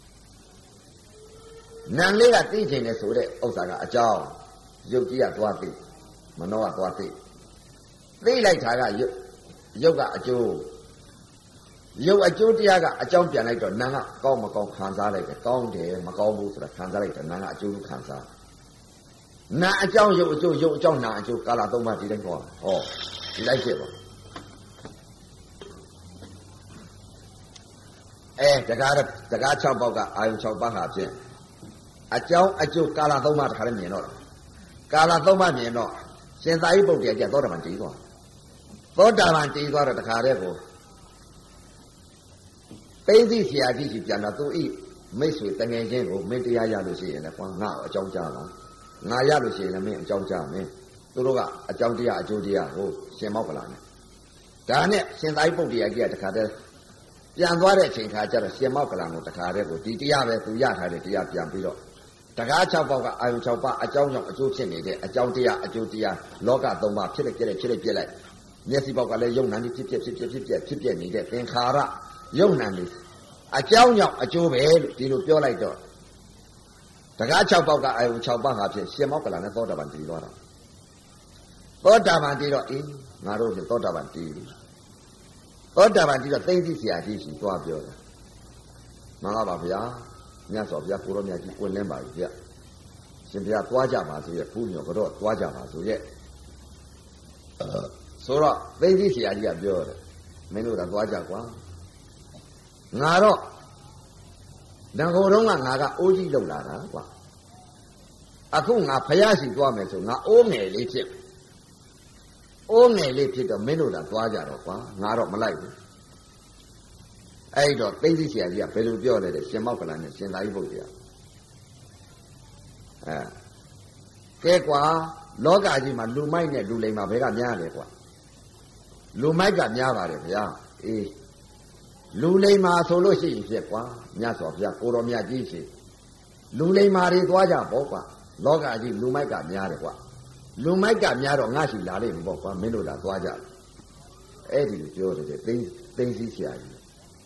နာလေးကသိချင်တယ်ဆိုတဲ့ဥစ္စာကအကြောင်းယုတ်ကြီးကသွားသိမနောကသွားသိလိုက်တာကယုတ်ကအကျိုးရုပ်အကျိုးတရားကအကြောင်းပြန်လိုက်တော့နာကကောင်းမကောင်းခံစားလိုက်တယ်ကောင်းတယ်မကောင်းဘူးဆိုတာခံစားလိုက်တယ်နာကအကျိုးခံစားနာအကြောင်းရုပ်အကျိုးရုပ်အကြောင်းနာအကျိုးကာလ3ပါးဒီတိုင်းဟောဟောဒီလိုက်ဖြစ်ပါတကား6ပေါက်ကအာယုံ6ပါးဟာဖြင့်အကြောင်းအကျိုးကာလ3ပါးတခါလည်းမြင်တော့ကာလ3ပါးမြင်တော့ရှင်သာရိပုတ္တရာကျသောတာပန်တည်သွားသောတာပန်တည်သွားတော့တခါတည်းကိုသိသိဆရာကြီးကြီးပြန်တော့သူဤမိတ်ဆွေတငယ်ချင်းကိုမင်းတရားရလို့ရှိရင်လည်းကွာငါ့ကိုအကြောင်းကြားပါငါရလို့ရှိရင်လည်းမင်းအကြောင်းကြားမင်းသူတို့ကအကြောင်းတရားအကျိုးတရားကိုရှင်မောက္ကလနဲ့ဒါနဲ့ရှင်သာရိပုတ္တရာကြီးကတခါတည်းပြန်သွားတဲ့အချိန်ခါကျတော့ရှင်မောက္ကလကိုတခါတည်းကိုဒီတရားပဲသူရထားတဲ့တရားပြန်ပြီးတော့တကား6ပေါက်ကအာယုံ6ပါးအကြောင်းကြောင့်အကျိုးဖြစ်နေတဲ့အကြောင်းတရားအကျိုးတရားလောက3ပါးဖြစ်လိုက်ပြက်လိုက်မျက်စိပေါက်ကလည်းယုံနာနေဖြစ်ပြက်နေတဲ့သင်္ခါရယုံနာနေအကြောင်းကြောင့်အကျိုးပဲလို့ဒီလိုပြောလိုက်တော့တကား6ပေါက်ကအာယုံ6ပါးဟာဖြင့်ရှင်မောက္ကလနဲ့သောတာပန်တည်သွားတာသောတာပန်တည်တော့ငါတို့ဖြင့်သောတာပန်တည်သောတာပန်တည်တော့သိသိဆရာကြီးရှိသွားပြောတာမှန်ပါဗျာမြတ်စွာဘုရားကိုရောမြတ်ကြီးဝင်လင်းပါပြီဗျရှင်ဘုရားသွားကြပါဆိုရဲ့ဘုညောကတော့သွားကြပါဆိုရဲ့ဆိုတော့သိသိဆရာကြီးကပြောတယ်မင်းတို့ကသွားကြကွာငါတော့ငကိုယ်တော့ငါကအိုးကြီးလောက်လာတာကွာအခုငါဖယားရှိသွားမယ်ဆိုငါအိုးငယ်လေးဖြစ်အိုးငယ်လေးဖြစ်တော့မင်းတို့ကသွားကြတော့ကွာငါတော့မလိုက်ဘူးအဲ့တော့သိသိဆရာကြီးကဘယ်လိုပြောလဲတဲ့ရှင်မောက္ကလနဲ့ရှင်သာရိပုတ္တရာကဲကွာလောကကြီးမှာလူမိုက်နဲ့လူလိမ်မှာဘယ်ကများလဲကွာလူမိုက်ကများပါတယ်ဗျာလူလိမ်မာဆိုလို့ရှိရင်ဖြစ်ကွာမြတ်စွာဘုရားကိုတော်မြတ်ကြီးရှိလူလိမ်မာတွေသွားကြပေါ့ကွာလောကကြီးလူမိုက်ကများတယ်ကွာလူမိုက်ကများတော့ငါရှိလာလိမ့်မယ်ပေါ့ကွာမင်းတို့လာသွားကြအဲ့ဒီလိုပြောတယ်သိသိဆရာကြီး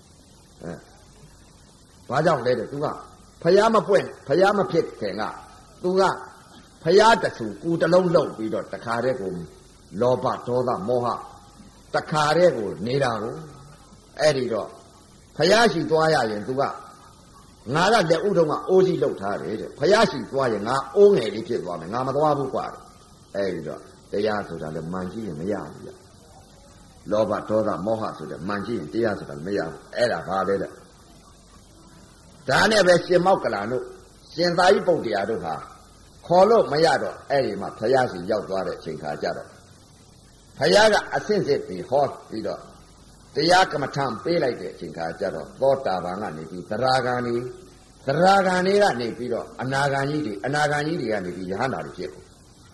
ဘာကြောင့်လဲတဲ့သူကဖျားမပွင့်ဖျားမဖြစ်ခင်ကသူကဖျားတဆူကူတလုံးလုံးပြီးတော့တခါတည်းကိုလောဘဒေါသမောဟတခါတည်းကိုနေတာကိုအဲ့ဒီတော့ဖျားရှိသွားရရင်သူကငါကလက်ဥတုံးကအိုးကြီးလှုပ်ထားတယ်တဲ့ဖျားရှိသွားရင်ငါအိုးငယ်လေးဖြစ်သွားမယ်ငါမသွားဘူးကွာအဲ့ဒီတော့တရားဆိုတာလည်းမှန်ကြည့်ရင်မရဘူးဗျလောဘဒေါသမောဟဆိုတဲ့မှန်ကြည့်ရင်တရားဆိုတာမရဘူးအဲ့ဒါဘာလဲတဲ့ဒါနဲ့ပဲရှင်မောက္ကလတို့ရှင်သာရိပုတ္တရာတို့ဟာခေါ်လို့မရတော့အဲ့ဒီမှာဖယားစီရောက်သွားတဲ့အချိန်ခါကျတော့ဖယားကအဆင့်စစ်ပြီးဟောပြီးတော့တရားကမ္မထံပေးလိုက်တဲ့အချိန်ခါကျတော့သောတာပန်ကနေပြီးသရဂံနေကနေပြီးတော့အနာဂံကြီးတွေကနေပြီးယဟန္တာတွေဖြစ်ကုန်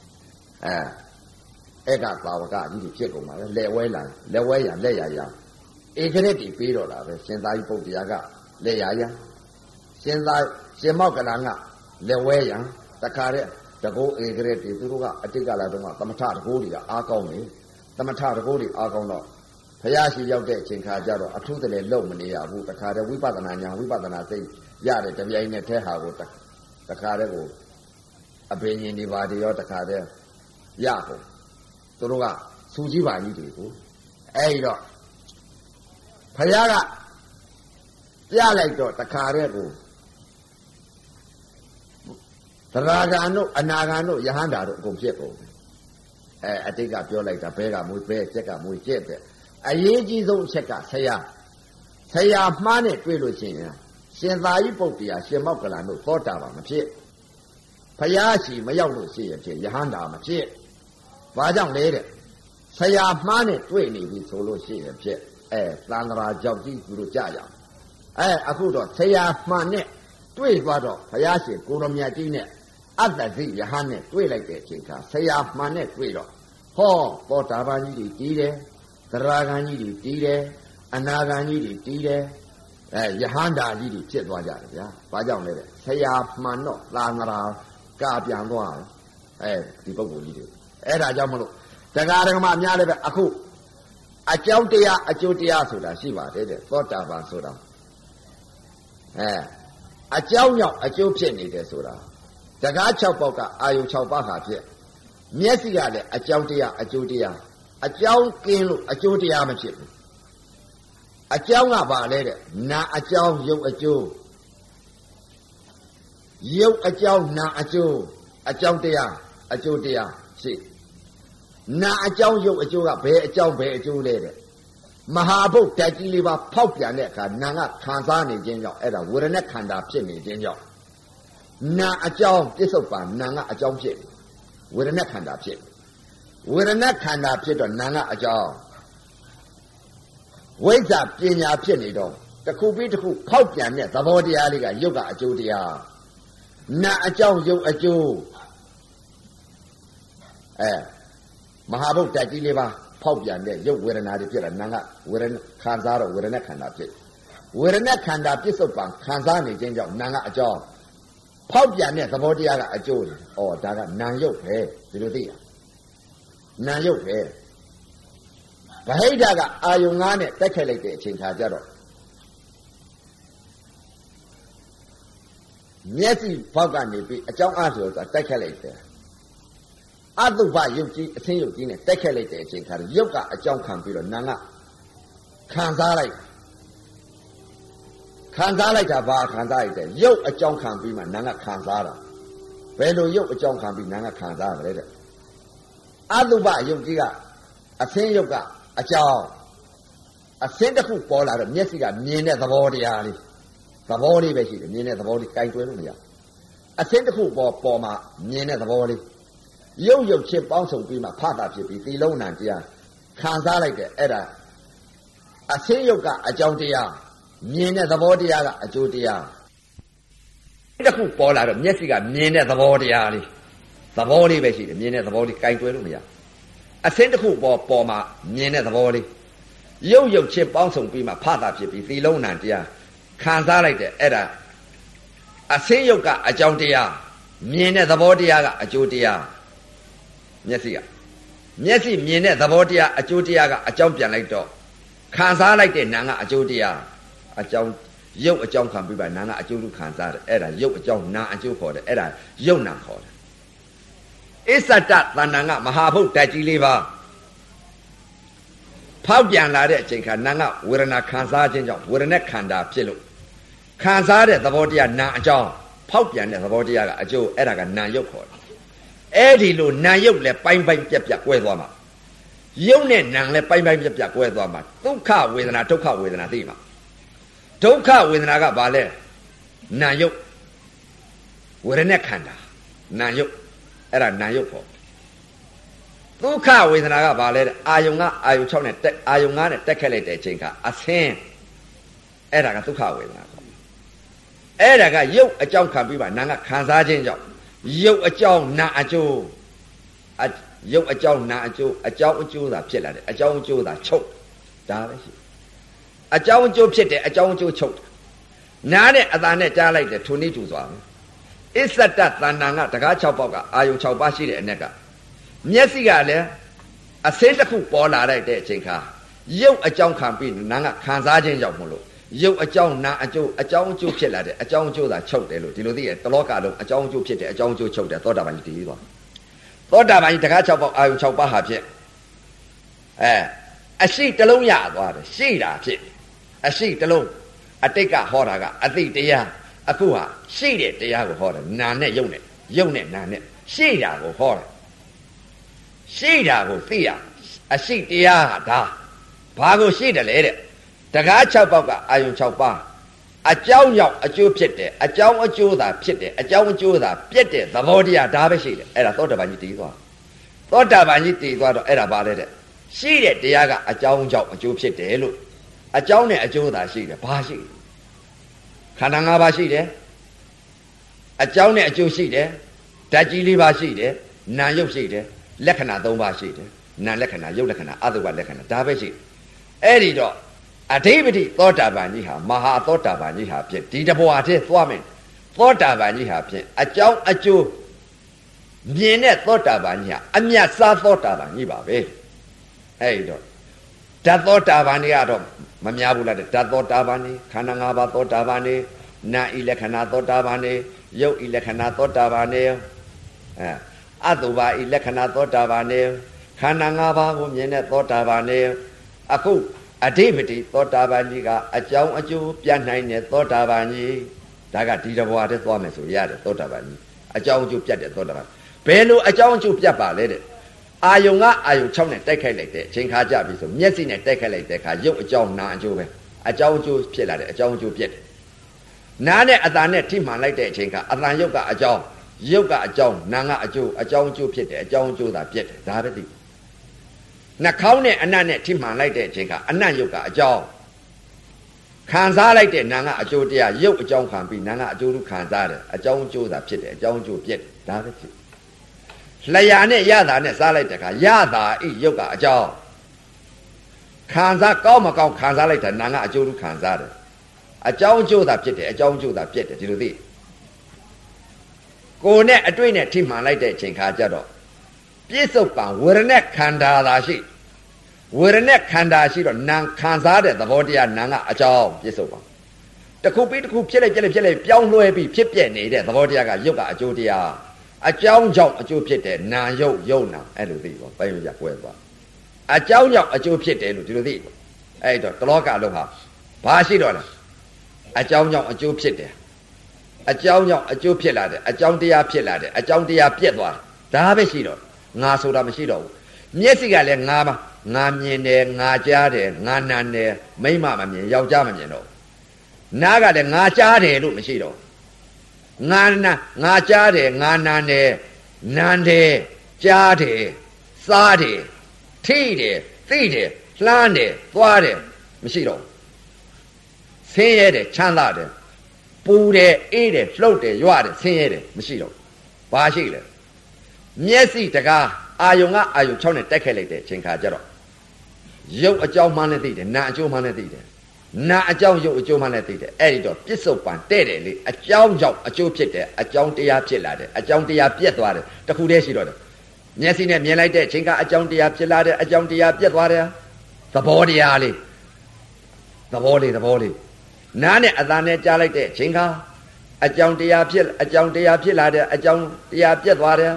အဲ့ကပါဝကကြီးတွေဖြစ်ကုန်ပါပဲလက်ဝဲရလက်ရဧကရက်တွေပေးတော့တာပဲရှင်သာရိပုတ္တရာကလက်ရရှင်မောက္ကလကလက်ဝဲရတခါတဲ့တကောဧကရက်တွေသူတို့ကအတိတ်ကလာတော့သမထတကောတွေကအားကောင်းတယ်သမထတကောတွေအားကောင်းတော့ဘုရားရှိရောက်တဲ့အချိန်ခါကျတော့အထုတလည်းလုံမနေရဘူးတခါတဲ့ဝိပဿနာဉာဏ်ဝိပဿနာသိရတဲ့တပြိုင်နဲ့ထဲဟာကိုတခါတဲ့ကိုအပင်ရှင်ဒီပါတွေရောတခါတဲ့ရကုန်သူတို့ကစူကြီးပါကြီးတွေကိုအဲ့တော့ဘုရားကပြလိုက်တော့တခါတဲ့ကိုသရဂံတို့အနာဂံတို့ယဟန္တာတို့အကုန်ဖြစ်ကုန်အတိတ်ကပြောလိုက်တာဘဲကမွေးဘဲကျက်ကမွေးကျက်တဲ့အရေးကြီးဆုံးအချက်ကဆရာမှားနဲ့တွေ့လို့ရှိရင်ရှင်သာရိပုတ္တရာရှင်မောက္ကလတို့သောတာပန်မဖြစ်ဘုရားရှိမရောက်လို့ရှိရင်ဖြစ်ယဟန္တာမဖြစ်ဘာကြောင့်လဲတဲ့ဆရာမှားနဲ့တွေ့နေပြီဆိုလို့ရှိရင်ဖြစ်သန္တရာကြောင့်ကြီးသူတို့ကြရအောင်အခုတော့ဆရာမှန်နဲ့တွေ့သွားတော့ဘုရားရှင်ကိုတော်မြတ်ကြီးနဲ့အတ္တဇိယဟန်နဲ့တွေ့လိုက်တဲ့အချိန်ကဆရာမှန်နဲ့တွေ့တော့ဟောသောတာပန်ကြီးတွေတည်တယ်သရဂံကြီးတွေတည်တယ်အနာဂံကြီးတွေတည်တယ်ယဟန္တာကြီးတွေဖြစ်သွားကြတယ်ဗျာဘာကြောင့်လဲတဲ့ဆရာမှန်တော့သန္တရာကပြန်သွားဒီပုဂ္ဂိုလ်ကြီးတွေအဲ့ဒါကြောင့်မလို့တရားဓမ္မများလည်းပဲအခုအကြောင်းတရားအကျိုးတရားဆိုတာရှိပါတယ်တဲ့သောတာပန်ဆိုတာအကြောင်းကြောင့်အကျိုးဖြစ်နေတယ်ဆိုတာတကား6ပေါက်ကအာယု6ပါးဟာဖြစ်မျက်စိကလည်းအကြောင်းတရားအကျိုးတရားအကြောင်းကင်းလို့အကျိုးတရားမဖြစ်ဘူးအကြောင်းကပါလေတဲ့နာအကြောင်းရုပ်အကျိုးရုပ်အကြောင်းနာအကျိုးအကြောင်းတရားအကျိုးတရားရှိနာအကြောင်းရုပ်အကျိုးကဘယ်အကြောင်းဘယ်အကျိုးလဲတဲ့မဟာဘုတ်ဓာတ်ကြီးလေးပါဖောက်ပြန်တဲ့အခါနာကခံစားနေခြင်းကြောင့်အဲ့ဒါဝေဒနာခန္ဓာဖြစ်နေခြင်းကြောင့်နာအကြောင်းပြစ္ဆုတ်ပါနာကအကြောင်းဖြစ်ဝေဒနာခန္ဓာဖြစ်ဝေဒနာခန္ဓာဖြစ်တော့နာကအကြောင်းဝိဇ္ဇာပညာဖြစ်နေတော့တစ်ခုပြီးတစ်ခုဖောက်ပြန်တဲ့သဘောတရားလေးကရုပ်ကအကျိုးတရားနာအကြောင်းရုပ်အကျိုးမဟာဘုတ်ဓာတ်ကြီးလေးပါဖောက်ပြန်တဲ့ရုပ်ဝေဒနာတွေဖြစ်တာနာကဝေဒနာခံစားတော့ဝေဒနာခန္ဓာဖြစ်ဝေဒနာခန္ဓာပြစ္ဆုတ်ပံခံစားနေခြင်းကြောင့်နာကအကြောင်းဖောက်ပြန်တဲ့သဘောတရားကအကျိုးတွေဩဒါကနာရုပ်ပဲဒီလိုသိရနာရုပ်ပဲဗဟိတကအာယုံငါးနဲ့တက်ခဲ့လိုက်တဲ့အချိန်ခါကျတော့မျက်စိဘောက်ကနေပြီးအကြောင်းအားဆိုတာတက်ခဲ့လိုက်တယ်အတုပယုတ်ကြီးအသင်းယုတ်ကြီးနဲ့တက်ခဲ့လိုက်တဲ့အချိန်ခါရုပ်ကအကြောင်းခံပြီးတော့နာကခံစားလိုက်တာဘာခံစားလိုက်တယ်ရုပ်အကြောင်းခံပြီးမှနာကခံစားတာဘယ်လိုရုပ်အကြောင်းခံပြီးနာကခံစားရလဲတဲ့အတုပယုတ်ကြီးကအသင်းယုတ်ကအကြောင်းအသင်းတစ်ခုပေါ်လာတော့မျက်စိကမြင်တဲ့သဘောတရားလေးသဘောလေးပဲရှိတယ်မြင်တဲ့သဘောလေးကြိုင်တွဲလို့မရအသင်းတစ်ခုပေါ်မှာမြင်တဲ့သဘောလေးရုပ်ချင်းပေါင်းစုံပြီးမှဖတာဖြစ်ပြီးသီလုံးနံတရားခံစားလိုက်တဲ့အဲ့ဒါအသင်းယုတ်ကအကြောင်းတရားမြင်တဲ့သဘောတရားကအကျိုးတရားတစ်ခုပေါ်လာတော့မျက်စိကမြင်တဲ့သဘောတရားလေးသဘောလေးပဲရှိတယ်မြင်တဲ့သဘောလေးကြိုင်တွဲလို့မရအသင်းတစ်ခုပေါ်မှာမြင်တဲ့သဘောလေးရုပ်ချင်းပေါင်းစုံပြီးမှဖတာဖြစ်ပြီးသီလုံးနံတရားခံစားလိုက်တဲ့အဲ့ဒါအသင်းယုတ်ကအကြောင်းတရားမြင်တဲ့သဘောတရားကအကျိုးတရားမျက်စိမြင်တဲ့သဘောတရားအကျိုးတရားကအကြောင်းပြန်လိုက်တော့ခံစားလိုက်တဲ့နာကအကျိုးတရားအကြောင်းရုပ်အကြောင်းခံပြီးပါနာကအကျိုးလူခံစားတယ်အဲ့ဒါရုပ်အကြောင်းနာအကျိုးခေါ်တယ်အဲ့ဒါရုပ်နာခေါ်တယ်အစ္ဆတတဏ္ဍာငမဟာဘုတ်ဓာတ်ကြီးလေးပါဖောက်ပြန်လာတဲ့အချိန်ခါနာကဝေဒနာခံစားခြင်းကြောင့်ဝေဒနာခန္ဓာဖြစ်လို့ခံစားတဲ့သဘောတရားနာအကြောင်းဖောက်ပြန်တဲ့သဘောတရားကအကျိုးအဲ့ဒါကနာရုပ်ခေါ်တယ်အဲ့ဒီလိုနာရုပ်လည်းပိုင်းပိုင်းပြက်ပြက်ကွဲသွားမှာရုပ်နဲ့နာလည်းပိုင်းပိုင်းပြက်ပြက်ကွဲသွားမှာဒုက္ခဝေဒနာဒုက္ခဝေဒနာသိမှာဒုက္ခဝေဒနာကဘာလဲနာရုပ်ဝေဒနာခန္ဓာနာရုပ်အဲ့ဒါနာရုပ်ခေါ်ဒုက္ခဝေဒနာကဘာလဲအာယုံ6နဲ့တက်အာယုံ9နဲ့တက်ခဲ့လိုက်တဲ့အချိန်ကအဆင်းအဲ့ဒါကဒုက္ခဝေဒနာခေါ်အဲ့ဒါကရုပ်အကြောင်းခံပြီးပါနာကခံစားခြင်းကြောင့်ရုပ်အကြောင်းနာအကျိုးရုပ်အကြောင်းနာအကျိုးအကြောင်းအကျိုးသာဖြစ်လာတယ်အကြောင်းအကျိုးသာချုပ်ဒါပဲရှိအကြောင်းအကျိုးဖြစ်တယ်အကြောင်းအကျိုးချုပ်နားနဲ့အသာနဲ့ကြားလိုက်တယ်ထိုနည်းတူသွားမယ်အစ္ဆတတဏ္ဍာငတကား6ပေါက်ကအာယုံ6ပါးရှိတဲ့အ ਨੇ ကမျက်စိကလည်းအစင်းတစ်ခုပေါ်လာတဲ့အချိန်ခါရုပ်အကြောင်းခံပြီးနာကခံစားခြင်းကြောင့်မလို့ရုပ်အကြောင်းနာအကျိုးအကြောင်းအကျိုးဖြစ်လာတဲ့အကြောင်းအကျိုးသာချုပ်တယ်လို့ဒီလိုသိရတလောကလုံးအကြောင်းအကျိုးဖြစ်တယ်အကြောင်းအကျိုးချုပ်တယ်သောတာပန်ကြီးတည်သွားသောတာပန်ကြီးတကား6ပေါက်အာယုံ6ပါးဟာဖြစ်အရှိတလုံးရသွားတယ်ရှိတာဖြစ်အရှိတလုံးအတိတ်ကဟောတာကအသိတရားအခုဟာရှိတဲ့တရားကိုဟောတယ်နာနဲ့ရုပ်နဲ့နာနဲ့ရှိတာကိုဟောတယ်ရှိတာကိုသိရအရှိတရားဟာဒါဘာကိုရှိတယ်လဲတဲ့တကား6ပေါက်ကအာယုံ6ပါးအကြောင်းရောက်အကျိုးဖြစ်တယ်အကြောင်းအကျိုးသာဖြစ်တယ်အကြောင်းအကျိုးသာပြည့်တဲ့သဘောတရားဒါပဲရှိတယ်အဲ့ဒါသောတာပန်ကြီးတည်သွားသောတာပန်ကြီးတည်သွားတော့အဲ့ဒါဘာလဲတဲ့ရှိတဲ့တရားကအကြောင်းကြောင့်အကျိုးဖြစ်တယ်လို့အကြောင်းနဲ့အကျိုးသာရှိတယ်ဘာရှိခန္ဓာ၅ပါးရှိတယ်အကြောင်းနဲ့အကျိုးရှိတယ်ဓာတ်ကြီး၄ပါးရှိတယ်နာယုတ်ရှိတယ်လက္ခဏာ၃ပါးရှိတယ်နာလက္ခဏာယုတ်လက္ခဏာအတုပလက္ခဏာဒါပဲရှိအဲ့ဒီတော့အဓိပတိသောတာပန်ကြီးဟာမဟာသောတာပန်ကြီးဟာဖြင့်ဒီတဘဝတည်းသွားမယ်သောတာပန်ကြီးဟာဖြင့်အကြောင်းအကျိုးမြင်တဲ့သောတာပန်ကြီးဟာအမြတ်စားသောတာပန်ကြီးပါပဲအဲ့ဒီတော့ဓာတ်သောတာပန်ကြီးကတော့မများဘူးလားဓာတ်သောတာပန်ကြီးခန္ဓာ၅ပါးသောတာပန်ကြီးနာဤလက္ခဏာသောတာပန်ကြီးယုတ်ဤလက္ခဏာသောတာပန်ကြီးအတုပါဤလက္ခဏာသောတာပန်ကြီးခန္ဓာ၅ပါးကိုမြင်တဲ့သောတာပန်ကြီးအခုအဓိပတိသောတာပန်ကြီးကအကြောင်းအကျိုးပြနိုင်တဲ့သောတာပန်ကြီးဒါကဒီတဘွားတည်းသွားမယ်ဆိုရတယ်သောတာပန်ကြီးအကြောင်းအကျိုးပြတ်တဲ့သောတာပန်ဘယ်လိုအကြောင်းအကျိုးပြတ်ပါလဲတဲ့အာယုံကအာယုံ6နဲ့တိုက်ခိုက်လိုက်တဲ့အချိန်ခါကြပြီဆိုမျက်စိနဲ့တိုက်ခိုက်လိုက်တဲ့အခါရုပ်အကြောင်းနာအကျိုးပဲအကြောင်းအကျိုးဖြစ်လာတဲ့အကြောင်းအကျိုးပြတ်တယ်နားနဲ့အတန်နဲ့ထိမှန်လိုက်တဲ့အချိန်ကအတန်ရုပ်ကအကြောင်းရုပ်ကအကြောင်းနာကအကျိုးအကြောင်းအကျိုးဖြစ်တယ်အကြောင်းအကျိုးသာပြတ်တယ်ဒါပဲသိနှာခေါင်းနဲ့အနံ့နဲ့ထိမှန်လိုက်တဲ့အချိန်ကအနံ့ရုပ်ကအကြောင်းခံစားလိုက်တဲ့နာကအကျိုးတရားရုပ်အကြောင်းခံပြီးနာကအကျိုးခံစားတယ်အကြောင်းအကျိုးသာဖြစ်တယ်အကြောင်းအကျိုးပြတ်တယ်ဒါပဲဖြစ်လျာနဲ့ရတာနဲ့စားလိုက်တဲ့အခါရတာဤရုပ်ကအကြောင်းခံစားကောင်းမကောင်းခံစားလိုက်တာနာကအကျိုးခံစားတယ်အကြောင်းအကျိုးသာဖြစ်တယ်အကြောင်းအကျိုးသာပြတ်တယ်ဒီလိုသိကိုယ်နဲ့အတွေ့နဲ့ထိမှန်လိုက်တဲ့အချိန်ခါကျတော့ပြစ္ဆုတ်ပံဝေဒနာခန္ဓာသာရှိဝေဒနာခန္ဓာရှိတော့နာခံစားတဲ့သဘောတရားနာကအကြောင်းပြစ္ဆုတ်ပံတစ်ခုပြီးတစ်ခုဖြစ်လိုက်ပြောင်းလဲပြီးဖြစ်ပြနေတဲ့သဘောတရားကရုပ်ကအကျိုးတရားအကြောင်းကြောင့်အကျိုးဖြစ်တယ်နာယုတ်ယုတ်နာအဲ့လိုသိပေါ့ပိုင်းရကွဲသွားအကြောင်းကြောင့်အကျိုးဖြစ်တယ်လို့ဒီလိုသိပေါ့အဲ့တော့တလောကလုံးဟာဘာရှိတော့လဲအကြောင်းကြောင့်အကျိုးဖြစ်တယ်အကြောင်းကြောင့်အကျိုးဖြစ်လာတယ်အကြောင်းတရားဖြစ်လာတယ်အကြောင်းတရားပြတ်သွားတယ်ဒါပဲရှိတော့ငါဆိုတာမရှိတော့ဘူးမျက်စိကလည်းငါပါငါမြင်တယ်ငါကြားတယ်ငါနာတယ်မိမမမြင်ယောက်ျားမမြင်တော့နားကလည်းငါကြားတယ်လို့မရှိတော့ငါနာငါကြားတယ်ငါနာတယ်နန်းတယ်ကြားတယ်စားတယ်ထိတယ်သိတယ်လှမ်းတယ်သွားတယ်မရှိတော့ဆင်းရဲတယ်ချမ်းသာတယ်ပူတယ်အေးတယ်လှုပ်တယ်ရွတယ်ဆင်းရဲတယ်မရှိတော့ဘာရှိလဲမျက်စိတကားအာယုံကအာယုံ6နဲ့တိုက်ခိုက်လိုက်တဲ့အချိန်ခါကျတော့ရုပ်အကြောင်းမှန်းလည်းသိတယ်နာအကျိုးမှန်းလည်းသိတယ်နာအကြောင်းရုပ်အကျိုးမှန်းလည်းသိတယ်အဲ့ဒီတော့ပြစ္ဆုတ်ပံတဲ့တယ်လေအကြောင်းကြောင့်အကျိုးဖြစ်တယ်အကြောင်းတရားဖြစ်လာတယ်အကြောင်းတရားပြတ်သွားတယ်တခုတည်းရှိတော့တယ်မျက်စိနဲ့မြင်လိုက်တဲ့အချိန်ကအကြောင်းတရားဖြစ်လာတယ်အကြောင်းတရားပြတ်သွားတယ်သဘောတရားလေးသဘောလေးနားနဲ့အသာနဲ့ကြားလိုက်တဲ့အချိန်ကအကြောင်းတရားဖြစ်လာတယ်အကြောင်းတရားပြတ်သွားတယ်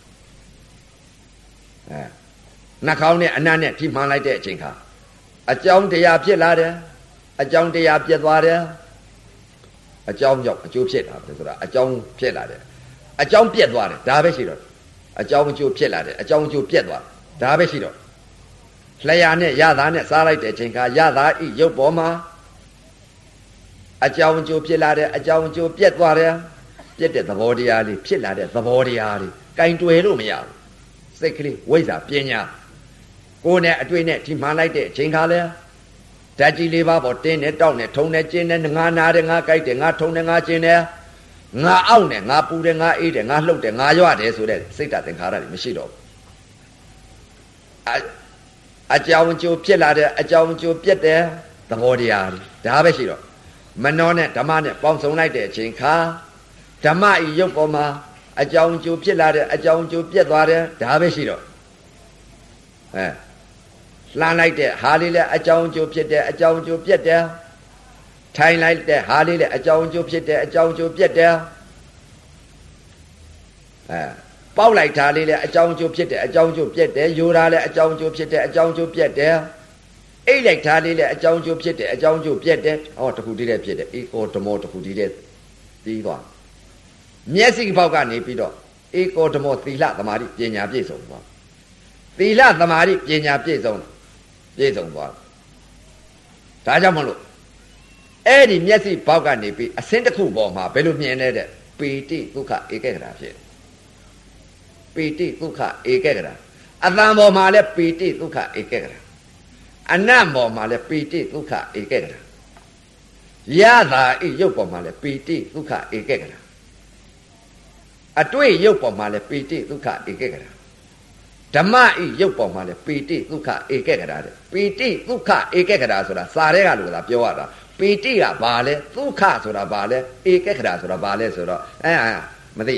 နှာခေါင်းနဲ့အနံ့နဲ့ထိမှန်လိုက်တဲ့အချိန်ကအကြောင်းတရားဖြစ်လာတယ်အကြောင်းတရားပြတ်သွားတယ်အကြောင်းကြောင့်အကျိုးဖြစ်တာပဲဆိုတာအကြောင်းဖြစ်လာတယ်အကြောင်းပြတ်သွားတယ်ဒါပဲရှိတော့အကြောင်းအကျိုးဖြစ်လာတယ်အကြောင်းအကျိုးပြတ်သွားဒါပဲရှိတော့လျာနဲ့ရတာနဲ့စားလိုက်တဲ့အချိန်ကရတာဤရုပ်ပေါ်မှာအကြောင်းအကျိုးဖြစ်လာတယ်အကြောင်းအကျိုးပြတ်သွားတယ်ပြတ်တဲ့သဘောတရားလေးဖြစ်လာတဲ့သဘောတရားလေးကင်တွယ်လို့မရဘူးစိတ်ကလေးဝိဇ္ဇာပညာကိုယ်နဲ့အတွေ့နဲ့ဒီမှန်လိုက်တဲ့အချိန်ခါလဲဓာတ်ကြီးလေးပါပေါ်တင်းနဲ့တောက်နဲ့ထုံနဲ့ကျင်းနဲ့ငါနာတယ်ငါကြိုက်တယ်ငါထုံတယ်ငါကျင်းတယ်ငါအောက်နဲ့ငါပူတယ်ငါအေးတယ်ငါလှုပ်တယ်ငါရွတယ်ဆိုတဲ့စိတ်ဓာတ်သင်္ခါရတွေမရှိတော့ဘူးအကြောင်းအကျိုးဖြစ်လာတဲ့အကြောင်းအကျိုးပြတ်တဲ့သဘောတရားတွေဒါပဲရှိတော့မနောနဲ့ဓမ္မနဲ့ပေါင်းစုံလိုက်တဲ့အချိန်ခါဓမ္မဤရုပ်ပေါ်မှာအကြောင်းအကျိုးဖြစ်လာတဲ့အကြောင်းအကျိုးပြတ်သွားတယ်ဒါပဲရှိတော့လှမ်းလိုက်တဲ့ဟာလေးလည်းအကြောင်းအကျိုးဖြစ်တယ်အကြောင်းအကျိုးပြတ်တယ်ထိုင်လိုက်တဲ့ဟာလေးလည်းအကြောင်းအကျိုးဖြစ်တယ်အကြောင်းအကျိုးပြတ်တယ်ပေါက်လိုက်တာလေးလည်းအကြောင်းအကျိုးဖြစ်တယ်အကြောင်းအကျိုးပြတ်တယ်ယူတာလည်းအကြောင်းအကျိုးဖြစ်တယ်အကြောင်းအကျိုးပြတ်တယ်အိတ်လိုက်တာလေးလည်းအကြောင်းအကျိုးဖြစ်တယ်အကြောင်းအကျိုးပြတ်တယ်ဟောတခုတည်းဖြစ်တယ်ဧကောဓမောတခုတည်းပြီးသွားမျက်စိပေါက်ကနေပြီးတော့ဧကောဓမောသီလသမာဓိပညာပြည့်စုံသွားသီလသမာဓိပညာပြည့်စုံသွားဒါကြောင့်မလို့အဲ့ဒီမျက်စိပေါက်ကနေပြီးအစင်းတစ်ခုပေါ်မှာဘယ်လိုမြင်လဲတဲ့ပေတိဒုက္ခဧကဂရဖြစ်ပေတိဒုက္ခဧကဂရအတန်ပေါ်မှာလည်းပေတိဒုက္ခဧကဂရအနတ်ပေါ်မှာလည်းပေတိဒုက္ခဧကဂရရတာဤရုပ်ပေါ်မှာလည်းပေတိဒုက္ခဧကဂရအတွေ့ရုပ်ပေါ်မှာလည်းပေတိဒုက္ခဧကဂရဓမ္မဤရုပ်ပေါ်မှာလည်းပေတိဒုက္ခဧကဂရတဲ့ပေတိဒုက္ခဧကဂရဆိုတာစာထဲကလို့သာပြောရတာပေတိကဘာလဲဒုက္ခဆိုတာဘာလဲဧကဂရဆိုတာဘာလဲဆိုတော့မသိ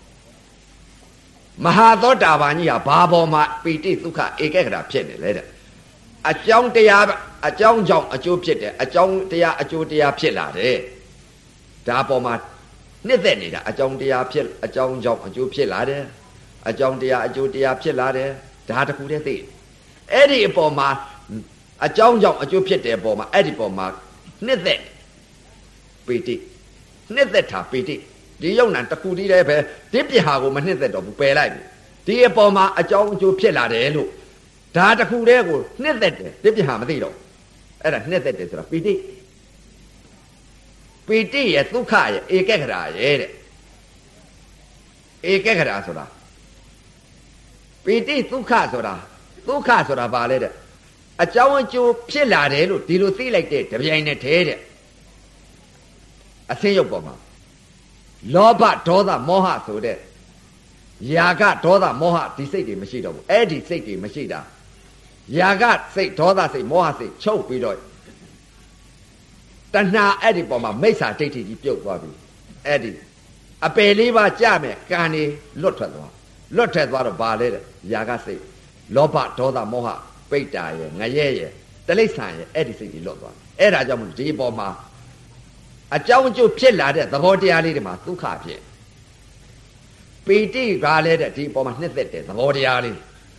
မဟာသောတာပန်ကြီးကဘာပေါ်မှာပေတိဒုက္ခဧကဂရဖြစ်နေလဲတဲ့အကြောင်းတရားအကြောင်းကြောင့်အကျိုးဖြစ်တယ်အကြောင်းတရားအကျိုးတရားဖြစ်လာတယ်ဒါပေါ်မှာနှစ်သက်နေတာအကြောင်းတရားဖြစ်အကြောင်းကြောင့်အကျိုးဖြစ်လာတယ်အကြောင်းတရားအကျိုးတရားဖြစ်လာတယ်ဒါတခုတည်းသိအဲ့ဒီအပေါ်မှာအကြောင်းကြောင့်အကျိုးဖြစ်တဲ့ပေါ်မှာအဲ့ဒီပေါ်မှာနှစ်သက်ပီတိနှစ်သက်တာပီတိဒီယုံနာတစ်ခုတည်းတည်းပဲဒီပြဟာကိုမနှစ်သက်တော့ဘူးပယ်လိုက်ပြီဒီအပေါ်မှာအကြောင်းအကျိုးဖြစ်လာတယ်လို့ဒါတစ်ခုတည်းကိုနှစ်သက်တယ်ဒီပြဟာမသိတော့အဲ့ဒါနှစ်သက်တယ်ဆိုတာပီတိရဲ့ဒုက္ခရဲ့ဧကက္ခရာရဲ့တဲ့ဧကက္ခရာဆိုတာပီတိဒုက္ခဆိုတာဘာလဲတဲ့အကြောင်းအကျိုးဖြစ်လာတယ်လို့ဒီလိုသိလိုက်တဲ့တပြိုင်နက်တည်းတဲ့အဆင်းရုပ်ပေါ်မှာလောဘဒေါသမောဟဆိုတဲ့ယာကဒေါသမောဟဒီစိတ်တွေမရှိတော့ဘူးအဲ့ဒီစိတ်တွေမရှိတာယာကစိတ်ဒေါသစိတ်မောဟစိတ်ချုပ်ပြီးတော့တဏှာအဲ့ဒီပေါ်မှာမိစ္ဆာဒိဋ္ဌိကြီးပြုတ်သွားပြီအဲ့ဒီအပယ်လေးပါးကြမယ်ကံနေလွတ်ထွက်သွားတော့ဘာလဲတဲ့ယာကစိတ်လောဘဒေါသမောဟပိတ္တာရဲ့ငရဲရဲ့တိလိစ္ဆာရဲ့အဲ့ဒီစိတ်ကြီးလွတ်သွားအဲ့ဒါကြောင့်မို့ဒီပေါ်မှာအကြောင်းအကျိုးဖြစ်လာတဲ့သဘောတရားလေးတွေမှာဒုက္ခဖြစ်ပီတိကလည်းတဲ့ဒီပေါ်မှာနှစ်သက်တဲ့သဘောတရားလေး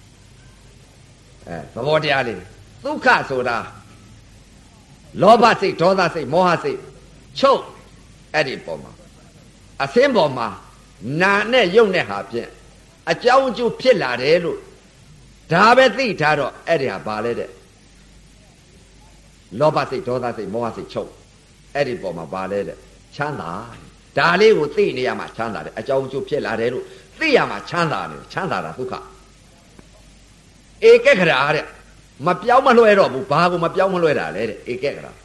သဘောတရားလေးဒုက္ခဆိုတာလောဘစိတ်ဒေါသစိတ်မောဟစိတ်ချုပ်အဲ့ဒီပေါ်မှာအစင်းပေါ်မှာနာနဲ့ယုံနဲ့ဟာဖြင့်အကြောင်းအကျိုးဖြစ်လာတယ်လို့ဒါပဲသိထားတော့အဲ့ဒီဟာဘာလဲတဲ့လောဘစိတ်ဒေါသစိတ်မောဟစိတ်ချုပ်အဲ့ဒီပေါ်မှာဘာလဲတဲ့ချမ်းသာဒါလေးကိုသိနေရမှာချမ်းသာတယ်အကြောင်းအကျိုးဖြစ်လာတယ်လို့သိရမှာချမ်းသာတယ်ချမ်းသာတာဒုက္ခဧကက္ခရာတဲ့မပြောင်းမလွှဲတော့ဘူးဘာကိုမပြောင်းမလွှဲတာလဲတဲ့ဧကက္ခရာ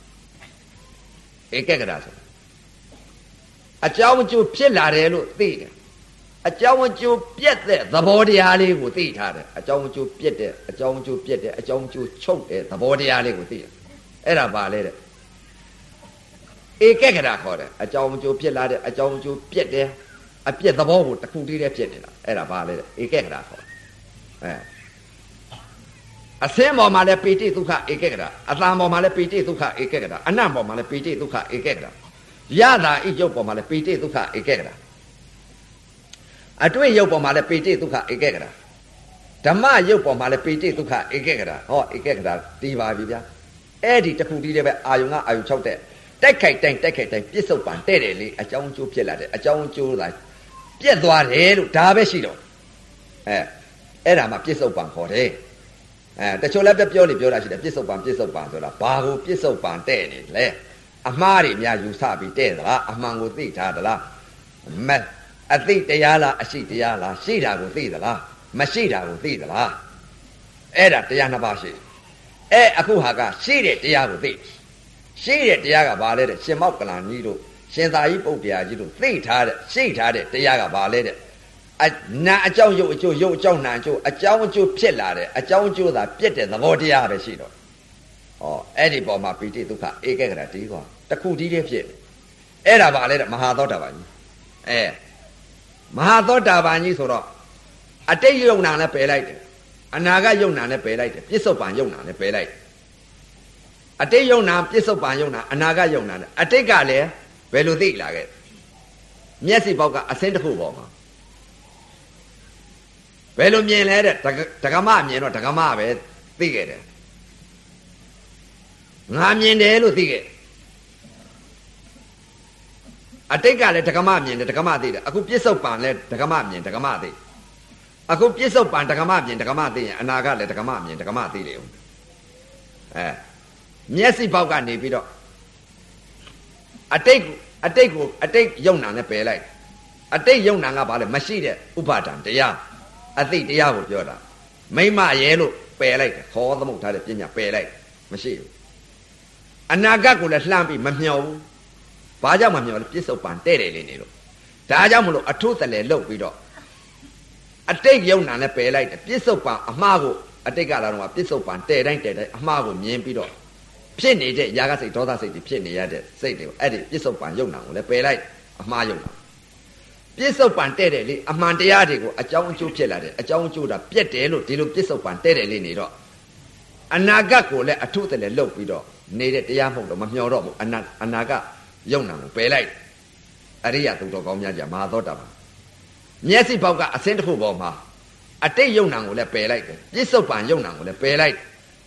ဆိုအကြောင်းအကျိုးဖြစ်လာတယ်လို့သိတယ်အကြောင်းအကျိုးပြက်တဲ့သဘောတရားလေးကိုသိထားတယ်အကြောင်းအကျိုးပြက်တဲ့အကြောင်းအကျိုးပြက်တဲ့အကြောင်းအကျိုးချုပ်တဲ့သဘောတရားလေးကိုသိတယ်အဲ့ဒါဘာလဲတဲ့ဧကက္ခရာခေါ်တယ်အကြောင်းအကျိုးဖြစ်လာတဲ့အကြောင်းအကျိုးပြက်တယ်အပြက်သဘောကိုတစ်ခုတည်းတည်းဖြစ်နေတာအဲ့ဒါဘာလဲတဲ့ဧကက္ခရာခေါ်အစင်းပေါ်မှာလည်းပိဋိဒုက္ခဧကက္ခရာအတန်ပေါ်မှာလည်းပိဋိဒုက္ခဧကက္ခရာအနံ့ပေါ်မှာလည်းပိဋိဒုက္ခဧကက္ခရာရတာဤရုပ်ပေါ်မှာလည်းပိဋိဒုက္ခဧကက္ခရာအတွေ့ရုပ်ပေါ်မှာလည်းပိဋိဒုက္ခဧကက္ခရာဓမ္မရုပ်ပေါ်မှာလည်းပိဋိဒုက္ခဧကက္ခရာဟောဧကက္ခရာတီးပါပြီဗျာအဲ့ဒီတစ်ခုတည်းတည်းပဲအာယုံကအာယုံ6တဲ့တိုက်ခိုက်တိုင်းပြစ္ဆုတ်ပံတဲ့တယ်လေအကြောင်းကျိုးဖြစ်လာတယ်အကြောင်းကျိုးသာပြက်သွားတယ်လို့ဒါပဲရှိတော့အဲ့ဒါမှပြစ္ဆုတ်ပံခေါ်တယ်တချို့လည်းပြောတာရှိတယ်ပြစ္ဆုတ်ပံဆိုတာဘာကိုပြစ္ဆုတ်ပံတဲ့နေလဲအမှားတွေများယူဆပြီးတဲ့သလားအမှန်ကိုသိထားသလားအသိတရားလားအရှိတရားလားရှိတာကိုသိသလားမရှိတာကိုသိသလားအဲ့ဒါတရားနှစ်ပါးရှိအခုဟာကရှိတဲ့တရားကိုသိရှိတဲ့တရားကဘာလဲတဲ့ရှင်မောက်ကလန်ကြီးတို့ရှင်သာကြီးပုတ်တရားကြီးတို့သိထားတဲ့ရှိထားတဲ့တရားကဘာလဲတဲ့နာအကြောင်းရုပ်အကျိုးရုပ်အကြောင်းနာအကျိုးအကြောင်းအကျိုးဖြစ်လာတယ်အကြောင်းအကျိုးသာပြည့်တဲ့သဘောတရားပဲရှိတော့အဲ့ဒီပေါ်မှာပိဋိဒုက္ခဧကက္ခရာတီးသွားတခုတည်းတည်းဖြစ်အဲ့ဒါဘာလဲတဲ့မဟာသောတာပန်ကြီးမဟာသောတာပန်ကြီးဆိုတော့အတိတ်ယုံနာနဲ့ပယ်လိုက်တယ်အနာဂတ်ယုံနာနဲ့ပယ်လိုက်တယ်ပြစ္ဆုတ်ပံယုံနာနဲ့ပယ်လိုက်အတိတ်ယုံနာပြစ္ဆုတ်ပံယုံနာအနာဂတ်ယုံနာနဲ့အတိတ်ကလည်းဘယ်လိုသိလာခဲ့မျက်စိပေါက်ကအစင်းတစ်ခုပေါ်မှာဘယ်လိုမြင်လဲတဲ့ဒကမမြင်တော့ဒကမပဲသိခဲ့တယ်ငါမြင်တယ်လို့သိခဲ့အတိတ်ကလည်းဒကမမြင်တယ်ဒကမသိတယ်အခုပြစ္ဆုတ်ပံလည်းဒကမမြင်ဒကမသိအခုပြစ္ဆုတ်ပံဒကမမြင်ဒကမသိရင်အနာဂတ်လည်းဒကမမြင်ဒကမသိတယ်မျက်စိပေါက်ကနေပြီးတော့အတိတ်ယုံနာနဲ့ပယ်လိုက်အတိတ်ယုံနာကဘာလဲမရှိတဲ့ဥပါဒံတရားအသိတရားကိုပြောတာမိမရဲလို့ပယ်လိုက်တယ်ခေါ်သမုတ်ထားတဲ့ပညာပယ်လိုက်မရှိဘူးအနာဂတ်ကိုလည်းလှမ်းပြီးမမျှော်ဘူးဘာကြောင့်မမျှော်လဲပြစ္ဆုတ်ပံတဲ့တယ်လေးနေလို့ဒါကြောင့်မလို့အထုတလဲလုတ်ပြီးတော့အတိတ်ယုံနာနဲ့ပယ်လိုက်တယ်ပြစ္ဆုတ်ပံအမှားကိုအတိတ်ကလာတော့ပြစ္ဆုတ်ပံတဲ့တိုင်းအမှားကိုမြင်ပြီးတော့ဖြစ်နေတဲ့ຢာကစိတ်ဒေါသစိတ်တွေဖြစ်နေရတဲ့စိတ်တွေကိုအဲ့ဒီပြစ္ဆုတ်ပံယုံနာကိုလည်းပယ်လိုက်အမှားယုံနာပြစ္ဆုတ်ပံတဲ့တယ်လေအမှန်တရားတွေကိုအကြောင်းအကျိုးဖြစ်လာတယ်အကြောင်းအကျိုးတာပြက်တယ်လို့ဒီလိုပြစ္ဆုတ်ပံတဲ့တယ်လေးနေတော့အနာဂတ်ကိုလည်းအထုတလဲလုတ်ပြီးတော့နေတဲ့တရားမဟုတ်တော့မမျှော်တော့ဘူးအနာဂတ်ယုံနာကိုပယ်လိုက်အရိယသူတော်ကောင်းများကြမဟာသောတာပန်မျက်စိပေါက်ကအစင်းတစ်ခုပေါ်မှာအတိတ်ယုံနာကိုလည်းပယ်လိုက်တယ်ပြစ္ဆုတ်ပံယုံနာကိုလည်းပယ်လိုက်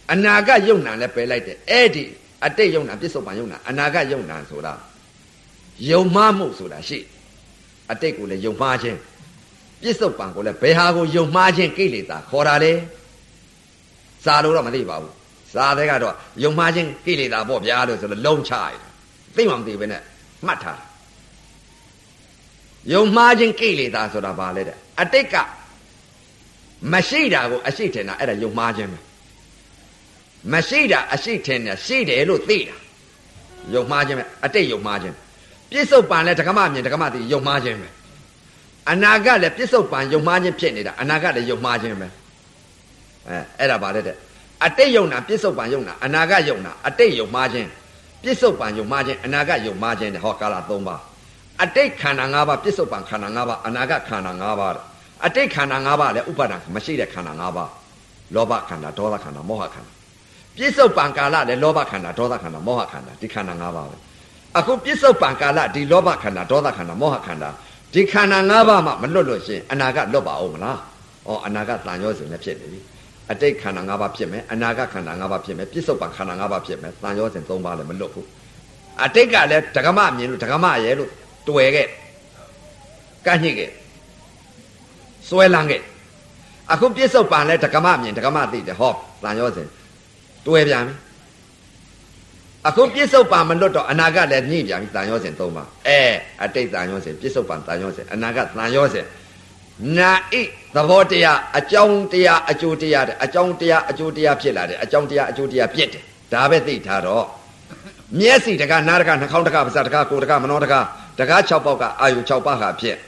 အနာဂတ်ယုံနာလည်းပယ်လိုက်တယ်အဲ့ဒီအတိတ်ယုံနာပြစ္ဆုတ်ပံယုံနာအနာဂတ်ယုံနာဆိုတာယုံမှားမှုဆိုတာရှိအတိတ်ကိုလည်းယုံမှားခြင်းပြစ္ဆုတ်ပံကိုလည်းဘယ်ဟာကိုယုံမှားခြင်းကိလေသာခေါ်တာလေစာလို့တော့မသိပါဘူးစာတဲ့ကတော့ယုံမှားခြင်းကိလေသာပေါ့ဗျာလို့ဆိုတော့လုံးချရတယ်သိမှမသိပဲနဲ့မှတ်ထားယုံမှားခြင်းကိလေသာဆိုတာဘာလဲတဲ့အတိတ်ကမရှိတာကိုအရှိထင်တာအဲ့ဒါယုံမှားခြင်းပဲမရှိတာအရှိထင်တယ်ရှိတယ်လို့သိတာယုံမှားခြင်းပဲအတိတ်ယုံမှားခြင်းပြစ္ဆုတ်ပံလည်းဓကမမြင်ဓကမသိယုံမှားခြင်းပဲအနာဂတ်လည်းပြစ္ဆုတ်ပံယုံမှားခြင်းဖြစ်နေတာအနာဂတ်လည်းယုံမှားခြင်းပဲအဲ့ဒါဘာလဲတဲ့အတိတ်ယုံနာပြစ္ဆုတ်ပံယုံနာအနာဂတ်ယုံနာအတိတ်ယုံမှားခြင်းပြစ္ဆုတ်ပံယုံမှားခြင်းအနာဂတ်ယုံမှားခြင်းတဲ့ဟောကာလ၃ပါးအတိတ်ခန္ဓာ၅ပါးပြစ္ဆုတ်ပံခန္ဓာ၅ပါးအနာဂတ်ခန္ဓာ၅ပါးအတိတ်ခန္ဓာ၅ပါးလည်းဥပါဒံမရှိတဲ့ခန္ဓာ၅ပါးလောဘခန္ဓာဒေါသခန္ဓာမောဟခန္ဓာပြစ္ဆုတ်ပံကာလလည်းလောဘခန္ဓာဒေါသခန္ဓာမောဟခန္ဓာဒီခန္ဓာ၅ပါးပဲအခုပြစ္ဆုတ်ပံကာလဒီလောဘခန္ဓာဒေါသခန္ဓာမောဟခန္ဓာဒီခန္ဓာ၅ပါးမှမလွတ်လို့ရှိရင်အနာဂတ်လွတ်ပါဦးမလားဩအနာဂတ်တန်ရောစဉ်လည်းဖြစ်နေပြီအတိတ်ခန္ဓာ၅ပါးဖြစ်မယ်အနာဂတ်ခန္ဓာ၅ပါးဖြစ်မယ်ပြစ္ဆုတ်ပံခန္ဓာ၅ပါးဖြစ်မယ်တန်ရောစဉ်၃ပါးလည်းမလွတ်ဘူးအတိတ်ကလည်းဓကမမြင်လို့ဓကမရဲလို့တွေ့ခဲ့ကန့်ညစ်ခဲ့စွဲလန်းခဲ့အခုပြစ္ဆုတ်ပံလည်းဓကမမြင်ဓကမသိတယ်ဟောတန်ရောစဉ်တွေ့ပြန်ပြီအခုပြစ္ဆုတ်ပံမလွတ်တော့အနာဂတ်လည်းညှိပြန်ပြီတန်ရောစဉ်၃ပါးအတိတ်တန်ရောစဉ်ပြစ္ဆုတ်ပံတန်ရောစဉ်အနာဂတ်တန်ရောစဉ်နာဣသဘောတရားအကြောင်းတရားအကျိုးတရားတဲ့အကြောင်းတရားအကျိုးတရားဖြစ်လာတယ်အကြောင်းတရားအကျိုးတရားပြည့်တယ်ဒါပဲသိထားတော့မျက်စိတကနားတကနှာခေါင်းတကပါးစပ်တကကိုယ်တကမနောတကတကား6ပေါက်ကအာယု6ပါးဟာဖြစ်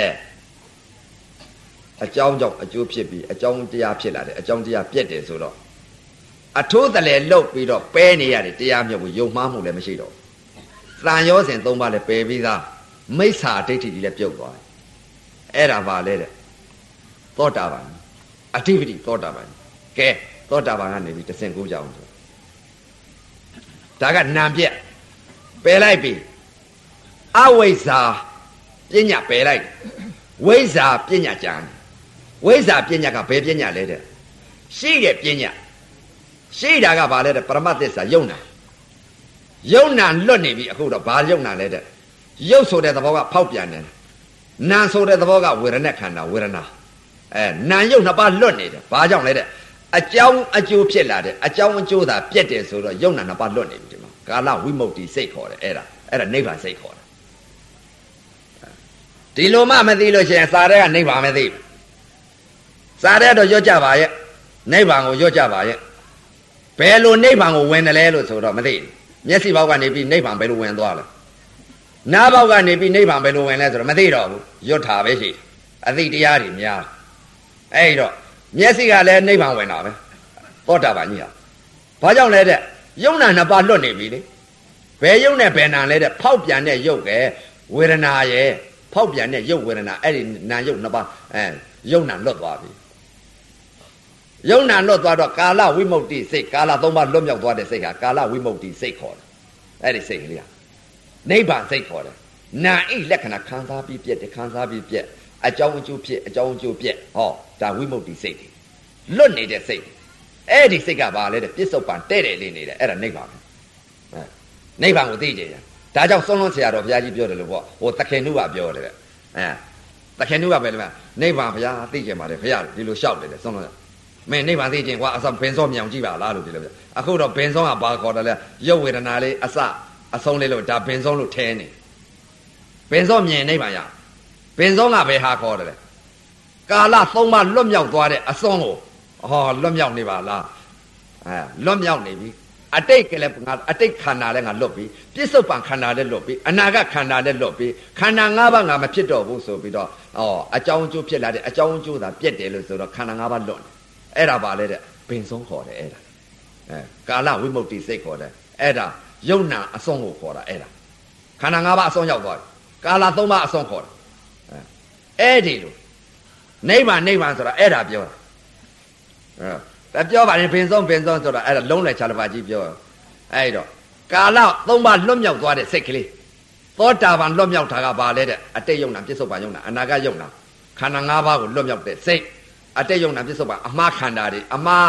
အကြောင်းကြောင့်အကျိုးဖြစ်ပြီးအကြောင်းတရားဖြစ်လာတယ်အကြောင်းတရားပြည့်တယ်ဆိုတော့အထိုးတလဲလှုပ်ပြီးတော့ပဲနေရတယ်တရားမြတ်ကိုယုံမှားမှုလည်းမရှိတော့တန်ရောစဉ်၃ပါးလည်းပယ်ပြီးသားမိစ္ဆာဒိဋ္ဌိကြီးလည်းပြုတ်သွားတယ်အဲ့ဒါပါလေတဲ့သောတာပန်အဓိပတိသောတာပန်ကဲသောတာပန်ကနေပြီးတဆင့်ကိုကြအောင်ဆိုဒါကနံပြက်ပယ်လိုက်ပြီအဝိဇ္ဇာပညာပယ်လိုက်ဝိဇ္ဇာပညာကြံဝိဇ္ဇာပညာကဘယ်ပညာလဲတဲ့ရှိတဲ့ပညာရှိတာကဘာလဲတဲ့ပရမတ်သစ္စာယုံနာလွတ်နေပြီအခုတော့ဘာယုံနာလဲတဲ့ရုပ်ဆိုတဲ့သဘောကဖောက်ပြန်တယ်နာဆိုတဲ့သဘောကဝေဒနာခန္ဓာဝေဒနာနာယုတ်နှစ်ပါးလွတ်နေတယ်ဘာကြောင့်လဲတဲ့အကြောင်းအကျိုးဖြစ်လာတယ်အကြောင်းအကျိုးသာပြက်တယ်ဆိုတော့ယုတ်နာနှစ်ပါးလွတ်နေပြီဒီမှာကာလဝိမု ക്തി စိတ်ခေါ်တယ်အဲ့ဒါနိဗ္ဗာန်စိတ်ခေါ်တယ်ဒီလိုမှမသိလို့ရှိရင်စာတဲ့ကနိဗ္ဗာန်မသိဘူးစာတဲ့တော့ရွတ်ကြပါရဲ့နိဗ္ဗာန်ကိုရွတ်ကြပါရဲ့ဘယ်လိုနိဗ္ဗာန်ကိုဝင်တယ်လဲလို့ဆိုတော့မသိဘူးမျက်စိဘောက်ကနေပြီးနိဗ္ဗာန်ဘယ်လိုဝင်သွားလဲနားပေါက်ကနေပြီးနိဗ္ဗာန်ဘယ်လိုဝင်လဲဆိုတော့မသိတော့ဘူးရွတ်တာပဲရှိအသိတရားတွေများအဲ့တော့မျက်စိကလည်းနိဗ္ဗာန်ဝင်တာပဲသောတာပန်ကြီးဟာဘာကြောင့်လဲတဲ့ယုံနာနှစ်ပါးလွတ်နေပြီလေဘယ်ယုံနဲ့ဘယ်နာလဲတဲ့ဖောက်ပြန်တဲ့ယုတ်ကဝေဒနာရဲ့ဖောက်ပြန်တဲ့ယုတ်ဝေဒနာအဲ့ဒီနာယုတ်နှစ်ပါးယုံနာလွတ်သွားပြီယုံနာလွတ်သွားတော့ကာလဝိမု ക്തി စိတ်ကာလ၃ပါးလွတ်မြောက်သွားတဲ့စိတ်ဟာကာလဝိမု ക്തി စိတ်ခေါ်တယ်အဲ့ဒီစိတ်ကလေးဟာနိဗ္ဗာန်စိတ်ခေါ်တယ်နာဣလက္ခဏာခံစားပြီးပြက်တယ်ခံစားပြီးပြက်အကြောင်းအကျိုးဖြစ်အကြောင်းအကျိုးပြက်ဟောဒါဝိမု ക്തി စိတ်လွတ်နေတဲ့စိတ်အဲ့ဒီစိတ်ကဘာလဲတဲ့ပြစ္ဆုတ်ပံတဲ့တယ်လေးနေတယ်အဲ့ဒါနိဗ္ဗာန်ပဲနိဗ္ဗာန်ကိုသိကြတယ်ဒါကြောင့်ဆုံးလွန်ဆရာတော်ဘုရားကြီးပြောတယ်လို့ပေါ့ဟိုသခင်နုကပြောတယ်တဲ့သခင်နုကပဲလေနိဗ္ဗာန်ဘုရားသိကြပါတယ်ဘုရားဒီလိုလျှောက်တယ်ဆုံးလွန်မင်းနိဗ္ဗာန်သိခြင်းကွာအစဘင်စောမြောင်ကြည့်ပါလားလို့ဒီလိုပြအခုတော့ဘင်စောကဘာခေါ်တယ်လဲရုပ်ဝေဒနာလေးအစအဆုံးလေးလို့ဒါဘင်စောလို့ထဲနေဘင်စောမြင်နိဗ္ဗာန်ရဘင်စောကဘယ်ဟာခေါ်တယ်လဲကာလ၃ပါးလွတ်မြောက်သွားတဲ့အစွန်းကိုလွတ်မြောက်နေပါလားလွတ်မြောက်နေပြီအတိတ်ကလည်းငါအတိတ်ခန္ဓာလည်းငါလွတ်ပြီပြစ္ဆုတ်ပံခန္ဓာလည်းလွတ်ပြီအနာဂတ်ခန္ဓာလည်းလွတ်ပြီခန္ဓာ၅ပါးငါမဖြစ်တော့ဘူးဆိုပြီးတော့အကြောင်းအကျိုးဖြစ်လာတဲ့အကြောင်းအကျိုးသာပြက်တယ်လို့ဆိုတော့ခန္ဓာ၅ပါးလွတ်တယ်အဲ့ဒါပါလေတဲ့ဘင်ဆုံးခေါ်တယ်အဲ့ဒါကာလဝိမု ക്തി စိတ်ခေါ်တယ်အဲ့ဒါယုံနာအစွန်းကိုခေါ်တာအဲ့ဒါခန္ဓာ၅ပါးအစွန်းရောက်သွားတယ်ကာလ၃ပါးအစွန်းခေါ်တယ်အဲ့ဒီလိုနိဗ္ဗာန်ဆိုတာအဲ့ဒါပြောတာပြောပါရင်ဘင်ဆုံးဆိုတာအဲ့ဒါလုံးလိုက်ချလပါကြီးပြောအဲ့တော့ကာလ၃ပါးလွတ်မြောက်သွားတဲ့စိတ်ကလေးသောတာပန်လွတ်မြောက်တာကဘာလဲတဲ့အတိတ်ယုံနာပြစ္ဆုတ်ပန်ယုံနာအနာဂတ်ယုံနာခန္ဓာ၅ပါးကိုလွတ်မြောက်တဲ့စိတ်အတိတ်ယုံနာပြစ္ဆုတ်ပန်အမှားခန္ဓာတွေအမှား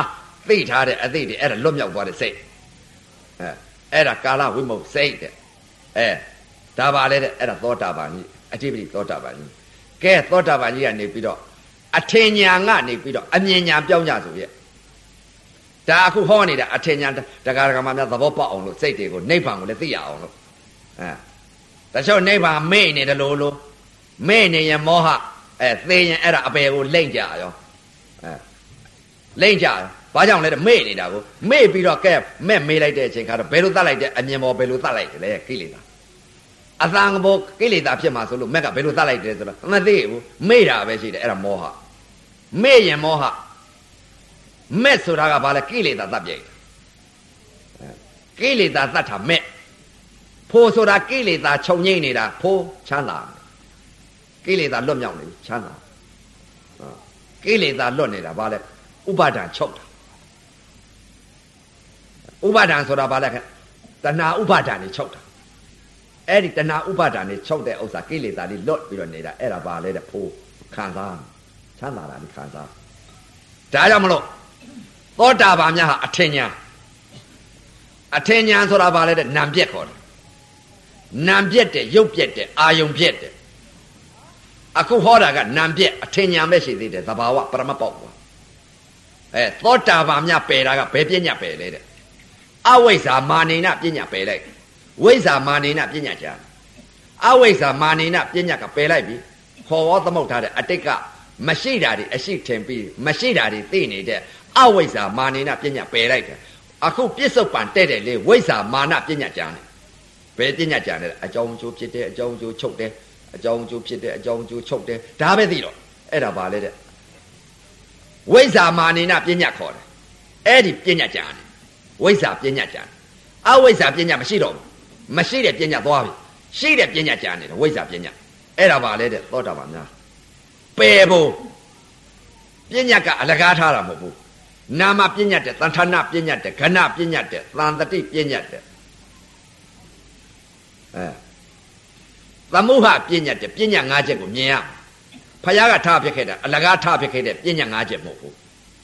သိထားတဲ့အသိတွေအဲ့ဒါလွတ်မြောက်သွားတဲ့စိတ်အဲ့ဒါကာလဝိမုတ်စိတ်တဲ့ဒါပါလေတဲ့အဲ့ဒါသောတာပန်ကြီးအတိပတိသောတာပန်ကြီးကဲသောတာပန်ကြီးကနေပြီးတော့အထင်ညာကနေပြီးတော့အမြင်ညာပြောင်းကြဆိုရဲ့ဒါအခုဟောနေတာအထင်ညာတရားဓမ္မများသဘောပေါက်အောင်လို့စိတ်တွေကိုနိဗ္ဗာန်ကိုလည်းသိရအောင်လို့တချို့နိဗ္ဗာန်မေ့နေတယ်လို့မေ့နေရင်မောဟသေရင်အဲ့ဒါအပယ်ကိုလိမ့်ကြရောလိမ့်ကြဘာကြောင့်လဲမေ့နေတာကိုမေ့ပြီးတော့ကဲမဲ့မေးလိုက်တဲ့အချိန်ခါတော့ဘယ်လိုသတ်လိုက်တဲ့အမြင်ပေါ်ဘယ်လိုသတ်လိုက်တယ်လဲကိလေသာအသံဘောကိလေသာဖြစ်မှာဆိုလို့မက်ကဘယ်လိုသတ်လိုက်တယ်ဆိုတော့မသိဘူးမေ့တာပဲရှိတယ်အဲ့ဒါမောဟမေ့ရင်မောဟမဲ့ဆိုတာကဘာလဲကိလေသာသတ်ပြိုင်ကိလေသာသတ်တာမဲ့ဖို့ဆိုတာကိလေသာခြုံငိမ့်နေတာဖို့ချမ်းသာကိလေသာလွတ်မြောက်နေချမ်းသာကိလေသာလွတ်နေတာဘာလဲဥပါဒံချုပ်တာဥပါဒံဆိုတာဘာလဲခတဏှာဥပါဒံနေချုပ်တာအဲ့ဒီတဏှာဥပါဒံနေချုပ်တဲ့ဥစ္စာကိလေသာတွေလွတ်ပြီးတော့နေတာအဲ့ဒါဘာလဲတဲ့ဖို့ခံစားချမ်းသာတာဒီခံစားဒါကြောင့်မလို့သောတာပန်များဟာအထင်ညာဆိုတာဘာလဲတဲ့နာမ်ပြက်ခေါ်တယ်နာမ်ပြက်တဲ့ရုပ်ပြက်တဲ့အာယုံပြက်တဲ့အခုဟောတာကနာမ်ပြက်အထင်ညာပဲရှိသေးတယ်သဘာဝပရမပေါက်ကွာသောတာပန်များပယ်တာကဘယ်ပညာပယ်လဲတဲ့အဝိဇ္ဇာမာနိနပညာပယ်လိုက်ဝိဇ္ဇာမာနိနပညာချာအဝိဇ္ဇာမာနိနပညာကပယ်လိုက်ပြီခေါ်ဝေါ်သမုတ်ထားတဲ့အတိတ်ကမရှိတာတွေအရှိထင်ပြီးမရှိတာတွေသိနေတဲ့အဝိဇ္ဇာမာနိနပညာပယ်လိုက်တယ်အခုပြစ္ဆုတ်ပံတဲ့တယ်လေဝိဇ္ဇာမာနပညာချာတယ်ဘယ်ပညာချာလဲအကြောင်းအကျိုးဖြစ်တယ်အကြောင်းအကျိုးချုပ်တယ်အကြောင်းအကျိုးဖြစ်တယ်အကြောင်းအကျိုးချုပ်တယ်ဒါပဲသိတော့အဲ့ဒါပါလေတဲ့ဝိဇ္ဇာမာနိနပညာခေါ်တယ်အဲ့ဒီပညာချာတယ်ဝိဇ္ဇာပညာချာအဝိဇ္ဇာပညာမရှိတော့ဘူးမရှိတဲ့ပညာသွားပြီရှိတဲ့ပညာချာနေတယ်ဝိဇ္ဇာပညာအဲ့ဒါပါလေတဲ့သောတာပန်များပယ်ဖို့ပညာကအလကားထားတာမဟုတ်ဘူးနာမပညာတဲ့သံဌာနပညာတဲ့ခဏပညာတဲ့သံတတိပညာတဲ့သမုဟပညာတဲ့ပညာ၅ချက်ကိုမြင်ရဖယားကထားဖြစ်ခဲ့တာအလကားထားဖြစ်ခဲ့တဲ့ပညာ၅ချက်မဟုတ်ဘူး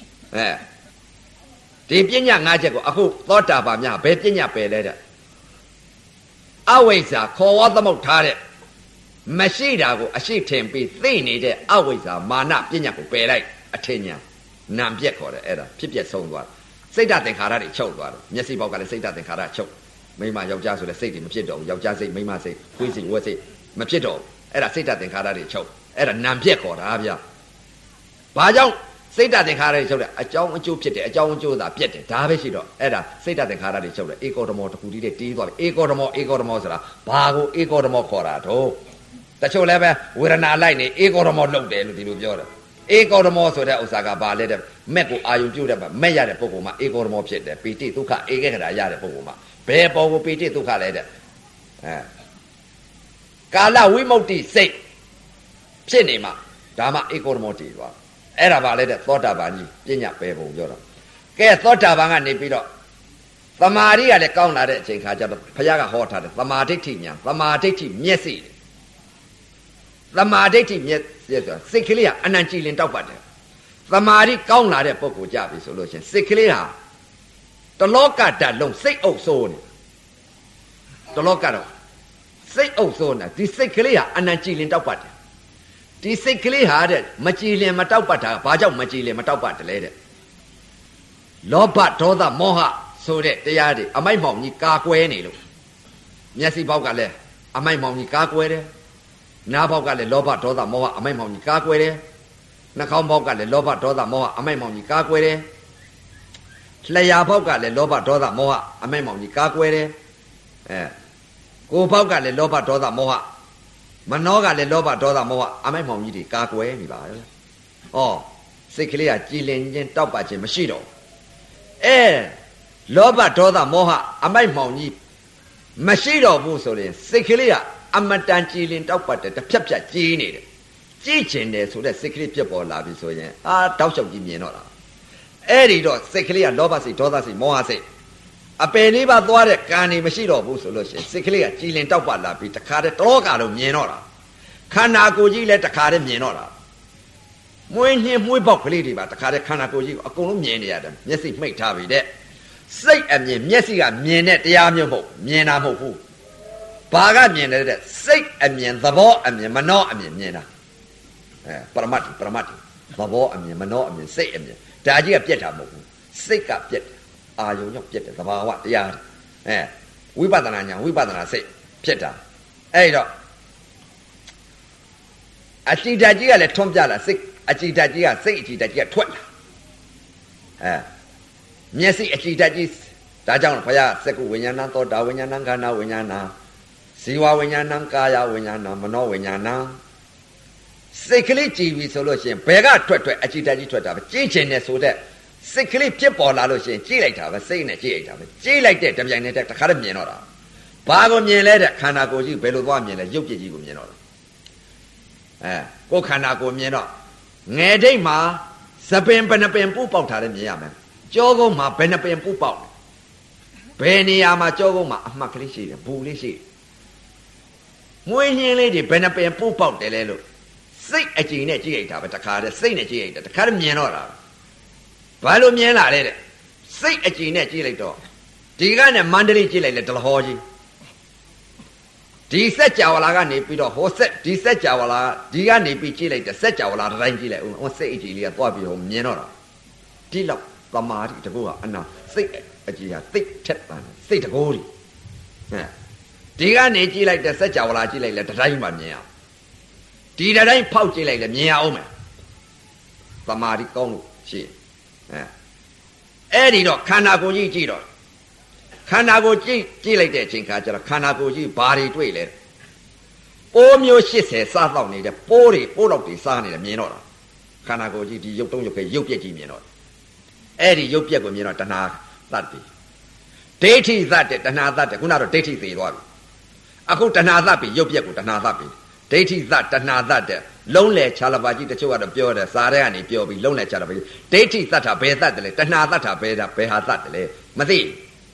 ဒီပညာ၅ချက်ကိုအခုသောတာပန်များဘယ်ပညာပယ်လဲတဲ့အဝိဇ္ဇာခေါ်ဝါသမုတ်ထားတဲ့မရှိတာကိုအရှိထင်ပြီးသိနေတဲ့အဝိဇ္ဇာမာနပညာကိုပယ်လိုက်အထင်ညာနာမ်ပြက်ခေါ်တယ်အဲ့ဒါဖြစ်ပြက်ဆုံးသွားစိတ်ဓာတ်သင်္ခါရတွေချုပ်သွားတယ်မျက်စိပေါက်ကလည်းစိတ်ဓာတ်သင်္ခါရချုပ်မိန်းမယောက်ျားဆိုလည်းစိတ်တွေမဖြစ်တော့ဘူးယောက်ျားစိတ်မိန်းမစိတ်ခွေးစိတ်ဝက်စိတ်မဖြစ်တော့ဘူးအဲ့ဒါစိတ်ဓာတ်သင်္ခါရတွေချုပ်အဲ့ဒါနာမ်ပြက်ခေါ်တာဗျာဘာကြောင့်စိတ်ဓာတ်သင်္ခါရတွေချုပ်တယ်အကြောင်းအကျိုးဖြစ်တယ်အကြောင်းအကျိုးသာပြက်တယ်ဒါပဲရှိတော့အဲ့ဒါစိတ်ဓာတ်သင်္ခါရတွေချုပ်တယ်ဧကောဓမောတခုတည်းတီးသွားပြီဧကောဓမောဆိုတာဘာကိုဧကောဓမောခေါ်တာတော့တချို့လည်းပဲဝေဒနာလိုက်နေဧကောဓမောလုပ်တယ်လို့ဒီလိုပြောတယ်ဧကောဓမောဆိုတဲ့ဥစ္စာကဘာလဲတဲ့မက်ကိုအာယုံပြုတ်တဲ့မက်ရတဲ့ပုဂ္ဂိုလ်မှာဧကောဓမောဖြစ်တယ်ပီတိဒုက္ခဧကဂရရတဲ့ပုဂ္ဂိုလ်မှာဘယ်ပေါ်ကိုပီတိဒုက္ခလဲတဲ့ကာလဝိမု ക്തി စိတ်ဖြစ်နေမှာဒါမှဧကောဓမောတည်သွားအဲ့ဒါပါလေတဲ့သောတာပန်ကြီးပညာပယ်ပုံပြောတော့ကဲသောတာပန်ကနေပြီးတော့သမာဓိကလည်းကောင်းလာတဲ့အချိန်ခါကျတော့ဘုရားကဟောထားတယ်သမာဓိဋ္ဌိညာသမာဓိဋ္ဌိမျက်စိသမာဓိဋ္ဌိမျက်စိဆိုတာစိတ်ကလေးကအနံကြည်လင်တောက်ပတ်တယ်သမာဓိကောင်းလာတဲ့ပုဂ္ဂိုလ်ကြပြီဆိုလို့ရှိရင်စိတ်ကလေးဟာတလောကဓာတ်လုံးစိတ်အုပ်စိုးနေတလောကတော့စိတ်အုပ်စိုးနေဒီစိတ်ကလေးဟာအနံကြည်လင်တောက်ပတ်တယ်ဒီစိတ်ကလေးဟာတဲ့မကြည်လင်မတောက်ပတ်တာဘာကြောင့်မကြည်လင်မတောက်ပတ်တယ်လဲတဲ့လောဘဒေါသမောဟဆိုတဲ့တရားတွေအမိုက်မောင်ကြီးကာကွယ်နေလို့မျက်စိပေါက်ကလည်းအမိုက်မောင်ကြီးကာကွယ်တယ်နားပေါက်ကလည်းလောဘဒေါသမောဟအမိုက်မောင်ကြီးကာကွယ်တယ်နှာခေါင်းပေါက်ကလည်းလောဘဒေါသမောဟအမိုက်မောင်ကြီးကာကွယ်တယ်လျှာပေါက်ကလည်းလောဘဒေါသမောဟအမိုက်မောင်ကြီးကာကွယ်တယ်ကိုယ်ပေါက်ကလည်းလောဘဒေါသမောဟမနောကလည်းလောဘဒေါသမောဟအမိုက်မောင်ကြီးတွေကာကွယ်နေပါရဲ့။ဩစိတ်ကလေးကကြည်လင်ခြင်းတောက်ပခြင်းမရှိတော့လောဘဒေါသမောဟအမိုက်မောင်ကြီးမရှိတော့ဘူးဆိုရင်စိတ်ကလေးကအမတန်ကြည်လင်တောက်ပတ်တယ်တစ်ဖြတ်ဖြတ်ကြီးနေတယ်ကြည်ကျင်တယ်ဆိုတဲ့စိတ်ကလေးပြတ်ပေါ်လာပြီဆိုရင်တောက်လျှောက်ကြီးမြင်တော့တာအဲ့ဒီတော့စိတ်ကလေးကလောဘစိတ်ဒေါသစိတ်မောဟစိတ်အပယ်လေးပါသွားတဲ့ကံနေမရှိတော့ဘူးဆိုလို့ရှိရင်စိတ်ကလေးကကြည်လင်တောက်ပတ်လာပြီးတခါတည်းတလောကလုံးမြင်တော့တာခန္ဓာကိုယ်ကြီးလည်းတခါတည်းမြင်တော့တာမွေးညင်းမွေးပေါက်ကလေးတွေပါတခါတည်းခန္ဓာကိုယ်ကြီးကိုအကုန်လုံးမြင်နေရတယ်မျက်စိမှိတ်ထားပြီတဲ့စိတ်အမြင်မျက်စိကမြင်တဲ့တရားမျိုးမဟုတ်မြင်တာမဟုတ်ဘူးဘာကမြင်တယ်တဲ့စိတ်အမြင်သဘောအမြင်မနှောအမြင်မြင်တာပရမတ်သဘောအမြင်မနှောအမြင်စိတ်အမြင်ဒါကြီးကပြက်တာမဟုတ်ဘူးစိတ်ကပြက်တယ်အာယုံကြောင့်ပြက်တယ်သဘာဝတရားဝိပဿနာညာဝိပဿနာစိတ်ဖြစ်တာအဲ့တော့အကြည်ဓာတ်ကြီးကလည်းထွန်းပြလာစိတ်အကြည်ဓာတ်ကြီးကစိတ်အကြည်ဓာတ်ကြီးကထွက်လာမျက်စိအကြည်ဓာတ်ကြီးဒါကြောင့်ဘုရားစက္ကုဝိညာဏသောတာဝိညာဏခန္ဓာဝိညာဏဇီဝဝိညာဏကာယဝိညာဏမနောဝိညာဏစိတ်ကလေးကြည်ပြီဆိုလို့ရှိရင်ဘယ်ကထွက်အကြည်ဓာတ်ကြီးထွက်တာပဲကြည်ချင်တယ်ဆိုတဲ့စိတ်ကလေးဖြစ်ပေါ်လာလို့ရှိရင်ကြည်လိုက်တာပဲစိတ်နဲ့ကြည်လိုက်တာပဲကြည်လိုက်တဲ့တပြိုင်တည်းတခါတည်းမြင်တော့တာဘာကိုမြင်လဲတဲ့ခန္ဓာကိုယ်ကြီးဘယ်လိုသွားမြင်လဲရုပ်ပြည့်ကြီးကိုမြင်တော့တာကိုယ်ခန္ဓာကိုယ်မြင်တော့ငယ်တိတ်မှာသပင်ဘယ်နှပင်ပူပေါက်ထားတယ်မြင်ရမယ်ကြောကုန်းမှာဘယ်နှပင်ပူပေါက်ဘယ်နေရာမှာကြောကုန်းမှာအမှတ်ကလေးရှိတယ်ဘူလေးရှိတယ်မွေးညင်းလေးတွေဘယ်နှပင်ပူပေါက်တယ်လဲလို့စိတ်အကြည်နဲ့ကြည့်လိုက်တာပဲတခါတည်းစိတ်နဲ့ကြည့်လိုက်တာတခါတည်းမြင်တော့တာဘာလို့မြင်လာလဲတဲ့စိတ်အကြည်နဲ့ကြည့်လိုက်တော့ဒီကနဲ့မန္တလေးကြည့်လိုက်လဲဒလဟောကြီးဒီစက်ကြဝဠာကနေပြီးတော့ဟောဆက်ဒီစက်ကြဝဠာဒီကနေပြီးကြည့်လိုက်တဲ့စက်ကြဝဠာတိုင်းကြည့်လိုက်ဦးစိတ်အကြည်လေးကသွားပြီးဟောမြင်တော့တာဒီလောက်သမာဓိတကူကအနာစိတ်အကြည်ကသိထက်ပန်စိတ်တကူကြီးဒီကနေကြည့်လိုက်တဲ့စက်ကြဝဠာကြည့်လိုက်လဲတိုင်းမှမြင်အောင်ဒီတိုင်းဖောက်ကြည့်လိုက်လဲမြင်ရအောင်မယ်သမာဓိကောင်းလို့ရှိအဲ့ဒီတော့ခန္ဓာကိုယ်ကြီးကြည့်တော့ခန္ဓာကိုယ်ကြည့်လိုက်တဲ့အချိန်ခါကျတော့ခန္ဓာကိုယ်ကြီးဘာတွေတွေ့လဲပိုးမျိုး80စားတော့နေတဲ့ပိုးတော့တွေစားနေတယ်မြင်တော့တာခန္ဓာကိုယ်ကြီးဒီရုပ်တုံးရုပ်ပဲရုပ်ပြက်ကြီးမြင်တော့အဲ့ဒီရုပ်ပြက်ကိုမြင်တော့တဏှာသတ်ပြီဒိဋ္ဌိသတ်တယ်တဏှာသတ်တယ်ခုနတော့ဒိဋ္ဌိသေးသွားပြီအခုတဏှာသတ်ပြီရုပ်ပြက်ကိုတဏှာသတ်ပြီဒိဋ္ဌိသတ်တဏှာသတ်တယ်လုံးလေခြာလပါကြီးတချို့ကတော့ပြောတယ်စာထဲကနေပြောပြီးလုံးလေခြာလပါကြီးဒိဋ္ဌိသတ်တာဘယ်သတ်တယ်လဲတဏှာသတ်တာဘယ်ဟာသတ်တယ်လဲမသိ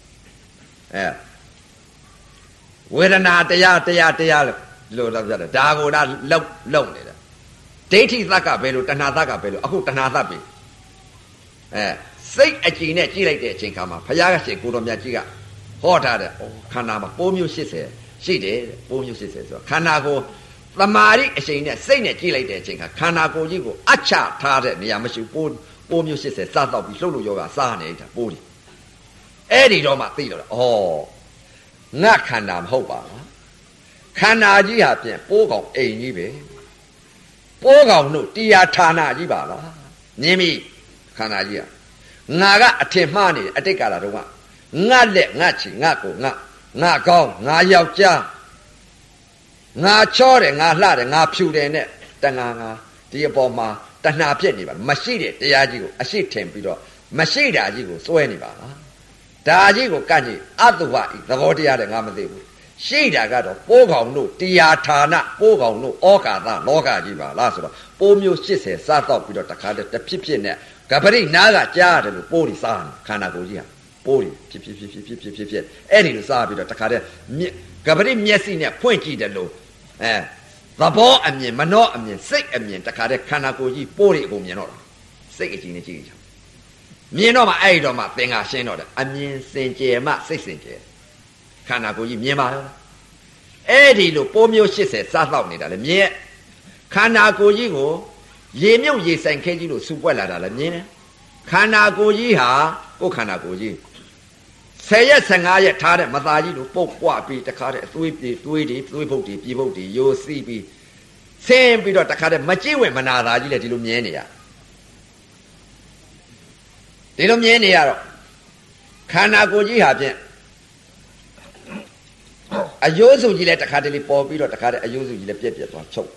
ဝေဒနာတရားလို့တော့ပြောတယ်ဒါကိုဒါလုံနေတာဒိဋ္ဌိသတ်ကဘယ်လိုတဏှာသတ်ကဘယ်လိုအခုတဏှာသတ်ပြီစိတ်အကြည်နဲ့ကြည့်လိုက်တဲ့အချိန်ခါမှာဘုရားကရှင်ကိုတော်မြတ်ကြီးကဟောထားတယ်ခန္ဓာမှာပိုးမျိုး80ရှိတယ်ပိုးမျိုး80ဆိုတော့ခန္ဓာကိုသမာဓိအချိန်နဲ့စိတ်နဲ့ကြည့်လိုက်တဲ့အချိန်ခန္ဓာကိုယ်ကြီးကိုအချထားတဲ့နေရာမရှိပိုးမျိုး80စားတော့ပြီးလှုပ်လို့ယောဂစားနေတာပိုးတယ်အဲ့ဒီတော့မှသိတော့ငါခန္ဓာမဟုတ်ပါဘူးခန္ဓာကြီးဟာဖြင့်ပိုးကောင်အိမ်ကြီးပဲပိုးကောင်တို့တရားဌာနကြီးပါလားမြင်ပြီခန္ဓာကြီးဟာငါကအထင်မှားနေတယ်အတိတ်ကာလတုန်းကငါလက်ငါချီငါကိုငါကောင်းငါယောက်ျားငါချောတယ်ငါလှတယ်ငါဖြူတယ်နဲ့တဏှာငါဒီအပေါ်မှာတဏှာဖြစ်နေပါမရှိတဲ့တရားကြီးကိုအရှိထင်ပြီးတော့မရှိတာကြီးကိုစွဲနေပါလားဒါကြီးကိုကန့်ကြည့်အတုဝဤသဘောတရားတဲ့ငါမသိဘူးရှိတာကတော့ပိုးကောင်တို့တရားဌာနပိုးကောင်တို့ဩကာသလောကကြီးပါလားဆိုတော့ပိုးမျိုး80စားတော့ပြီးတော့တခါတည်းတစ်ဖြစ်နဲ့ကပရိနာကကြားတယ်လို့ပိုးတွေစားနေခန္ဓာကိုယ်ကြီးဟာပိုးတွေဖြစ်အဲ့ဒီလိုစားပြီးတော့တခါတည်းကပရိမျက်စိနဲ့ဖွင့်ကြည့်တယ်လို့သဘောအမြင်မနှောအမြင်စိတ်အမြင်တခါတည်းခန္ဓာကိုယ်ကြီးပိုးတွေအကုန်မြင်တော့တာစိတ်အကြည့်နဲ့ကြည့်ကြမြင်တော့မှအဲ့တော့မှသင်္ဃာရှင်းတော့တယ်အမြင်စင်ကြယ်မှစိတ်စင်ကြယ်ခန္ဓာကိုယ်ကြီးမြင်ပါရောအဲ့ဒီလိုပိုးမျိုး80စားတော့နေတာလေမြင်ခန္ဓာကိုယ်ကြီးကိုရေမြုပ်ရေဆိုင်ခဲကြီးလို့စူပွက်လာတာလည်းမြင်တယ်ခန္ဓာကိုယ်ကြီးဟာကိုယ်ခန္ဓာကိုယ်ကြီး10ရက်15ရက်ထားတဲ့မသားကြီးလို့ပုတ်ပွားပြီးတခါတည်းအသွေးပြေသွေးဖုတ်တွေပြေဖုတ်တွေယိုစီးပြီးဆင်းပြီးတော့တခါတည်းမကြည့်ဝင်မနာသားကြီးလည်းဒီလိုမြင်နေရဒီလိုမြင်နေရတော့ခန္ဓာကိုယ်ကြီးဟာဖြင့်အယိုးစုကြီးလည်းတခါတလေပေါ်ပြီးတော့တခါတည်းအယိုးစုကြီးလည်းပြက်သွားချုပ်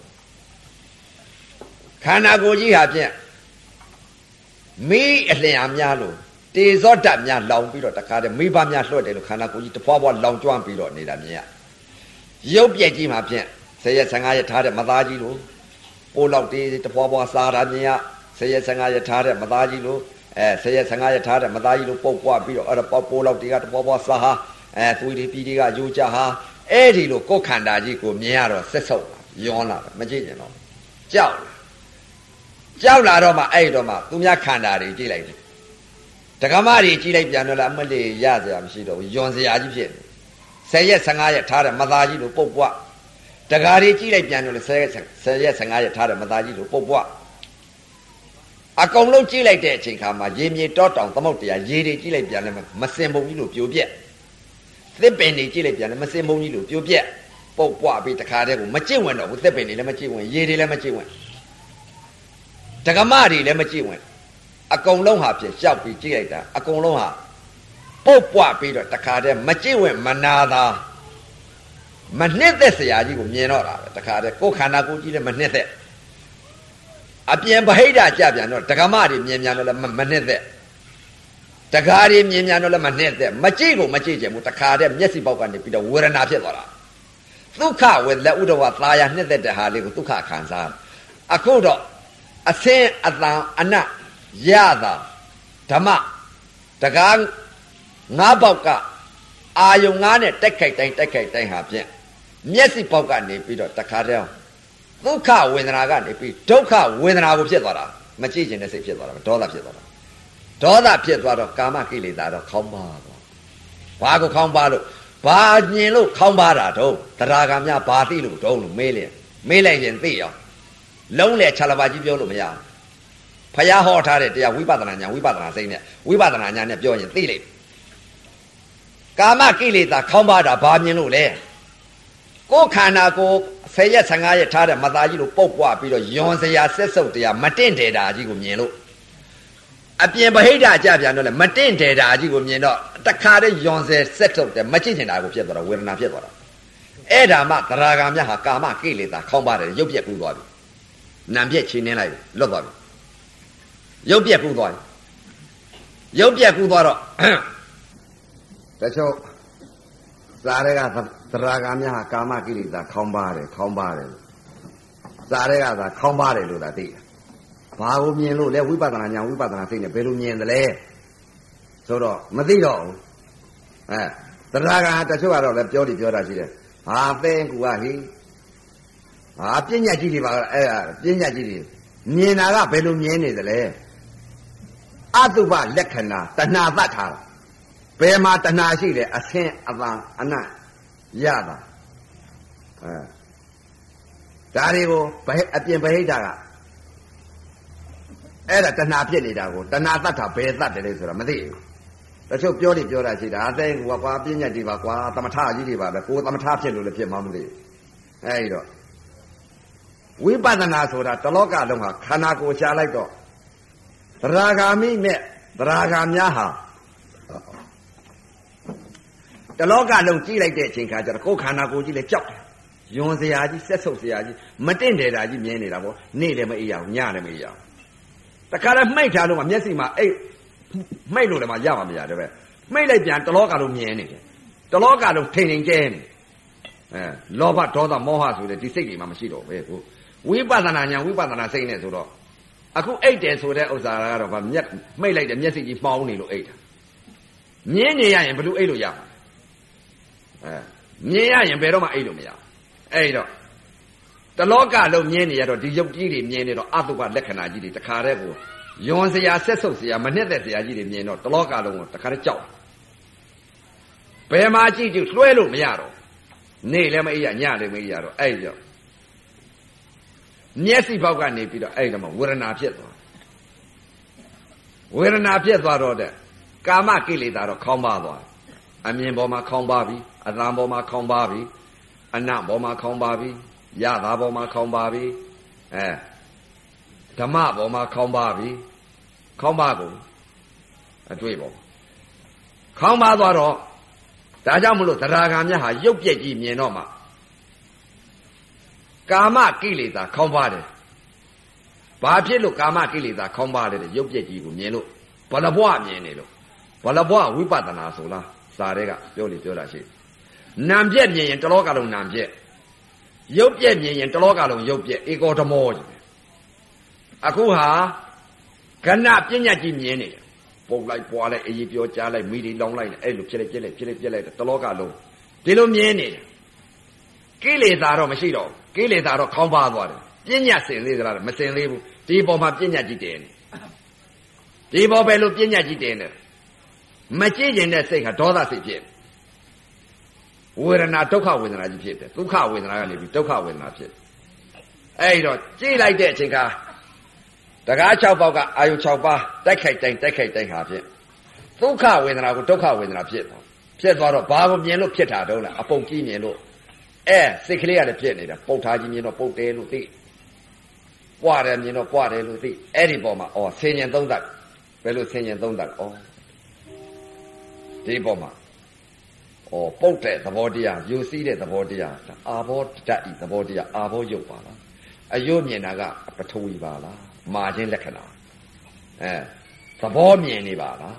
ခန္ဓာကိုယ်ကြီးဟာဖြင့်မီးအလျင်အများလို့တေဇောဓာတ်များလောင်ပြီးတော့တခါတည်းမိဘများလွှတ်တယ်လို့ခန္ဓာကိုယ်ကြီးတဖွာဖွာလောင်ကျွမ်းပြီးတော့နေတာမြင်ရရုပ်ပြက်ကြီးမှာဖြင့်10ရက်15ရက်ထားတဲ့မသားကြီးလို့ပိုးလောက်တေးတဖွာဖွာစားတာမြင်ရ10ရက်15ရက်ထားတဲ့မသားကြီးလို့10ရက်15ရက်ထားတဲ့မသားကြီးလို့ပုတ်ပွားပြီးတော့အဲ့ဒါပိုးလောက်တေးကတဖွာဖွာစားဟာသွေးတွေပြည်တွေကယူကြဟာအဲ့ဒီလိုကိုယ်ခန္ဓာကြီးကိုမြင်ရတော့ဆက်ဆုပ်လာယောလာမကြည့်ကြတော့ကြောက်လာကြောက်လာတော့မှအဲ့တော့မှသူများခန္ဓာတွေကြည့်လိုက်တယ်ဒကမတွေကြည့်လိုက်ပြန်တော့လားအမလေးရစရာမရှိတော့ဘူးယွန်စရာကြီးဖြစ်10ရက်15ရက်ထားတယ်မသားကြီးလို့ပုတ်ပွားတကားတွေကြည့်လိုက်ပြန်တော့လေ10ရက်15ရက်ထားတယ်မသားကြီးလို့ပုတ်ပွားအကုန်လုံးကြည့်လိုက်တဲ့အချိန်ခါမှာရေမြေတောတောင်သမုတ်တရားရေတွေကြည့်လိုက်ပြန်လဲမစင်ပုံကြီးလို့ပြိုပြက်သစ်ပင်တွေကြည့်လိုက်ပြန်လဲမစင်ပုံကြီးလို့ပြိုပြက်ပုတ်ပွားပြီးတခါတည်းကိုမကြင့်ဝင်တော့ဘူးသစ်ပင်တွေလည်းမကြင့်ဝင်ရေတွေလည်းမကြင့်ဝင်ဒကမတွေလည်းမကြည့်ဝင်အကုန်လုံးဟာဖြစ်ရှောက်ပြီးကြည့်လိုက်တာအကုန်လုံးဟာပုတ်ပွားပြီးတော့တခါတည်းမကြည့်ဝင်မနာသာမနှစ်သက်စရာကြီးကိုမြင်တော့တာပဲတခါတည်းကိုယ်ခန္ဓာကိုယ်ကြီးလည်းမနှစ်သက်အပြင်ဗဟိတကြပြန်တော့ဒကမတွေမြင်ပြန်တော့လည်းမနှစ်သက်တကားတွေမြင်ပြန်တော့လည်းမနှစ်သက်မကြည့်ကိုမကြည့်ချင်ဘူးတခါတည်းမျက်စိပေါက်ကနေပြီးတော့ဝေဒနာဖြစ်သွားတာဒုက္ခဝေလက်ဥဒဝသာယာနှစ်သက်တဲ့ဟာလေးကိုဒုက္ခခံစားအခုတော့အစင်းအတန်အနတ်ရတာဓမ္မတကားငါးပေါက်ကအာယုံငါးနဲ့တက်ခိုက်တိုင်းဟာဖြင့်မျက်စိပေါက်ကနေပြီးတော့တခါတည်းဒုက္ခဝေဒနာကနေပြီးဒုက္ခဝေဒနာကိုဖြစ်သွားတာမကြည့်ချင်တဲ့စိတ်ဖြစ်သွားတာဒေါသဖြစ်သွားတာဒေါသဖြစ်သွားတော့ကာမကိလေသာတော့ခေါင်းပါတော့ဘာကိုခေါင်းပါလို့ဘာညင်လို့ခေါင်းပါတာတော့တရားကများဘာသိလို့တုံးလို့မေးလိုက်ရင်သိရောလုံးလေခြာလပါကြီးပြောလို့မရဘူးဖယားဟောထားတဲ့တရားဝိပဿနာဉာဏ်ဝိပဿနာစိတ်နဲ့ဝိပဿနာဉာဏ်နဲ့ပြောရင်သိလိမ့်ကာမကိလေသာခေါင်းပါတာဘာမြင်လို့လဲကိုယ်ခန္ဓာကို10ရက်15ရက်ထားတဲ့မသားကြီးလို့ပုတ်ပွားပြီးတော့ယွန်စရာဆက်စုပ်တရားမတင့်တယ်တာကြီးကိုမြင်လို့အပြင်ဗဟိတကြပြန်တော့လေမတင့်တယ်တာကြီးကိုမြင်တော့တခါတည်းယွန်စဲဆက်စုပ်တယ်မကြည့်ချင်တာကိုဖြစ်သွားတော့ဝေဒနာဖြစ်သွားတော့အဲ့ဒါမှသရဂါမြတ်ဟာကာမကိလေသာခေါင်းပါတယ်ရုပ်ပြက်ကူးသွားပြီနာမ်ပြက်ချင်းနှင်းလိုက်လွတ်သွားပြီရုပ်ပြက်ကူးသွားပြီရုပ်ပြက်ကူးသွားတော့တချို့ဇာတွေကသရဂါမြတ်ဟာကာမကိလေသာခေါင်းပါတယ်ဇာတွေကသာခေါင်းပါတယ်လို့သာသိတယ်ဘာကိုမြင်လို့လဲဝိပဿနာဉာဏ်ဝိပဿနာစိတ်နဲ့ဘယ်လိုမြင်သလဲဆိုတော့မသိတော့ဘူးသရဂါတချို့ကတော့လည်းပြောတာရှိတယ်ဟာသင်ကူကဟိဟာပညာကြီးတွေပါအဲ့ဒါပညာကြီးတွေမြင်တာကဘယ်လိုမြင်နေသလဲအတုပလက္ခဏာတဏှာသတ်ထားတာဘယ်မှာတဏှာရှိလဲအဆင်းအပန်းအနတ်ရတာဒါတွေကိုအပြင်ဗဟိတကအဲ့ဒါတဏှာဖြစ်နေတာကိုတဏှာသတ်တာဘယ်သတ်တယ်လဲဆိုတာမသိဘူးတချို့ပြောတာရှိတာအသိကူကကွာပညာကြီးပါကွာသမထကြီးတွေပါပဲကိုသမထဖြစ်လို့လည်းဖြစ်မှမသိဘူးအဲ့တော့ဝိပဿနာဆိုတာတလောကလုံးဟာခန္ဓာကိုယ်ရှားလိုက်တော့သရဂါမိနဲ့သရဂါများဟာတလောကလုံးကြည့်လိုက်တဲ့အချိန်ခါကျတော့ကိုယ်ခန္ဓာကိုယ်ကြီးလည်းကြောက်တယ်ယွန်စရာကြီးဆက်ဆုပ်စရာကြီးမတင့်တယ်တာကြီးမြင်နေတာပေါ့နေ့လည်းမအေးရဘူးညလည်းမအေးရဘူးတခါလည်းမှိတ်ထားလို့မှမျက်စိမှာအိတ်မှိတ်လို့လည်းမရပါမရတယ်ပဲမှိတ်လိုက်ပြန်တလောကလုံးမြင်နေတယ်တလောကလုံးထိန်ထိန်ကျဲနေလောဘဒေါသမောဟဆိုတဲ့ဒီစိတ်တွေမှမရှိတော့ပဲကိုဝိပဿနာဉာဏ်ဝိပဿနာစိတ်နဲ့ဆိုတော့အခုအိတ်တယ်ဆိုတဲ့ဥစ္စာကတော့ဗာမျက်မိတ်လိုက်တဲ့မျက်စိကြီးမှောင်းနေလို့အိတ်တာမြင်နေရရင်ဘယ်လိုအိတ်လို့ရမှာမြင်ရရင်ဘယ်တော့မှအိတ်လို့မရအဲ့တော့တလောကလုံးမြင်နေရတော့ဒီရုပ်ကြီးတွေမြင်နေတော့အတုပလက္ခဏာကြီးတွေတခါတည်းကိုယွန်စရာဆက်ဆုပ်စရာမနှစ်သက်စရာကြီးတွေမြင်တော့တလောကလုံးကိုတခါတည်းကြောက်ဘယ်မှာကြည့်လွှဲလို့မရတော့နေ့လည်းမအေးရညလည်းမအေးရတော့အဲ့ကြောင့်မျက်စိပေါက်ကနေပြီးတော့အဲ့ဒါမှဝေဒနာဖြစ်သွားတော့တဲ့ကာမကိလေသာတော့ခေါင်းပါသွားအမြင်ပေါ်မှာခေါင်းပါပြီအသံပေါ်မှာခေါင်းပါပြီအနတ်ပေါ်မှာခေါင်းပါပြီရတာပေါ်မှာခေါင်းပါပြီဓမ္မပေါ်မှာခေါင်းပါပြီခေါင်းပါကုန်အတွေ့ပေါ်ခေါင်းပါသွားတော့ဒါကြောင့်မလို့သရဂါမြတ်ဟာရုပ်ပြက်ကြီးမြင်တော့မှကာမကိလေသာခေါင်းပါတယ်ဘာဖြစ်လို့ကာမကိလေသာခေါင်းပါတယ်ရုပ်ပြက်ကြီးကိုမြင်လို့ဘလဘွားမြင်နေလို့ဘလဘွားဝိပဿနာဆိုလားစာတွေကပြောတာရှိနာမ်ပြက်မြင်ရင်တလောကလုံးနာမ်ပြက်ရုပ်ပြက်မြင်ရင်တလောကလုံးရုပ်ပြက်ဧကောဓမောကြီးအခုဟာကဏပညာကြီးမြင်နေတယ်ပုတ်လိုက်ပွားလိုက်အေးပြောကြားလိုက်မိတွေလောင်းလိုက်အဲ့လိုဖြစ်လိုက်တလောကလုံးဒီလိုမြင်နေတယ်ကိလေသာတော့မရှိတော့ကိလေသာတော့ခေါင်းပါသွားတယ်ပညာစင်သေးသလားမစင်သေးဘူးဒီပေါ်မှာပညာကြည့်တယ်ဒီပေါ်ပဲလို့ပညာကြည့်တယ်နဲ့မကြည့်ကျင်တဲ့စိတ်ဟာဒေါသစိတ်ဖြစ်ဝေဒနာဒုက္ခဝေဒနာကြီးဖြစ်တယ်ဒုက္ခဝေဒနာကနေပြီးဒုက္ခဝေဒနာဖြစ်အဲ့တော့ကြည့်လိုက်တဲ့အချိန်ကတကား6ပေါက်ကအာယု6ပါးတိုက်ခိုက်တိုင်းဟာဖြစ်ဒုက္ခဝေဒနာကိုဒုက္ခဝေဒနာဖြစ်သွားတော့ဘာကိုမြင်လို့ဖြစ်တာတုံးလားအပုတ်ကြီးမြင်လို့စိတ်ကလေးကလည်းဖြစ်နေတာပုတ်ထားကြီးမြင်တော့ပုတ်တယ်လို့သိပွားတယ်မြင်တော့ပွားတယ်လို့သိအဲ့ဒီပေါ်မှာဆင်ញင်သုံးသပ်ဘယ်လိုဆင်ញင်သုံးသပ်ဒီပေါ်မှာပုတ်တဲ့သဘောတရားယူစည်းတဲ့သဘောတရားအာဘောဓာတ်ဤသဘောတရားအာဘောယုတ်ပါလားအယုတ်မြင်တာကပထဝီပါလားမာခြင်းလက္ခဏာသဘောမြင်နေပါလား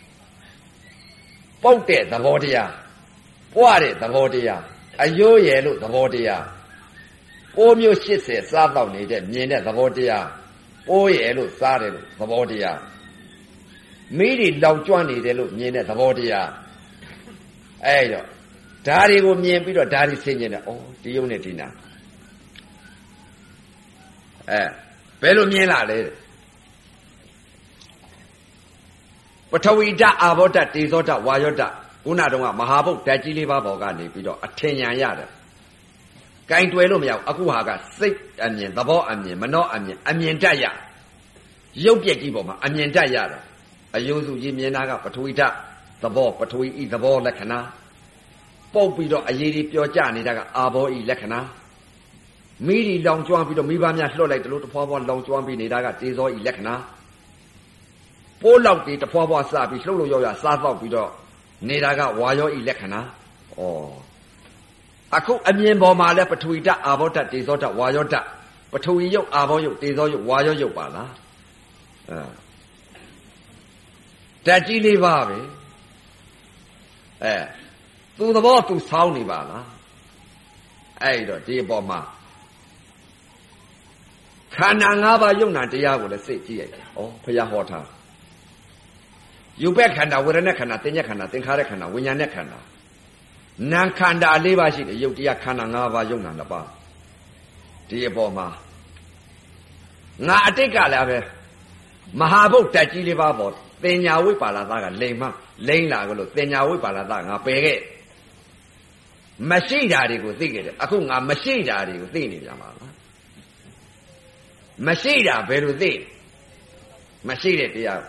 ပုတ်တဲ့သဘောတရားပွားတဲ့သဘောတရားအယုတ်ရဲ့လို့သဘောတရားပိုးမျိုး80စားတော့နေတဲ့မြင်တဲ့သဘောတရားပိုးရဲ့လို့စားတယ်လို့သဘောတရားမိတွေလောင်ကျွမ်းနေတယ်လို့မြင်တဲ့သဘောတရားအဲ့တော့ဓာတွေကိုမြင်ပြီးတော့ဓာတွေဆင်ញင်တယ်ဒီယုံနဲ့ဒီနာဘယ်လိုမြင်လာလဲပထဝီဓာတ်အာဘောဓာတ်တေဇောဓာတ်ဝါယောဓာတ်ခုနတုန်းကမဟာဘုတ်ဓာတ်ကြီးလေးပါးပေါ်ကနေပြီးတော့အထင်ဉာဏ်ရတယ်ကင်တွယ်လို့မရဘူးအခုဟာကစိတ်အမြင်သဘောအမြင်မနှောအမြင်အမြင်တတ်ရရုပ်ပြက်ကြီးပေါ်မှာအမြင်တတ်ရတယ်အယုစုကြီးမြင်တာကပထဝီဓာတ်သဘောပထဝီဤသဘောလက္ခဏာပုတ်ပြီးတော့အရေးကြီးပျော်ကြနေတာကအာဘောဤလက္ခဏာမိဒီလောင်ကျွမ်းပြီးတော့မိဘများလှော့လိုက်တယ်လို့တဖွာဖွာလောင်ကျွမ်းပြီးနေတာကတေဇောဤလက္ခဏာပိုးလောက်တွေတဖွာဖွာစပြီးလှုပ်လို့ရောက်စားတော့ပြီးတော့နေတာကဝါယောဤလက္ခဏာအခုအမြင်ပေါ်မှာလဲပထဝီဓာတ်အာဘောဓာတ်တေဇောဓာတ်ဝါယောဓာတ်ပထဝီယုတ်အာဘောယုတ်တေဇောယုတ်ဝါယောယုတ်ပါလားဓာတ်ကြီးလေးပါပဲသူသဘောသူဆောင်းနေပါလားအဲ့တော့ဒီအပေါ်မှာခန္ဓာ၅ပါးယုံနာတရားကိုလည်းစိတ်ကြည့်ရတယ်ဘုရားဟောထားယူပက်ခန္ဓာဝေဒနာခန္ဓာသင်ညက်ခန္ဓာသင်္ခါရခန္ဓာဝိညာဉ်နဲ့ခန္ဓာနာခန္ဓာ၄ပါးရှိတယ်ယုတ်တရားခန္ဓာ၅ပါးယုံနာ၅ပါးဒီအပေါ်မှာငါအတိတ်ကလည်းပဲမဟာဘုတ်ဓာတ်ကြီးလေးပါပေါ်တင်ညာဝိပါလာသားကလိမ်လာကလို့တင်ညာဝိပါလာသားငါပယ်ခဲ့မရှိတာတွေကိုသိခဲ့တယ်အခုငါမရှိတာတွေကိုသိနေပြန်ပါလားမရှိတာဘယ်လိုသိမရှိတဲ့တရား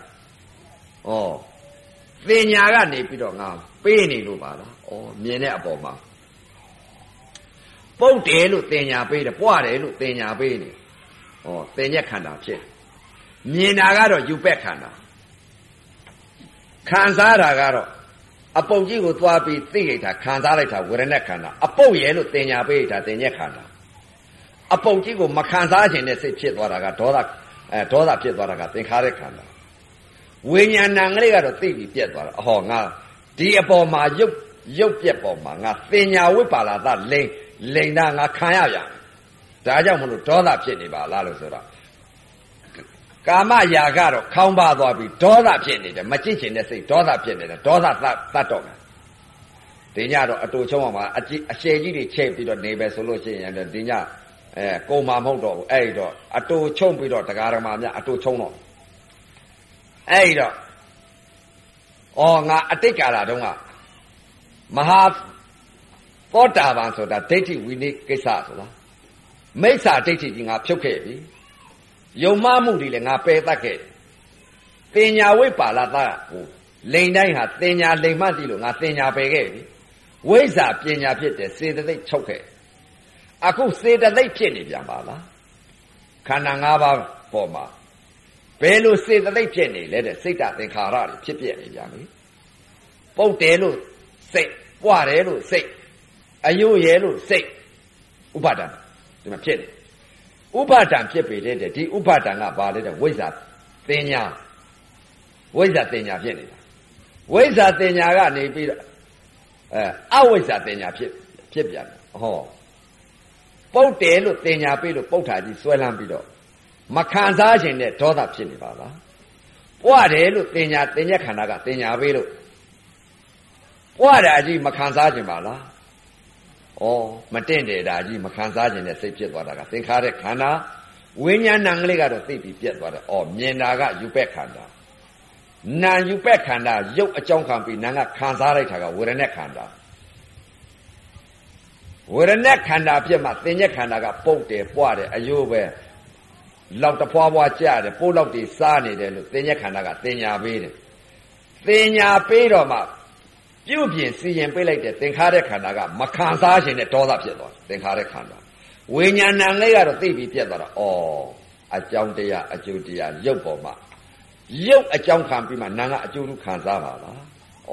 တင်ညာကနေပြီးတော့ငါပေးနေလို့ပါလားမြင်တဲ့အပေါ်မှာပုတ်တယ်လို့တင်ညာပေးတယ်ပွားတယ်လို့တင်ညာပေးနေတင်ညက်ခန္ဓာဖြစ်မြင်တာကတော့ယူပက်ခန္ဓာခံစားတာကတော့အပုတ်ကြီးကိုသွားပြီးသိလိုက်တာခံစားလိုက်တာဝေဒနာခန္ဓာအပုတ်ရဲ့လို့တင်ညာပေးတာတင်ညက်ခန္ဓာအပုတ်ကြီးကိုမခံစားခြင်းနဲ့စိတ်ဖြစ်သွားတာကဒေါသဖြစ်သွားတာကသင်္ခါရခန္ဓာဝိညာဏံကလေးကတော့သိပြီးပြက်သွားတာငါဒီအပေါ်မှာရုပ်ပြက်ပေါ်မှာငါသင်ညာဝိပါလာသလိန်တာငါခံရပြန်ဒါကြောင့်မလို့ဒေါသဖြစ်နေပါလားလို့ဆိုတော့ကာမရာကတော့ခေါင်းပါသွားပြီးဒေါသဖြစ်နေတယ်မကြည့်ချင်တဲ့စိတ်ဒေါသဖြစ်နေတယ်ဒေါသသတ်တော့မယ်ဒီညတော့အတူချုံအောင်ပါအရှည်ကြီးတွေချိန်ပြီးတော့နေပဲဆိုလို့ရှိရင်ဒီညကုန်မှာမဟုတ်တော့ဘူးအဲ့တော့အတူချုံပြီးတော့တရားဓမ္မများအတူချုံတော့အဲ့တော့ငါအတိတ်ကာလတုန်းကမဟာသောတာပန်ဆိုတာဒိဋ္ဌိဝိနည်းကိစ္စဆိုတာမိစ္ဆာဒိဋ္ဌိကြီးငါဖြုတ်ခဲ့ပြီယုံမှမှုတွေလည်းငါပယ်တတ်ခဲ့တင်ညာဝိပါလာသကိုလိန်တိုင်းဟာတင်ညာလိန်မှသိလို့ငါတင်ညာပယ်ခဲ့ပြီဝိဇ္ဇာပညာဖြစ်တယ်စေတသိက်ချုပ်ခဲ့အခုစေတသိက်ဖြစ်နေပြန်ပါလားခန္ဓာ၅ပါးပေါ်မှာဘယ်လိုစေတသိက်ဖြစ်နေလဲတဲ့စိတ်တသင်္ခါရတွေဖြစ်ပြနေပြန်ပြီပုတ်တယ်လို့စိတ်ပွားတယ်လို့စိတ်အယုရဲလို့စိတ်ဥပါဒံဒီမှာဖြစ်တယ်ဥပါဒံဖြစ်ပေတဲ့ဒီဥပါဒံကဘာလဲတဲ့ဝိဇ္ဇာတင်ညာဖြစ်နေတာဝိဇ္ဇာတင်ညာကနေပြီးတော့အဝိဇ္ဇာတင်ညာဖြစ်ပြန်ပုတ်တယ်လို့တင်ညာပြီးလို့ပုတ်တာကြီးဆွဲလန်းပြီးတော့မခံစားခြင်းနဲ့ဒေါသဖြစ်နေပါလားပွားတယ်လို့တင်ညာခန္ဓာကတင်ညာပြီးလို့ပွားတာကြီးမခံစားခြင်းပါလားမတင့်တယ်တာကြီးမခံစားခြင်းနဲ့စိတ်ဖြစ်သွားတာကသင်္ခါရခန္ဓာဝိညာဏံကလေးကတော့သိပြီးပြတ်သွားတယ်။အော်မြင်တာကယူပက်ခန္ဓာနာယူပက်ခန္ဓာရုပ်အကြောင်းခံပြီးနာကခံစားလိုက်တာကဝေဒနာခန္ဓာဝေဒနာခန္ဓာဖြစ်မှသင်္ညက်ခန္ဓာကပုတ်တယ်ပွားတယ်အယိုးပဲလောက်တဖွာဖွာကြတယ်ပိုးလောက်တွေစားနေတယ်လို့သင်္ညက်ခန္ဓာကသင်ညာပေးတယ်သင်ညာပေးတော့မှပြုတ်ပြင်စီရင်ပေးလိုက်တဲ့သင်္ခါရခန္ဓာကမခံစားခြင်းနဲ့ဒေါသဖြစ်သွားသင်္ခါရခန္ဓာဝိညာဏံလေးကတော့သိပြီးပြတ်သွားတာဩအကြောင်းတရားအကျိုးတရားရုပ်ပေါ်မှာရုပ်အကြောင်းခံပြီးမှနာကအကျိုးခံစားပါလားဩ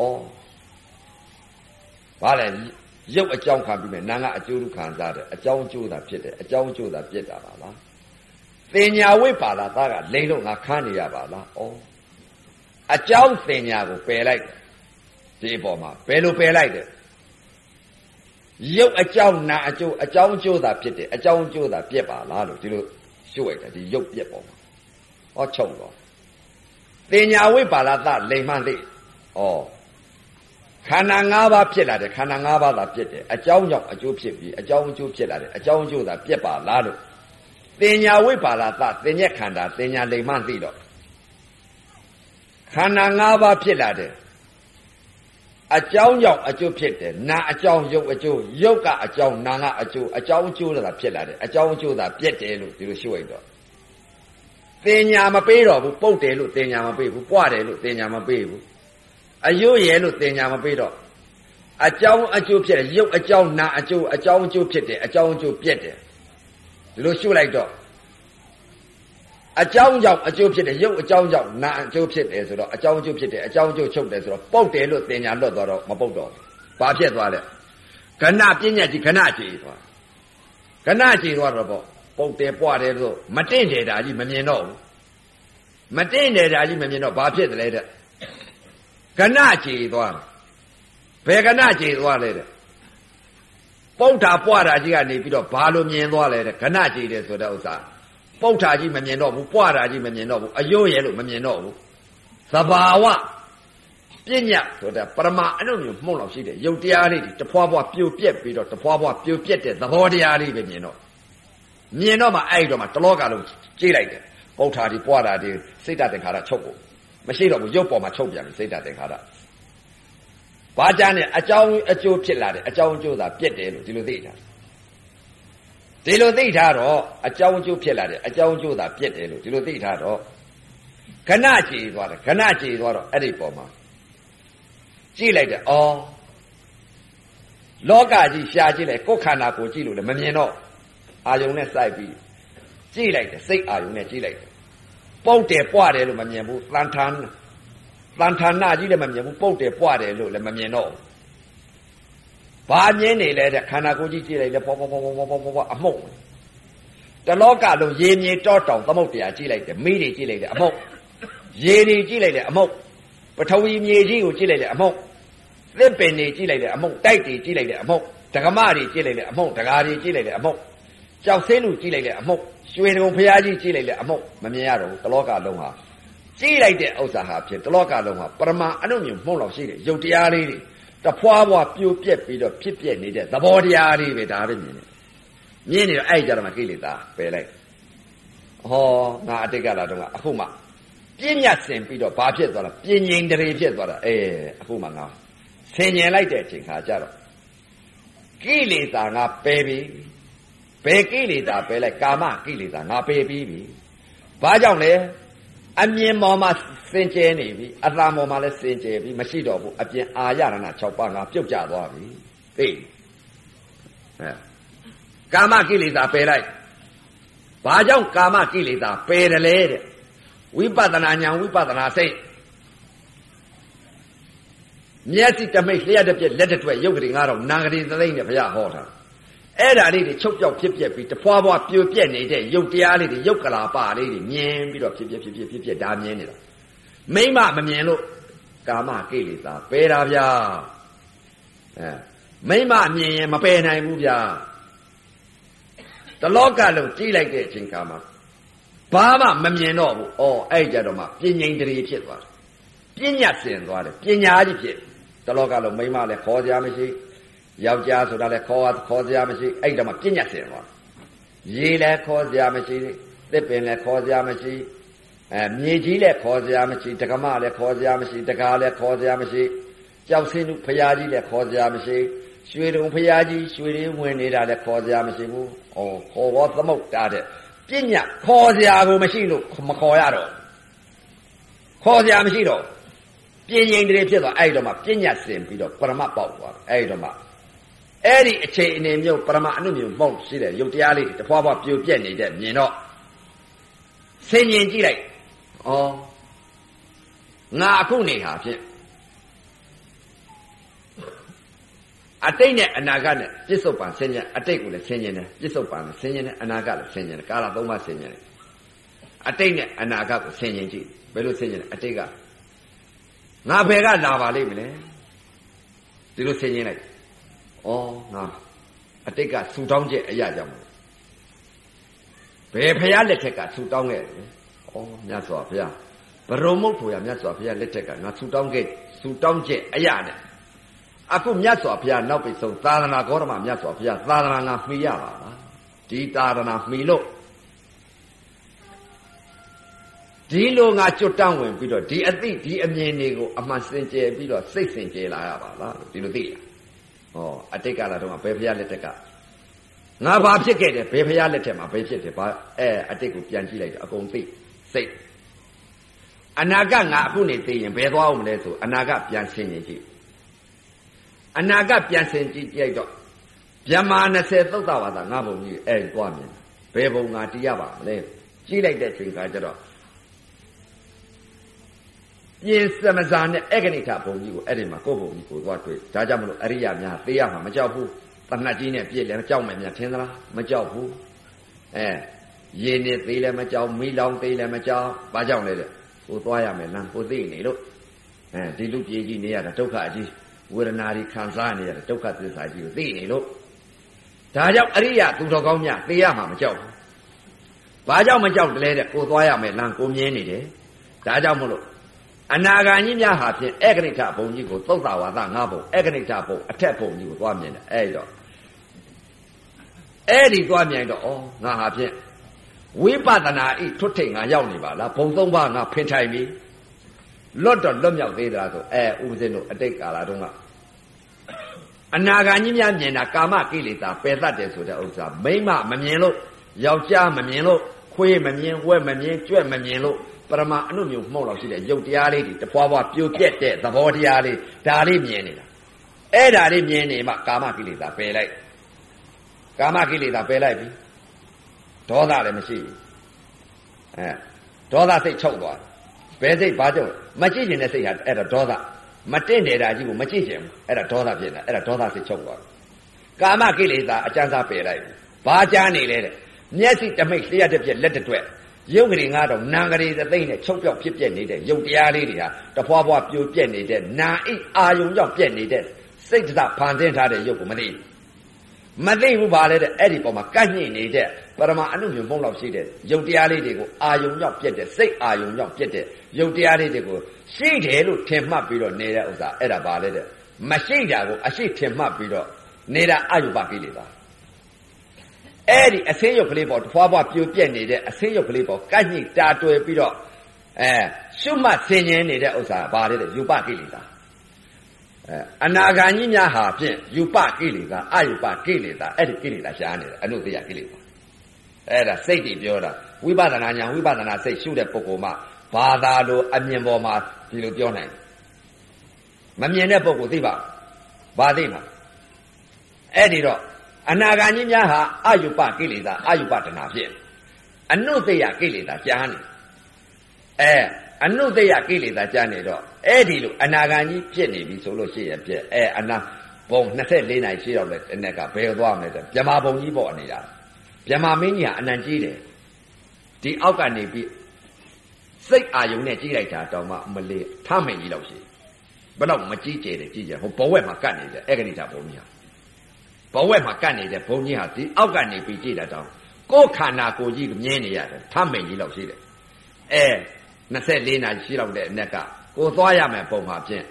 ဘာလဲရုပ်အကြောင်းခံပြီးမှနာကအကျိုးခံစားတယ်အကြောင်းအကျိုးသာဖြစ်တယ်အကြောင်းအကျိုးသာပြတ်တာပါလားသင်ညာဝိပါဒသားကလိမ့်လို့ငါခန်းနေရပါလားဩအကြောင်းသင်ညာကိုပယ်လိုက်ဒီအပေါ်မှာဘယ်လိုပယ်လိုက်တယ်ရုပ်အကြောင်းနာအကျိုးအကြောင်းအကျိုးသာဖြစ်တယ်အကြောင်းအကျိုးသာပြက်ပါလားလို့ဒီလိုရှုပ်လိုက်တယ်ဒီရုပ်ပြက်ပေါ်မှာဟောချုပ်တော့တင်ညာဝိပါဒသလိမ့်မှသိဩခန္ဓာ၅ပါးဖြစ်လာတယ်ခန္ဓာ၅ပါးသာဖြစ်တယ်အကြောင်းကြောင့်အကျိုးဖြစ်ပြီးအကြောင်းအကျိုးဖြစ်လာတယ်အကြောင်းအကျိုးသာပြက်ပါလားလို့တင်ညာဝိပါဒသတင်ညက်ခန္ဓာတင်ညာလိမ့်မှသိတော့ခန္ဓာ၅ပါးဖြစ်လာတယ်အကြောင်းကြောင့်အကျိုးဖြစ်တယ်နာအကြောင်းရုပ်အကျိုးရုပ်ကအကြောင်းနာကအကျိုးအကြောင်းအကျိုးသာဖြစ်လာတယ်အကြောင်းအကျိုးသာပြက်တယ်လို့ဒီလိုရှုလိုက်တော့တင်ညာမပေးတော့ဘူးပုတ်တယ်လို့တင်ညာမပေးဘူးပွားတယ်လို့တင်ညာမပေးဘူးအယုရဲလို့တင်ညာမပေးတော့အကြောင်းအကျိုးဖြစ်တယ်ရုပ်အကြောင်းနာအကျိုးအကြောင်းအကျိုးဖြစ်တယ်အကြောင်းအကျိုးပြက်တယ်ဒီလိုရှုလိုက်တော့အကြောင်းကြောင့်အကျိုးဖြစ်တယ်ရုပ်အကြောင်းကြောင့်နာအကျိုးဖြစ်တယ်ဆိုတော့အကြောင်းအကျိုးဖြစ်တယ်အကြောင်းအကျိုးချုပ်တယ်ဆိုတော့ပုတ်တယ်လို့တင်ညာလွတ်သွားတော့မပုတ်တော့ဘာဖြစ်သွားလဲခဏပညာကြီးခဏကြည်သွားခဏကြည်သွားတော့ပေါ့ပုတ်တယ်ပွားတယ်လို့မတင့်တယ်တာကြီးမမြင်တော့ဘူးမတင့်တယ်တာကြီးမမြင်တော့ဘာဖြစ်တယ်လဲတဲ့ခဏကြည်သွားဘယ်ခဏကြည်သွားလဲတဲ့ပုတ်တာပွားတာကြီးကနေပြီးတော့ဘာလို့မြင်သွားလဲတဲ့ခဏကြည်တယ်ဆိုတဲ့ဥစ္စာပုတ်တာကြီးမမြင်တော့ဘူးပွားတာကြီးမမြင်တော့ဘူးအယိုးရဲလို့မမြင်တော့ဘူးသဘာဝပညာဆိုတဲ့ပရမအနုမျိုးမှုန့်လောက်ရှိတယ်ရုပ်တရားလေးတွေတဖွာဖွာပြိုပြက်ပြီးတော့တဖွာဖွာပြိုပြက်တဲ့သဘောတရားလေးပဲမြင်တော့မှအဲ့တော့မှတလောကလုံးကြည့်လိုက်တယ်ပုတ်တာကြီးပွားတာကြီးစိတ်တသင်္ခါရချုပ်ဖို့မရှိတော့ဘူးရုပ်ပေါ်မှာချုပ်ပြန်ပြီစိတ်တသင်္ခါရဘာကြမ်းနဲ့အကြောင်းအကျိုးဖြစ်လာတယ်အကြောင်းအကျိုးသာပြက်တယ်လို့ဒီလိုသိတာဒီလိုသိထားတော့အကြောင်းအကျိုးဖြစ်လာတယ်အကြောင်းအကျိုးသာပြက်တယ်လို့ဒီလိုသိထားတော့ခဏကြည်သွားတယ်ခဏကြည်သွားတော့အဲ့ဒီပေါ်မှာကြည့်လိုက်တယ်ဩလောကကြီးရှားကြည့်လိုက်ကိုယ်ခန္ဓာကိုကြည့်လို့လည်းမမြင်တော့အာယုံနဲ့စိုက်ပြီးကြည့်လိုက်တယ်စိတ်အာယုံနဲ့ကြည့်လိုက်တယ်ပုတ်တယ်ပွားတယ်လို့မမြင်ဘူးတန်ထာနာကြီးလည်းမမြင်ဘူးပုတ်တယ်ပွားတယ်လို့လည်းမမြင်တော့ဘာမြင်နေလဲတဲ့ခန္ဓာကိုယ်ကြီးကြည့်လိုက်လဲပေါ်အမှုန့်တလောကလုံးရေမြေတောတောင်သမုတ်တရားကြည့်လိုက်တယ်မိတွေကြည့်လိုက်တယ်အမှုန့်ရေတွေကြည့်လိုက်တယ်အမှုန့်ပထဝီမြေကြီးကိုကြည့်လိုက်တယ်အမှုန့်သစ်ပင်တွေကြည့်လိုက်တယ်အမှုန့်တိုက်တွေကြည့်လိုက်တယ်အမှုန့်ဒကမတွေကြည့်လိုက်တယ်အမှုန့်ဒကာတွေကြည့်လိုက်တယ်အမှုန့်ကြောက်ဆင်းလူကြည့်လိုက်တယ်အမှုန့်ရွှေတုံဖျားကြီးကြည့်လိုက်တယ်အမှုန့်မမြင်ရတော့ဘူးတလောကလုံးဟာကြည့်လိုက်တဲ့ဥစ္စာဟာဖြစ်တလောကလုံးဟာပရမအနုမျိုးမှုန့်လောက်ရှိတယ်ရုပ်တရားလေးတွေတဖွာဖွာပြိုပြက်ပြီးတော့ဖြစ်ပြက်နေတဲ့သဘောတရားလေးပဲဒါပဲမြင်နေတော့အဲ့ကြတော့မှကိလေသာပယ်လိုက်ဟောငါအတိတ်ကလာတော့အခုမှပြဉ္ညာစင်ပြီးတော့ဘာဖြစ်သွားလဲပြဉ္ငိန်တရေဖြစ်သွားတာအခုမှငါဆင်ញင်လိုက်တဲ့အချိန်ခါကျတော့ကိလေသာငါပယ်ပြီဘယ်ကိလေသာပယ်လိုက်ကာမကိလေသာငါပယ်ပြီးပြီဘာကြောင့်လဲအမြင်ပေါ်မှာစင်ကြဲနေပြီအတ္တပေါ်မှာလည်းစင်ကြဲပြီမရှိတော့ဘူးအပြင်အာရဏ6ပါးငါပြုတ်ကျသွားပြီသိကာမကိလေသာပယ်လိုက်ဘာကြောင့်ကာမကိလေသာပယ်တယ်လဲတဲ့ဝိပဿနာဉာဏ်ဝိပဿနာစိတ်မျက်စိတမိတ်လျှက်တစ်ပြက်လက်တစ်ထွက်ရုပ်ကလေး9000နာဂရီသသိမ့်နဲ့ဘုရားဟောတာအဲ့ဒါလေးတွေချုပ်ပြောက်ဖြစ်ပြက်ပြီးတဖွာဖွာပြိုပြက်နေတဲ့ရုပ်တရားလေးတွေရုပ်ကလာပလေးတွေမြင်ပြီးတော့ဖြစ်ပြက်ဒါမြင်နေတာမိမမမြင်လို့ကာမကိလေသာပယ်တာဗျာမိမမြင်ရင်မပယ်နိုင်ဘူးဗျာတလောကလုံးကြည့်လိုက်တဲ့အချိန်ခါမှာဘာမှမမြင်တော့ဘူးအဲ့ကြတော့မှပြဉ္ဉိန်တရေဖြစ်သွားတယ်ပညာစင်သွားတယ်ပညာကြီးဖြစ်တလောကလုံးမိမလည်းခေါ်ကြမရှိယောက်ျားဆိုတာလည်းခေါ်စရာမရှိအဲ့တော့မှပညာစင်သွားရေလည်းခေါ်စရာမရှိသစ်ပင်လည်းခေါ်စရာမရှိမြေကြီးလည်းခေါ်စရာမရှိတက္ကမလည်းခေါ်စရာမရှိတကားလည်းခေါ်စရာမရှိကြောက်စင်းသူဖရာကြီးလည်းခေါ်စရာမရှိရွှေတုံဖရာကြီးရွှေလေးဝင်နေတာလည်းခေါ်စရာမရှိဘူးခေါ်ဘောသမုတ်တာတဲ့ပညာခေါ်စရာကိုမရှိလို့မခေါ်ရတော့ခေါ်စရာမရှိတော့ပြင်းရင်တည်းဖြစ်သွားအဲ့တော့မှပညာစင်ပြီးတော့ပရမတ်ပေါက်သွားအဲ့တော့မှအဲ့ဒီအချိန်အနေမျိုးပရမတ်အနုမျိုးပေါက်ရှိတဲ့ရုပ်တရားလေးတဖွာဖွာပြိုပြက်နေတဲ့မြင်တော့ဆင်ញင်ကြည့်လိုက်ငါအခုနေဟာဖြင့်အတိတ်နဲ့အနာဂတ်နဲ့ပြစ္ဆုတ်ပံဆင်ញင်အတိတ်ကိုလည်းဆင်ញင်တယ်ပြစ္ဆုတ်ပံလည်းဆင်ញင်တယ်အနာဂတ်လည်းဆင်ញင်တယ်ကာလသုံးပါးဆင်ញင်တယ်အတိတ်နဲ့အနာဂတ်ကိုဆင်ញင်ကြည့်ဘယ်လိုဆင်ញင်လဲအတိတ်ကငါဘယ်ကလာပါလိမ့်မလဲဒီလိုဆင်ញင်လိုက်ငါအတိတ်ကဆူတောင်းချက်အရာကြောင့်ဘယ်ဖရာလက်ထက်ကဆူတောင်းခဲ့တယ်မြတ်စွာဘုရားဘရုံမုတ်ဖို့ရမြတ်စွာဘုရားလက်ထက်ကငါဆူတောင်းချက်အရာနဲ့အခုမြတ်စွာဘုရားနောက်ပိတ်ဆုံးသာသနာဂေါတမမြတ်စွာဘုရားသာသနာငါမှီရပါလားဒီသာသနာမှီလို့ဒီလိုငါကြွတန်းဝင်ပြီးတော့ဒီအသိဒီအမြင်တွေကိုအမှန်စင်ကြယ်ပြီးတော့စိတ်စင်ကြယ်လာရပါလားဒီလိုသိရအတိတ်ကလာတော့ဘယ်ဘုရားလက်ထက်ကငါဘာဖြစ်ခဲ့တယ်ဘယ်ဘုရားလက်ထက်မှာဘယ်ဖြစ်တယ်ဘာအတိတ်ကိုပြန်ကြည့်လိုက်တော့အကုန်သိစိတ်အနာဂတ်ငါအခုနေသိရင်ဘယ်သွားအောင်မလဲဆိုအနာဂတ်ပြန်ဆင်ရင်ကြည့်အနာဂတ်ပြန်ဆင်ကြည့်ကြိုက်တော့ဗြဟ္မာ20သုတ်တော်ဝါဒငါဘုံကြီးအဲ့သွားမြင်ဘယ်ဘုံငါတည်ရပါမလဲကြည့်လိုက်တဲ့ချိန်ခါကျတော့ပြင်စမဇာနဲ့အဂဏိဋ္ဌဘုံကြီးကိုအဲ့ဒီမှာကိုယ့်ဘုံကြီးကိုသွားတွေ့ဒါကြောင့်မလို့အရိယာများသိရမှာမကြောက်ဘူးတဏှတ်ကြီးနဲ့ပြည့်လည်းကြောက်မယ်များထင်သလားမကြောက်ဘူးရေနဲ့သေးလည်းမကြောက်မီးလောင်သေးလည်းမကြောက်ဘာကြောင့်လဲတဲ့ကိုသွားရမယ်လမ်းကိုသိနေလို့ဒီလူပြေကြီးနေရတာဒုက္ခအကြီးဝေဒနာတွေခံစားနေရတဲ့ဒုက္ခသစ္စာကြီးကိုသိနေလို့ဒါကြောင့်အရိယာသူတော်ကောင်းများသိရမှာမကြောက်ဘူးဘာကြောင့်မကြောက်တလဲတဲ့ကိုသွားရမယ်လမ်းကိုမြင်နေတယ်ဒါကြောင့်မလို့အနာဂါကြီးများဟာဖြင့်အဂဏိဋ္ဌဘုံကြီးကိုသုတ်တာဝါဒငါးဘုံအဂဏိဋ္ဌဘုံအထက်ဘုံကြီးကိုသွားမြင်တယ်အဲ့တော့အဲ့ဒီသွားမြင်တော့ငါဟာဖြင့်ဝိပဿနာဤထွတ်ထိတ်ငါရောက်နေပါလားဘုံသုံးပါးငါဖင်ထိုင်ပြီလွတ်တော့လွတ်မြောက်သေးတာဆိုဥပဇင်းတို့အတိတ်ကာလတုန်းကအနာဂါကြီးများမြင်တာကာမကိလေသာပယ်တတ်တယ်ဆိုတဲ့ဥစ္စာမိမမမြင်လို့ယောက်ျားမမြင်လို့ခွေးမမြင်ဝက်မမြင်ကြွက်မမြင်လို့ပရမအနုမျိုးမှုန့်လောက်ရှိတဲ့ရုပ်တရားလေးတွေတဖွာဖွာပြိုပြက်တဲ့သဘောတရားလေးဒါလေးမြင်နေတာအဲ့ဒါလေးမြင်နေမှကာမကိလေသာပယ်လိုက်ကာမကိလေသာပယ်လိုက်ပြီဒေါသလည်းမရှိဘူးဒေါသစိတ်ချုပ်သွားဘယ်စိတ်ဘာကြောင့်မကြည့်ကျင်တဲ့စိတ်ဟာအဲ့ဒါဒေါသမတင့်တယ်တာကြီးကိုမကြည့်ကျင်ဘူးအဲ့ဒါဒေါသဖြစ်နေတာအဲ့ဒါဒေါသစိတ်ချုပ်သွားကာမကိလေသာအကျဉ်းစားပယ်လိုက်ဘာကြားနေလဲတဲ့မျက်စိတမိတ်လျှက်တစ်ပြက်လက်တစ်တွက်ရုပ်ကလေး9000နာကလေးသိမ့်နဲ့ချုပ်ပြောက်ဖြစ်ပြက်နေတဲ့ရုပ်တရားလေးတွေဟာတဖွာဖွာပြိုပြက်နေတဲ့နာဣအာယုံကြောင့်ပြက်နေတဲ့စိတ်တဖန်ဆင်းထားတဲ့ရုပ်ကိုမသိဘူးပါလေတဲ့အဲ့ဒီပေါ်မှာကန့်ညှိနေတဲ့ပရမအနုမျိုးပုံလောက်ရှိတဲ့ရုပ်တရားလေးတွေကိုအာယုံကြောင့်ပြက်တဲ့စိတ်အာယုံကြောင့်ပြက်တဲ့ရုပ်တရားလေးတွေကိုရှိတယ်လို့ထင်မှတ်ပြီးတော့နေတဲ့ဥစ္စာအဲ့ဒါပါလေတဲ့မရှိတာကိုအရှိထင်မှတ်ပြီးတော့နေတာအယုပကိလေသာအဲ့ဒီအဆင်းရုပ်ကလေးပေါ်တဖွာဖွာပြိုပြက်နေတဲ့အဆင်းရုပ်ကလေးပေါ်ကန့်ညှိတာတွယ်ပြီးတော့ရှုမှတ်ဆင်ញင်နေတဲ့ဥစ္စာဘာလဲတဲ့ယူပကိလေသာအနာဂါကြီးများဟာဖြင့်ယူပကိလေသာအယူပကိလေသာအဲ့ဒီကိလေသာရှားနေတယ်အနုတ္တယကိလေသာအဲ့ဒါစိတ်တွေပြောတာဝိပဿနာဉာဏ်ဝိပဿနာစိတ်ရှုတဲ့ပုဂ္ဂိုလ်မှဘာသာလိုအမြင်ပေါ်မှာဒီလိုပြောနိုင်မမြင်တဲ့ပုဂ္ဂိုလ်သိပါဘာသိမှာအဲ့ဒီတော့အနာဂါကြီးများဟာအယူပကိလေသာအယူပတဏဖြစ်အနုတ္တယကိလေသာရှားနေအနုတ္တယကိလေသာရှားနေတော့အဲ့ဒီလိုအနာဂါကြီးဖြစ်နေပြီဆိုလို့ရှိရင်ပြည့်အနာဘုံ24နိုင်ရှိတော့လေတနေ့ကဘယ်သွားမလဲဆိုဗြဟ္မာဘုံကြီးပေါ်နေတာဗြဟ္မာမင်းကြီးကအနံကြီးတယ်ဒီအောက်ကနေပြီးစိတ်အာယုံနဲ့ကြီးလိုက်တာတောင်မှမလေးထမင်ကြီးလောက်ရှိဘယ်တော့မကြီးကျယ်တယ်ကြီးကျယ်ဟိုဘဝက်မှာကတ်နေတယ်အဂဏိဋ္ဌဘုံကြီးဟာဘဝက်မှာကတ်နေတဲ့ဘုံကြီးဟာဒီအောက်ကနေပြီးကြည့်တာတောင်ကိုယ်ခန္ဓာကိုယ်ကြီးမြင်နေရတယ်ထမင်ကြီးလောက်ရှိတယ်24နာရီရှိလောက်တဲ့အနက်ကကိုသွားရမယ်ပုံမှာဖြင့်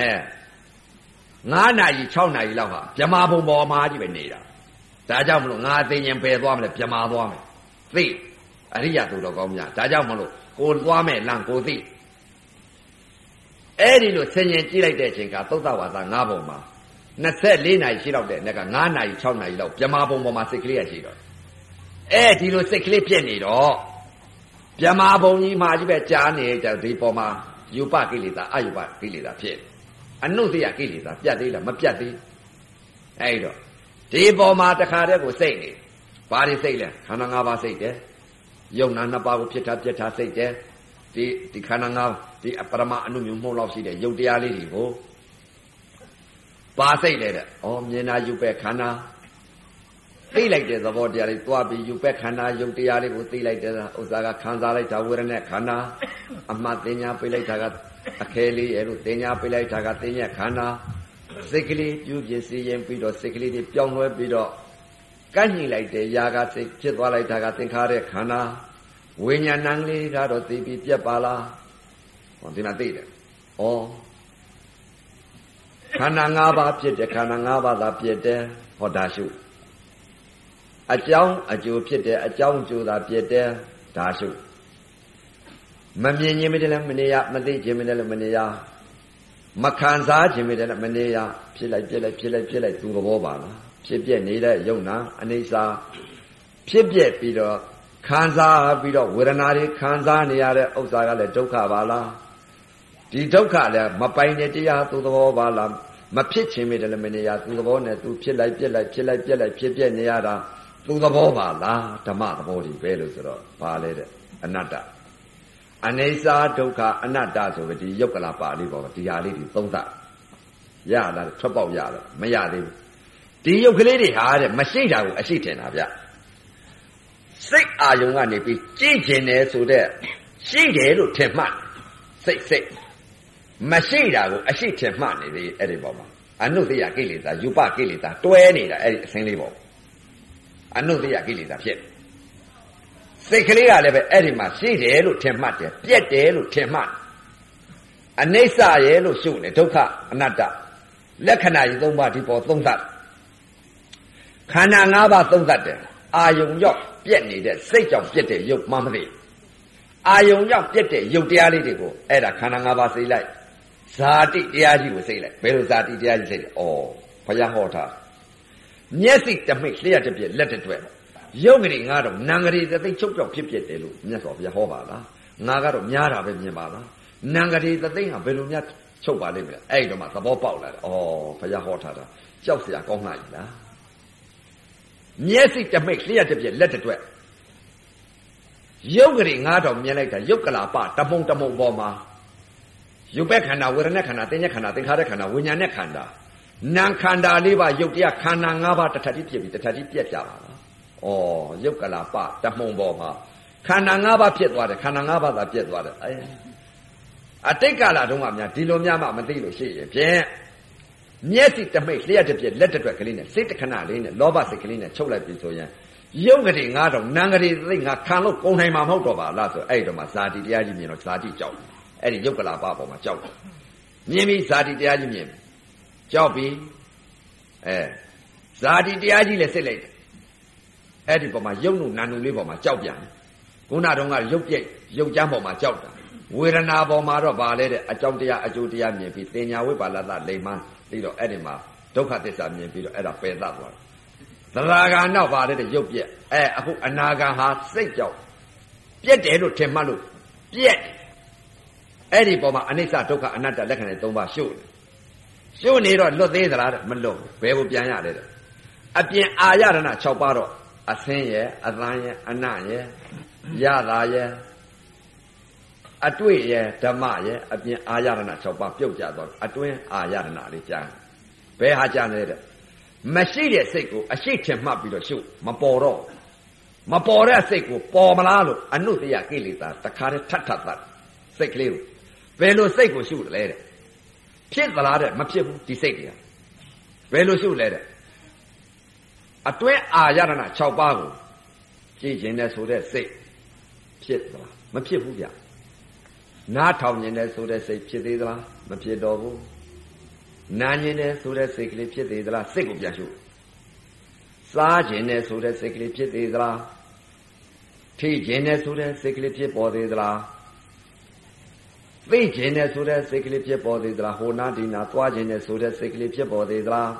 9နာရီ6နာရီလောက်ဟာဗြဟ္မာဘုံပေါ်မှာကြီးပဲနေတာဒါကြောင့်မလို့ငါသိရင်ပယ်သွားမလဲဗြဟ္မာသွားမယ်သိအရိယာသူတော်ကောင်းများဒါကြောင့်မလို့ကိုသွားမဲ့လမ်းကိုသိအဲ့ဒီလိုဆင်ញင်ကြည့်လိုက်တဲ့အချိန်ကသုတ္တဝါဒ9ပုံမှာ24နာရီရှိတော့တဲ့နေ့က9နာရီ6နာရီလောက်ပြမဘုံပေါ်မှာစိတ်ကလေးရရှိတော့ဒီလိုစိတ်ကလေးဖြစ်နေတော့ပြမဘုံကြီးမှာကြီးပဲကြားနေကြဒီပေါ်မှာယူပကိလေသာအယူပကိလေသာဖြစ်အနုတ္တိယကိလေသာပြတ်သေးလားမပြတ်သေးအဲ့တော့ဒီပေါ်မှာတခါတည်းကိုစိတ်နေဘာတွေစိတ်လဲခန္ဓာ၅ပါးစိတ်တယ်ယုံနာ2ပါးကိုဖြစ်တာပြတ်တာစိတ်တယ်ဒီခန္ဓာ၅ပါးဒီအပရမအနုမျိုးမှုလောက်ရှိတဲ့ယုတ်တရားလေးတွေကိုပါစိတ်လဲတဲ့မြင်တာယူပဲခန္ဓာသိလိုက်တဲ့သဘောတရားလေးသွားပြီးယူပဲခန္ဓာယုတ်တရားလေးကိုသိလိုက်တဲ့ဥစ္စာကခံစားလိုက်တာဝေဒနာခန္ဓာအမှတ်တင်ညာပြလိုက်တာကအခဲလေးရဲ့လို့တင်ညာပြလိုက်တာကတင်ညာခန္ဓာစိတ်ကလေးပြုပြစီရင်ပြီးတော့စိတ်ကလေးတွေပြောင်းလဲပြီးတော့ကန့်ညှိလိုက်တဲ့ຢာကစိတ်ဖြစ်သွားလိုက်တာကသင်္ခါရခန္ဓာဝိညာဏံလေးကတော့သိပြီးပြက်ပါလားဒီမှာသိတယ်ခန္ဓာ၅ပါးဖြစ်တယ်ခန္ဓာ၅ပါးသာဖြစ်တယ်ဟောဒါရှုအကြောင်းအကျိုးဖြစ်တယ်အကြောင်းအကျိုးသာဖြစ်တယ်ဒါရှုမမြင်ခြင်းမတည်းလည်းမနေရမသိခြင်းမတည်းလည်းမနေရမခံစားခြင်းမတည်းလည်းမနေရဖြစ်လိုက်သူသဘောပါလားဖြစ်ပြနေတဲ့ယုံနာအနေစာဖြစ်ပြပြီးတော့ခံစားပြီးတော့ဝေဒနာတွေခံစားနေရတဲ့ဥစ္စာကလည်းဒုက္ခပါလားဒီဒုက္ခလည်းမပိုင်တဲ့တရားသူသဘောပါလားမဖြစ်ခြင်းမတည်းလည်းမနေရသူသဘောနဲ့သူဖြစ်လိုက်ဖြစ်ပြနေရတာသူသဘောပါလားဓမ္မသဘောတွေပဲလို့ဆိုတော့ပါလေတဲ့အနတ္တအနေစာဒုက္ခအနတ္တဆိုပြီးဒီယုတ်ကလာပါလေးပေါ့ဒီဟာလေးတွေသုံးသပ်ရလားထွက်ပေါက်ရလားမရသေးဘူးဒီယုတ်ကလေးတွေဟာတဲ့မရှိတာကိုအရှိထင်တာဗျစိတ်အာယုံကနေပြီးကြည့်ကျင်တယ်ဆိုတဲ့ရှိတယ်လို့ထင်မှတ်စိတ်မရှိတာကိုအရှိထင်မှတ်နေသေးအဲ့ဒီပေါ်မှာအနုတ္တိယကိလေသာယူပကိလေသာတွဲနေတာအဲ့ဒီအစင်းလေးပေါ့အနုတ္တိယကိလေသာဖြစ်စိတ်ကလေးကလည်းပဲအဲ့ဒီမှာရှိတယ်လို့ထင်မှတ်တယ်ပြက်တယ်လို့ထင်မှတ်အနိစ္စရဲ့လို့ရှုနေဒုက္ခအနတ္တလက္ခဏာကြီး၃ပါးဒီပေါ်သုံးသပ်ခန္ဓာ၅ပါးသုံးသပ်တယ်အာယုံရောက်ပြက်နေတဲ့စိတ်ကြောင့်ပြက်တဲ့ယုတ်မှမသိအာယုံရောက်ပြက်တဲ့ယုတ်တရားလေးတွေကိုအဲ့ဒါခန္ဓာ၅ပါးစိတ်လိုက်ဇာတိတရားကြီးကိုစိတ်လိုက်ဘယ်လိုဇာတိတရားကြီးစိတ်လဲဘုရားဟောထားမျက်စိတမိတ်လျှက်တစ်ပြက်လက်တစ်တွဲယုတ်ကလေးငါတော့နံကလေးသသိချုပ်ကြောက်ဖြစ်ပြတယ်လို့မြတ်စွာဘုရားဟောပါလားငါကတော့များတာပဲမြင်ပါလားနံကလေးသသိဟာဘယ်လိုများချုပ်ပါလိမ့်မလဲအဲ့တော့မှသဘောပေါက်လာတယ်ဘုရားဟောထားတာကြောက်စရာကောင်းလိုက်လားမျက်စိတမိတ်လျှက်တစ်ပြက်လက်တစ်တွဲယုတ်ကလေးငါတော့မြင်လိုက်တာယုတ်ကလာပတမုံပေါ်မှာယုတ်ပဲခန္ဓာဝေဒနာခန္ဓာသင်္ညခန္ဓာသင်္ခါရခန္ဓာဝိညာဉ်နဲ့ခန္ဓာနာမ်ခန္ဓာလေးပါယုတ်တရားခန္ဓာ၅ပါးတစ်ထပ်တည်းဖြစ်ပြီးတစ်ထပ်တည်းပြက်ကြပါလားယုတ်ကလာပတမုံပေါ်မှာခန္ဓာ၅ပါးဖြစ်သွားတယ်ခန္ဓာ၅ပါးသာပြက်သွားတယ်အတိတ်ကာလတုန်းကများဒီလိုများမှမသိလို့ရှိရင်ဖြင့်မျက်စိတမိတ်လျှက်တစ်ပြက်လက်တစ်တွက်ကလေးနဲ့စိတ်တခဏလေးနဲ့လောဘစိတ်ကလေးနဲ့ချုပ်လိုက်ပြီဆိုရင်ယုတ်ကလေးငါတော့နံကလေးသိငါခံလို့ကုန်နိုင်မှာမဟုတ်တော့ပါလားဆိုအဲ့တော့မှဇာတိတရားကြီးမြင်တော့ဇာတိကြောက်အဲ့ဒီယုတ်ကလာပပေါ်မှာကြောက်မြင်ပြီးဇာတိတရားကြီးမြင်ကြောက်ပြီးဇာတိတရားကြီးလည်းစစ်လိုက်တယ်အဲ့ဒီပေါ်မှာယုတ်နုနာနုလေးပေါ်မှာကြောက်ပြန်ခုနတုန်းကရုပ်ပြက်ရုပ်ကြမ်းပေါ်မှာကြောက်တာဝေဒနာပေါ်မှာတော့ဗာလဲတဲ့အကြောင်းတရားအကျိုးတရားမြင်ပြီးတင်ညာဝိပါလသလိမ္မာပြီးတော့အဲ့ဒီမှာဒုက္ခသစ္စာမြင်ပြီးတော့အဲ့ဒါပယ်သသွားတယ်သရဂါနောက်ဗာလဲတဲ့ရုပ်ပြက်အခုအနာဂံဟာစိတ်ကြောက်ပြက်တယ်လို့ထင်မှတ်လို့ပြက်အဲ့ဒီပေါ်မှာအနိစ္စဒုက္ခအနတ္တလက္ခဏာ၃ပါးရှုနေတော့လွတ်သေးသလားတဲ့မလွတ်ဘယ်ကိုပြန်ရလဲတဲ့အပြင်အာရဏ၆ပါးတော့အသင်းရဲ့အသံရဲ့အနရဲ့ရတာရဲ့အတွေ့ရဲ့ဓမ္မရဲ့အပြင်အာရဏ၆ပါးပြုတ်ကြသွားအတွင်းအာရဏလေးကြားဘယ်ဟာကြားလဲတဲ့မရှိတဲ့စိတ်ကိုအရှိထင်မှတ်ပြီးတော့ရှုမပေါ်တဲ့စိတ်ကိုပေါ်မလားလို့အနုတ္တယကိလေသာတခါတည်းထပ်သတ်စိတ်ကလေးကိုဘယ်လိုစိတ်ကိုရှုတယ်လဲတဲ့ဖြစ်သလားတဲ့မဖြစ်ဘူးဒီစိတ်ကဘယ်လိုရှုလဲတဲ့အတွင်းအာရဏ6ပါးကိုကြည်ကျင်တဲ့ဆိုတဲ့စိတ်ဖြစ်သလားမဖြစ်ဘူးဗျနားထောင်ကျင်တဲ့ဆိုတဲ့စိတ်ဖြစ်သေးသလားမဖြစ်တော့ဘူးနာကျင်တဲ့ဆိုတဲ့စိတ်ကလေးဖြစ်သေးသလားစိတ်ကိုပြန်ရှုစားကျင်တဲ့ဆိုတဲ့စိတ်ကလေးဖြစ်သေးသလားထိခြင်းနဲ့ဆိုတဲ့စိတ်ကလေးဖြစ်ပေါ်သေးသလားသိခြင်းနဲ့ဆိုတဲ့စိတ်ကလေးဖြစ်ပေါ်သေးသလားဟိုနာဒီနာသွားခြင်းနဲ့ဆိုတဲ့စိတ်ကလေးဖြစ်ပေါ်သေးသလား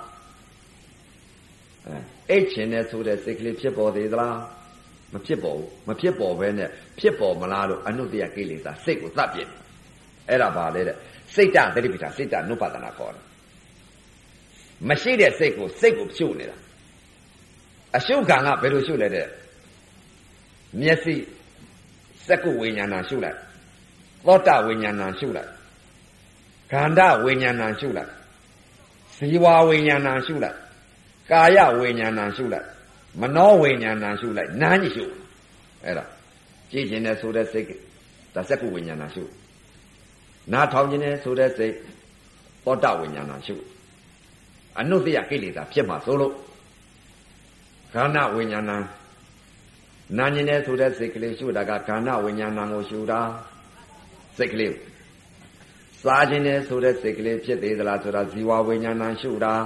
အိတ်ခြင်းနဲ့ဆိုတဲ့စိတ်ကလေးဖြစ်ပေါ်သေးသလားမဖြစ်ပေါ်ဘူးမဖြစ်ပေါ်ဘဲနဲ့ဖြစ်ပေါ်မလားလို့အနုတ္တယကိလေသာစိတ်ကိုသတ်ပြစ်အဲ့ဒါပါလေတဲ့စိတ်တသတိပဋ္ဌာန်စိတ်တနုပဒနာခေါ်တယ်မရှိတဲ့စိတ်ကိုဖြုတ်နေတာအရှုခံကဘယ်လိုရှုလဲတဲ့မျက်စိစက္ကုဝိညာဏရှုလိုက်သောတဝိညာဏရှုလိုက်ခန္ဓာဝိညာဏရှုလိုက်ဇီဝဝိညာဏရှုလိုက်ကာယဝိညာဏရှုလိုက်မနောဝိညာဏရှုလိုက်နားညရှုအဲ့ဒါကြည်ခြင်းနဲ့ဆိုတဲ့စိတ်ဒါစက္ကုဝိညာဏရှုနားထောင်ခြင်းနဲ့ဆိုတဲ့စိတ်သောတဝိညာဏရှုအနုတ္တယကိလေသာဖြစ်မှာဆိုလို့ခန္ဓာဝိညာဏနာဉ္ဇနဲ့ဆိုတဲ့စိတ်ကလေးရှုတာကခန္ဓာဝိညာဏကိုရှုတာစိတ်ကလေးစားခြင်းနဲ့ဆိုတဲ့စိတ်ကလေးဖြစ်သေးသလားဆိုတာဇီဝဝိညာဏရှုတာ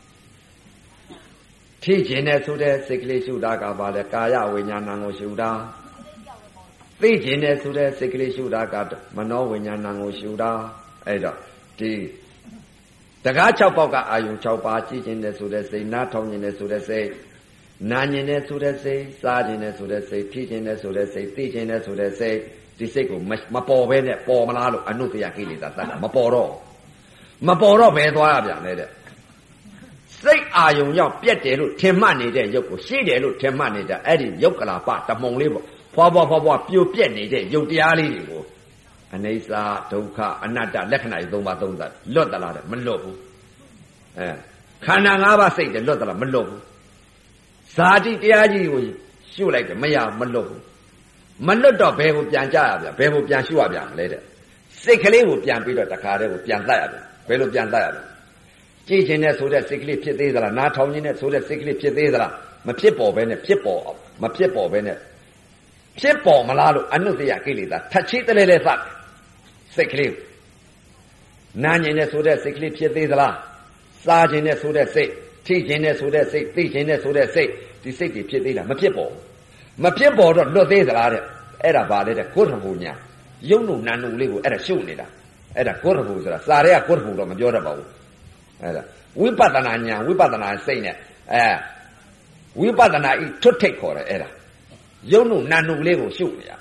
ထိခြင်းနဲ့ဆိုတဲ့စိတ်ကလေးရှုတာကပါလေကာယဝိညာဏကိုရှုတာသိခြင်းနဲ့ဆိုတဲ့စိတ်ကလေးရှုတာကမနောဝိညာဏကိုရှုတာအဲ့တော့ဒီတကား6ပေါက်ကအာယုံ6ပါးကြည်ခြင်းနဲ့ဆိုတဲ့စိတ်နားထောင်ခြင်းနဲ့ဆိုတဲ့စိတ်နာဉ္ဇနဲ့ဆိုတဲ့စိတ်စားခြင်းနဲ့ဆိုတဲ့စိတ်ထိခြင်းနဲ့ဆိုတဲ့စိတ်သိခြင်းနဲ့ဆိုတဲ့စိတ်ဒီစိတ်ကိုမပေါ်ဘဲနဲ့ပေါ်မလားလို့အနုတ္တယကိလေသာသတ်တာမပေါ်တော့ဘယ်သွားရပြန်လဲတဲ့စိတ်အာယုံရောက်ပြက်တယ်လို့ထင်မှတ်နေတဲ့ရုပ်ကိုရှိတယ်လို့ထင်မှတ်နေတဲ့အဲ့ဒီရုပ်ကလာပတမုံလေးပေါ့ဖွာပြိုပြက်နေတဲ့ရုပ်တရားလေးတွေကိုအနိစ္စဒုက္ခအနတ္တလက္ခဏာကြီး3ပါး3သတ်လွတ်သလားတဲ့မလွတ်ဘူးခန္ဓာ5ပါးစိတ်တယ်လွတ်သလားမလွတ်ဘူးဇာတိတရားကြီးကိုရှုလိုက်တယ်မလွတ်ဘူးမလွတ်တော့ဘယ်ကိုပြန်ကြရပြန်ဘယ်ကိုပြန်ရှုရပြန်လဲတဲ့စိတ်ကလေးကိုပြန်ပြီးတော့တခါတည်းကိုပြန်တတ်ရပြန်ဘယ်လိုပြန်တတ်ရလဲကြည်ခြင်းနဲ့ဆိုတဲ့စိတ်ကလေးဖြစ်သေးသလားနားထောင်ခြင်းနဲ့ဆိုတဲ့စိတ်ကလေးဖြစ်သေးသလားမဖြစ်ပေါ်ဘဲနဲ့ဖြစ်ပေါ်အောင်မဖြစ်ပေါ်ဘဲနဲ့ဖြစ်ပေါ်မလားလို့အနုတ္တယကိလေသာထချိတလဲလဲသတ်စိတ်ကလေးနာဉ္ဇနဲ့ဆိုတဲ့စိတ်ကလေးဖြစ်သေးသလားစားခြင်းနဲ့ဆိုတဲ့စိတ်ထိခြင်းနဲ့ဆိုတဲ့စိတ်သိခြင်းနဲ့ဆိုတဲ့စိတ်ဒီစိတ်တွေဖြစ်သေးလားမဖြစ်ပေါ်တော့လွတ်သေးသလားတဲ့အဲ့ဒါပါလေတဲ့ကိုရဘူညာယုံနုနန္နုလေးကိုအဲ့ဒါရှုပ်နေတာအဲ့ဒါကိုရဘူဆိုတာစာရဲကကိုရဘူတော့မပြောတတ်ပါဘူးအဲ့ဒါဝိပဿနာညာဝိပဿနာစိတ်နဲ့ဝိပဿနာဤထွတ်ထိတ်ခေါ်တယ်အဲ့ဒါယုံနုနန္နုလေးကိုရှုပ်နေရ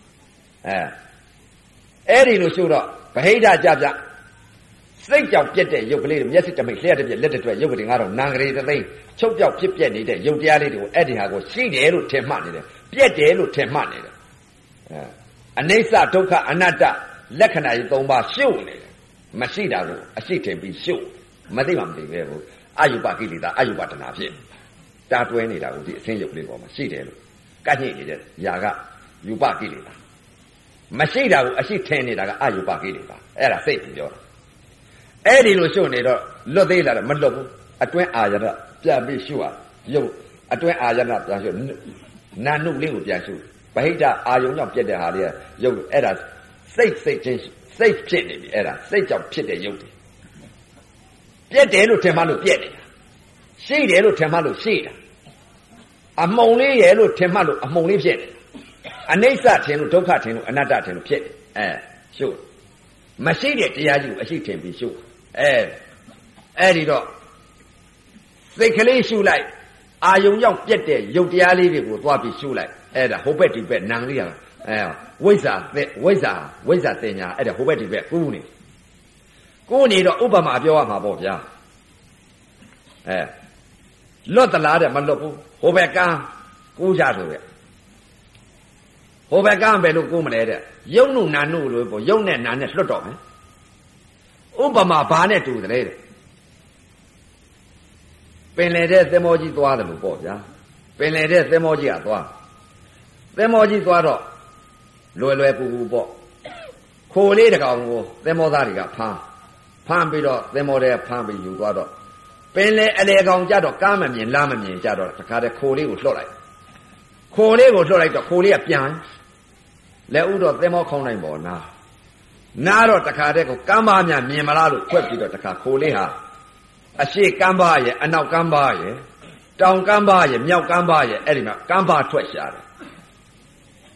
အဲ့ဒီလိုရှုပ်တော့ဗဟိတကြပြစိတ်ကြောင့်ပြက်တဲ့ရုပ်ကလေးတွေမျက်စိတမိတ်လျှက်တစ်ပြက်လက်တစ်တွက်ရုပ်ကလေးကတော့နံကလေးတစ်သိန်းချုပ်ပြောက်ဖြစ်ပြက်နေတဲ့ရုပ်တရားလေးတွေကိုအဲ့ဒီဟာကိုရှိတယ်လို့ထင်မှတ်နေတယ်ပြက်တယ်လို့ထင်မှတ်နေတယ်အနိစ္စဒုက္ခအနတ္တလက္ခဏာကြီး3ပါးရှုပ်နေတယ်မရှိတာကိုအရှိထင်ပြီးရှုပ်မသိမှမသိပဲဘူးအယုပကိလေသာအယုပတနာဖြစ်တာတွဲနေတာကိုဒီအစင်းရုပ်ကလေးပေါ်မှာရှိတယ်လို့ကန့်ညိနေတဲ့ຢာကယူပကိလေသာမရှိတာကိုအရှိထင်နေတာကအယုပကိလေသာအဲ့ဒါစိတ်ပြောတာအဲ့ဒီလိုရှုပ်နေတော့လွတ်သေးလားမလွတ်ဘူးအတွင်းအာရဏပြန်ပြီးရှုရရုပ်အတွင်းအာရဏပြန်ရှုနာနုလေးကိုပြန်ရှုဗဟိတအာယုံကြောင့်ပြက်တဲ့ဟာလေးကရုပ်အဲ့ဒါစိတ်ချင်းစိတ်ဖြစ်နေပြီအဲ့ဒါစိတ်ကြောင့်ဖြစ်တဲ့ရုပ်တွေပြက်တယ်လို့ထင်မှလို့ပြက်နေတာရှိတယ်လို့ထင်မှလို့ရှိတာအမှုံလေးရဲ့လို့ထင်မှလို့အမှုံလေးဖြစ်နေတာအနိစ္စထင်လို့ဒုက္ခထင်လို့အနတ္တထင်လို့ဖြစ်တယ်ရှုမရှိတဲ့တရားကြီးကိုအရှိထင်ပြီးရှုအဲ့ဒီတော့စိတ်ကလေးရှုလိုက်အာယုံရောက်ပြက်တဲ့ရုပ်တရားလေးတွေကိုသွားပြီးရှုလိုက်အဲ့ဒါဟိုဘက်ဒီဘက်နံလေးရဝိဇ္ဇာတင်ညာအဲ့ဒါဟိုဘက်ဒီဘက်ကူးနေတော့ဥပမာပြောရမှာပေါ့ဗျာလွတ်သလားတဲ့မလွတ်ဘူးဟိုဘက်ကန်းကူးကြဆိုရဲ့ဟိုဘက်ကန်းပဲလို့ကူးမလဲတဲ့ယုံနုနာနုလို့ပေါ့ယုံနဲ့နာနဲ့လွတ်တော့မယ်ဥပမာဘာနဲ့တူတယ်တဲ့ပင်လေတဲ့သင်္ဘောကြီးသွားတယ်လို့ပေါ့ဗျာပင်လေတဲ့သင်္ဘောကြီးကသွားသင်္ဘောကြီးသွားတော့လွယ်ကူပေါ့ခိုလေးတကောင်ကိုသင်္ဘောသားတွေကဖမ်းပြီးတော့သင်္ဘောထဲဖမ်းပြီးယူသွားတော့ပင်လေအလေကောင်ကြတော့ကားမမြင်လားမမြင်ကြတော့တခါတည်းခိုလေးကိုလှော့လိုက်တော့ခိုလေးကပြန်လက်ဥတော့သင်္ဘောခေါင်းနိုင်ပေါ်နားတော့တခါတည်းကိုကမ်းပါများမြင်မလားလို့ခွက်ပြီးတော့တခါခိုလေးဟာအရှိကမ်းပါရဲ့အနောက်ကမ်းပါရဲ့တောင်ကမ်းပါရဲ့မြောက်ကမ်းပါရဲ့အဲ့ဒီမှာကမ်းပါထွက်ရှာတယ်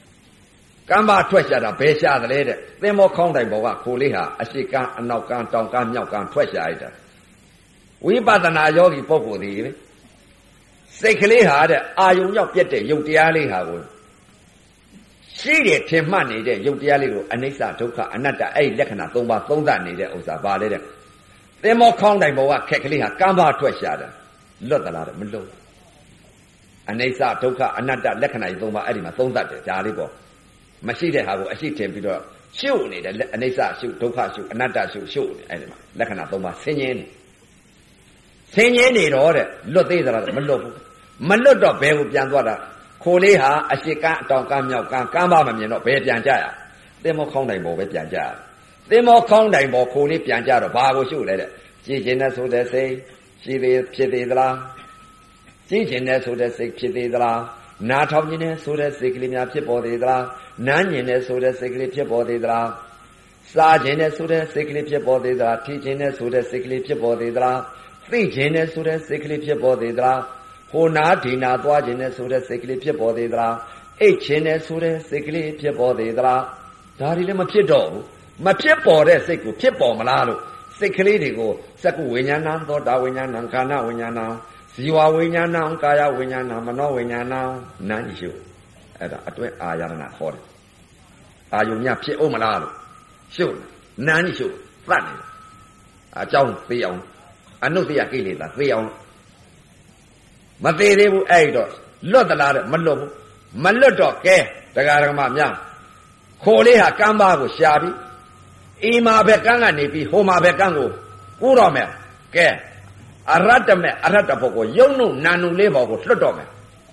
ကမ်းပါထွက်ရှာတာဘယ်ရှာတယ်လဲတဲ့သင်္ဘောခေါင်းတိုင်ပေါ်ကခိုလေးဟာအရှိကံအနောက်ကံတောင်ကံမြောက်ကံထွက်ရှာလိုက်တာဝိပဿနာယောဂီပုဂ္ဂိုလ်ဒီလေစိတ်ကလေးဟာတဲ့အာယုံရောက်ပြတ်တဲ့ယုတ်တရားလေးဟာကိုရှိတယ်ထင်မှတ်နေတဲ့ယုတ်တရားလေးကိုအနိစ္စဒုက္ခအနတ္တအဲ့လက္ခဏာ၃ပါးသုံးသပ်နေတဲ့ဥစ္စာပါလေတဲ့သင်္ဘောခေါင်းတိုင်ပေါ်ကခက်ကလေးဟာကမ်းပါထွက်ရှာတာလွတ်သလားတဲ့မလွတ်အနိစ္စဒုက္ခအနတ္တလက္ခဏာကြီး၃ပါးအဲ့ဒီမှာသုံးသပ်တယ်ဒါလေးပေါ့မရှိတဲ့ဟာကိုအရှိထင်ပြီးတော့ရှုပ်နေတယ်အနိစ္စရှုဒုက္ခရှုအနတ္တရှုရှုပ်နေအဲ့ဒီမှာလက္ခဏာ၃ပါးဆင်းရဲနေတော့တဲ့လွတ်သေးသလားမလွတ်ဘူးမလွတ်တော့ဘယ်ကိုပြန်သွားတာခိုလေးဟာအရှိကံအတောင်ကံမြောက်ကံကမ်းပါမမြင်တော့ဘယ်ပြန်ကြရသင်္ဘောခေါင်းတိုင်ပေါ်ပဲပြန်ကြရသင်္ဘောခေါင်းတိုင်ပေါ်ခိုလေးပြန်ကြတော့ဘာကိုရှုလဲတဲ့ကြည်ကျင်တဲ့ဆိုတဲ့စိတ်ရှိသေးဖြစ်သေးသလားကြည်ကျင်တဲ့ဆိုတဲ့စိတ်ဖြစ်သေးသလားနာထောင်ခြင်းနဲ့ဆိုတဲ့စိတ်ကလေးများဖြစ်ပေါ်သေးသလားနမ်းကျင်တဲ့ဆိုတဲ့စိတ်ကလေးဖြစ်ပေါ်သေးသလားစားခြင်းနဲ့ဆိုတဲ့စိတ်ကလေးဖြစ်ပေါ်သေးသလားထိခြင်းနဲ့ဆိုတဲ့စိတ်ကလေးဖြစ်ပေါ်သေးသလားသိခြင်းနဲ့ဆိုတဲ့စိတ်ကလေးဖြစ်ပေါ်သေးသလားဟိုနာဒီနာသွားခြင်းနဲ့ဆိုတဲ့စိတ်ကလေးဖြစ်ပေါ်သေးသလားအိတ်ခြင်းနဲ့ဆိုတဲ့စိတ်ကလေးဖြစ်ပေါ်သေးသလားဒါတွေလည်းမဖြစ်တော့ဘူးမဖြစ်ပေါ်တဲ့စိတ်ကိုဖြစ်ပေါ်မလားလို့စိတ်ကလေးတွေကိုစက္ကုဝိညာဏံသောတာဝိညာဏံခန္ဓာဝိညာဏံဇီဝဝိညာဏံကာယဝိညာဏံမနောဝိညာဏံနာညရှုအဲ့ဒါအတွဲအာယရဏခေါ်တယ်အာယုံညဖြစ်အောင်မလားလို့ရှုနာညရှုသတ်နေတယ်အကြောင်းသိအောင်အနုတ္တိယကိလေသာသိအောင်မသေးသေးဘူးအဲ့တော့လွတ်သလားတဲ့မလွတ်ဘူးမလွတ်တော့ကဲတရားဓမ္မများခိုလေးဟာကမ်းပါကိုရှာပြီးအိမာဘက်ကန်းကနေပြီးဟိုမာဘက်ကန်းကိုကူးတော့မယ်ကဲအရတ္တမေအရတ္တဘုတ်ကိုယုံနုနာနုလေးဘောကိုလွတ်တော့မယ်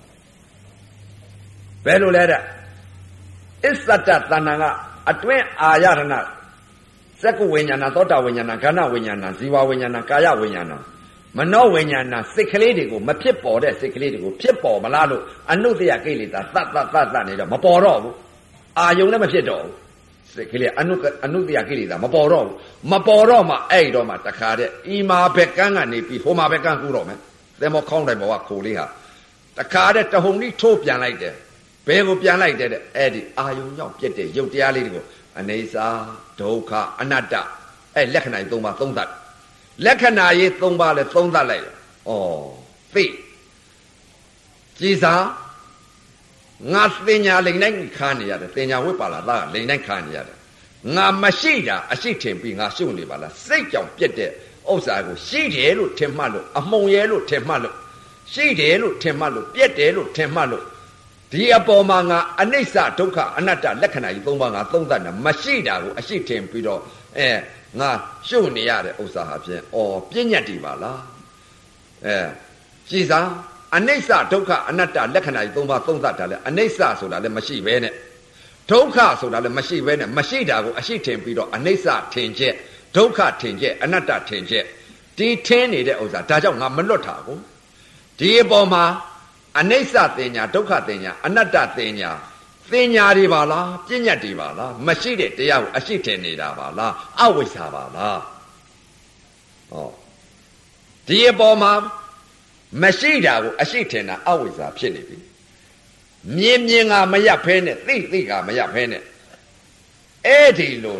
ဘယ်လိုလဲတဲ့အစ္ဆတတဏ္ဏကအတွင်းအာရဏစက္ကုဝိညာဏသောတာဝိညာဏခန္ဓာဝိညာဏဇီဝဝိညာဏကာယဝိညာဏမနောဝိညာဏစိတ်ကလေးတွေကိုမဖြစ်ပေါ်တဲ့စိတ်ကလေးတွေကိုဖြစ်ပေါ်မလားလို့အနုတ္တယကိလေသာသတ်နေတော့မပေါ်တော့ဘူးအာယုံလည်းမဖြစ်တော့ဘူးစိတ်ကလေးအနုတ္တယကိလေသာမပေါ်တော့ဘူးမပေါ်တော့မှအဲ့တော့မှတခါတဲ့ဤမာဘက်ကန်းကနေပြီးဟိုမာဘက်ကန်းကူတော့မယ်သင်္ဘောခေါင်းတိုင်ပေါ်ကခိုလေးဟာတခါတဲ့တဟုန်ကြီးထိုးပြန်လိုက်တယ်ဘယ်ကိုပြန်လိုက်တဲ့အဲ့ဒီအာယုံကြောင့်ပြည့်တဲ့ရုပ်တရားလေးတွေကိုအနေစာဒုက္ခအနတ္တအဲ့လက္ခဏာ၃ပါးသုံးသပ်လက္ခဏာရေး၃ပါးလဲသုံးသပ်လိုက်တယ်ဩသိကြည်စားငါသင်ညာလိန်တိုင်းခါနေရတယ်သင်ညာဝိပါလာသားလိန်တိုင်းခါနေရတယ်ငါမရှိတာအရှိထင်ပြီးငါရှုပ်နေပါလားစိတ်ကြောင့်ပြက်တဲ့ဥစ္စာကိုရှိတယ်လို့ထင်မှတ်လို့အမှုံရဲလို့ထင်မှတ်လို့ရှိတယ်လို့ထင်မှတ်လို့ပြက်တယ်လို့ထင်မှတ်လို့ဒီအပေါ်မှာငါအနိစ္စဒုက္ခအနတ္တလက္ခဏာကြီး၃ပါးငါသုံးသပ်တာမရှိတာကိုအရှိထင်ပြီးတော့ငါရှုပ်နေရတဲ့ဥစ္စာဟာဖြင့်ပြည့်ညတ်တည်ပါလားကြည်စားအနိစ္စဒုက္ခအနတ္တလက္ခဏာကြီး၃ပါးသုံးသပ်တာလဲအနိစ္စဆိုတာလည်းမရှိဘဲနဲ့ဒုက္ခဆိုတာလည်းမရှိဘဲနဲ့မရှိတာကိုအရှိထင်ပြီးတော့အနိစ္စထင်ချက်ဒုက္ခထင်ချက်အနတ္တထင်ချက်ဒီထင်းနေတဲ့ဥစ္စာဒါကြောင့်ငါမလွတ်တာကိုဒီအပေါ်မှာအနိစ္စတင်ညာဒုက္ခတင်ညာအနတ္တတင်ညာတင်ညာတွေပါလားပြဉ္ညတ်တွေပါလားမရှိတဲ့တရားကိုအရှိထင်နေတာပါလားအဝိဇ္ဇာပါလားဒီအပေါ်မှာမရှိတာကိုအရှိထင်တာအဝိဇ္ဇာဖြစ်နေပြီမြင်ကမရဖဲနဲ့သိကမရဖဲနဲ့အဲ့ဒီလို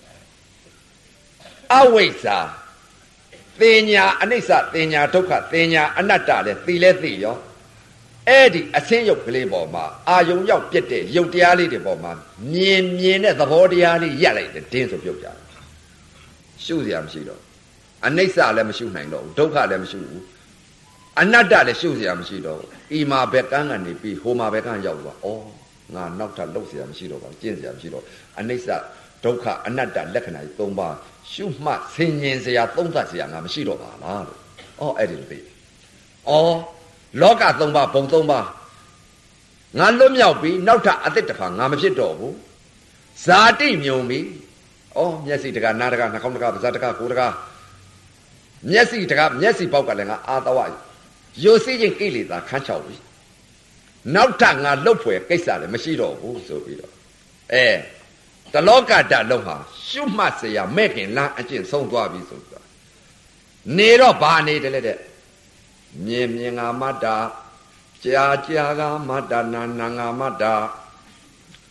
အဝိဇ္ဇာတင်ညာအနိစ္စတင်ညာဒုက္ခတင်ညာအနတ္တလည်းသိရောအဲ့ဒီအဆင်းရုပ်ကလေးပေါ်မှာအာယုံရောက်ပြက်တဲ့ရုပ်တရားလေးတွေပေါ်မှာမြင်တဲ့သဘောတရားလေးရက်လိုက်တယ်တင်းဆိုပြုတ်ကြတယ်ရှုစရာမရှိတော့အနိစ္စလည်းမရှုနိုင်တော့ဘူးဒုက္ခလည်းမရှုဘူးအနတ္တလည်းရှုစရာမရှိတော့ဘူးဤမှာဘက်ကန်းကနေပြီးဟိုမှာဘက်ကန်းရောက်သွားငါနောက်ထပ်လှုပ်စရာမရှိတော့ပါကျင့်စရာမရှိတော့အနိစ္စဒုက္ခအနတ္တလက္ခဏာကြီး၃ပါးရှုမှတ်ဆင်ញင်စရာသုံးသပ်စရာငါမရှိတော့ပါလားလို့အဲ့ဒီလိုသိလောက၃ပါးဘုံ၃ပါးငါလွတ်မြောက်ပြီးနောက်ထပ်အသစ်တစ်ခါငါမဖြစ်တော့ဘူးဇာတိမြုံပြီးမျက်စိတကားနားတကားနှာခေါင်းတကားပါးစပ်တကားကိုယ်တကားမျက်စိတကားမျက်စိပေါက်ကလည်းငါအာတဝရိုစီးခြင်းကိလေသာခန်းချောက်ပြီနောက်ထပ်ငါလှုပ်ဖွယ်ကိစ္စလည်းမရှိတော့ဘူးဆိုပြီးတော့တလောကဓာတ်လုံးဟာရှုမှတ်เสียမဲ့ခင်လမ်းအကျင့်ဆုံးသွားပြီဆိုတော့နေတော့ဘာနေတယ်လဲတဲ့မြင်ငါမတ္တာကြာကမတ္တနာငါမတ္တာ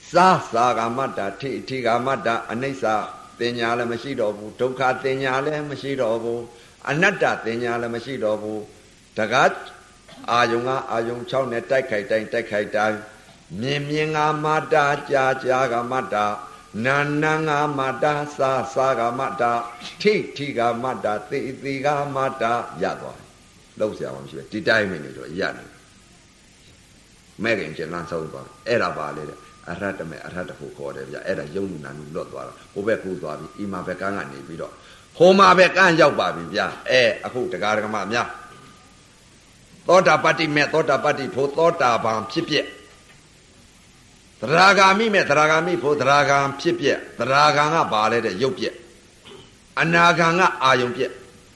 sa ga matta thi ga matta anissa တင်ညာလည်းမရှိတော့ဘူးဒုက္ခတင်ညာလည်းမရှိတော့ဘူးအနတ္တတင်ညာလည်းမရှိတော့ဘူးတကားအာယုံကအာယုံ6နဲ့တိုက်ခိုက်တိုင်းတိုက်ခိုက်တိုင်းမြင်မြင်ကမတ္တာကြာကြာကမတ္တာနာနာကမတ္တာစာကမတ္တာထိကမတ္တာသေကမတ္တာရသွားလောက်ဆရာမရှိပဲဒီတိုင်းမင်းနေတော့ရတယ်မဲ့ခင်ကျန်လန်းဆုံးသွားအဲ့ဒါပါလေတဲ့အရဟတမေအရဟတဖို့ခေါ်တယ်ဗျအဲ့ဒါယုံနာနုလွတ်သွားတော့ဟိုဘက်ကူသွားပြီအိမာဘက်ကန်းကနေပြီးတော့ဟိုမှာဘက်ကန်းရောက်ပါပြီဗျအခုတရားဓမ္မများသောတာပတ္တိမေသောတာပတ္တိဖို့သောတာပန်ဖြစ်ပြက်သရဂာမိမေသရဂာမိဖို့သရဂံဖြစ်ပြက်သရဂံကပါလဲတဲ့ရုပ်ပြက်အနာဂံကအာယုံပြက်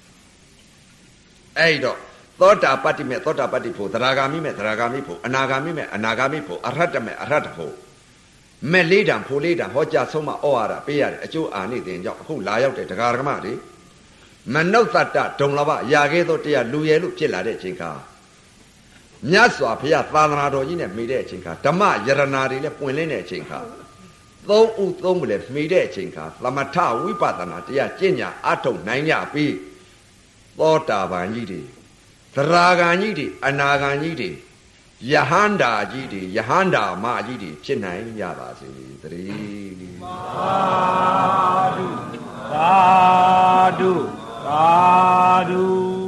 အဲ့တော့သောတာပတ္တိမေသောတာပတ္တိဖို့သရဂာမိမေသရဂာမိဖို့အနာဂာမိမေအနာဂာမိဖို့အရဟတမေအရဟတဖို့မဲ့လေးတံဖို့လေးတံဟောကြားဆုံးမဩဝါဒပေးရတယ်အကျိုးအာနိသင်ကြောင့်အခုလာရောက်တဲ့တရားဓမ္မတွေမနုဿတ္တဒုံလဘရာခဲ့သောတရားလူရဲလို့ဖြစ်လာတဲ့အချိန်ခါမြတ်စွာဘုရားသာသနာတော်ကြီးနဲ့မိတဲ့အချိန်ခါဓမ္မယရနာတွေလည်းပွင့်လင်းတဲ့အချိန်ခါသုံးဦးလည်းမိတဲ့အချိန်ခါသမထဝိပဿနာတရားကျင့်ညာအထုတ်နိုင်ကြပြီးသောတာပန်ကြီးတွေသရဂံကြီးတွေအနာဂံကြီးတွေယဟန္တာကြီးတွေယဟန္တာမကြီးတွေဖြစ်နိုင်ကြပါစေတည်းသာဓုသာဓုသာဓု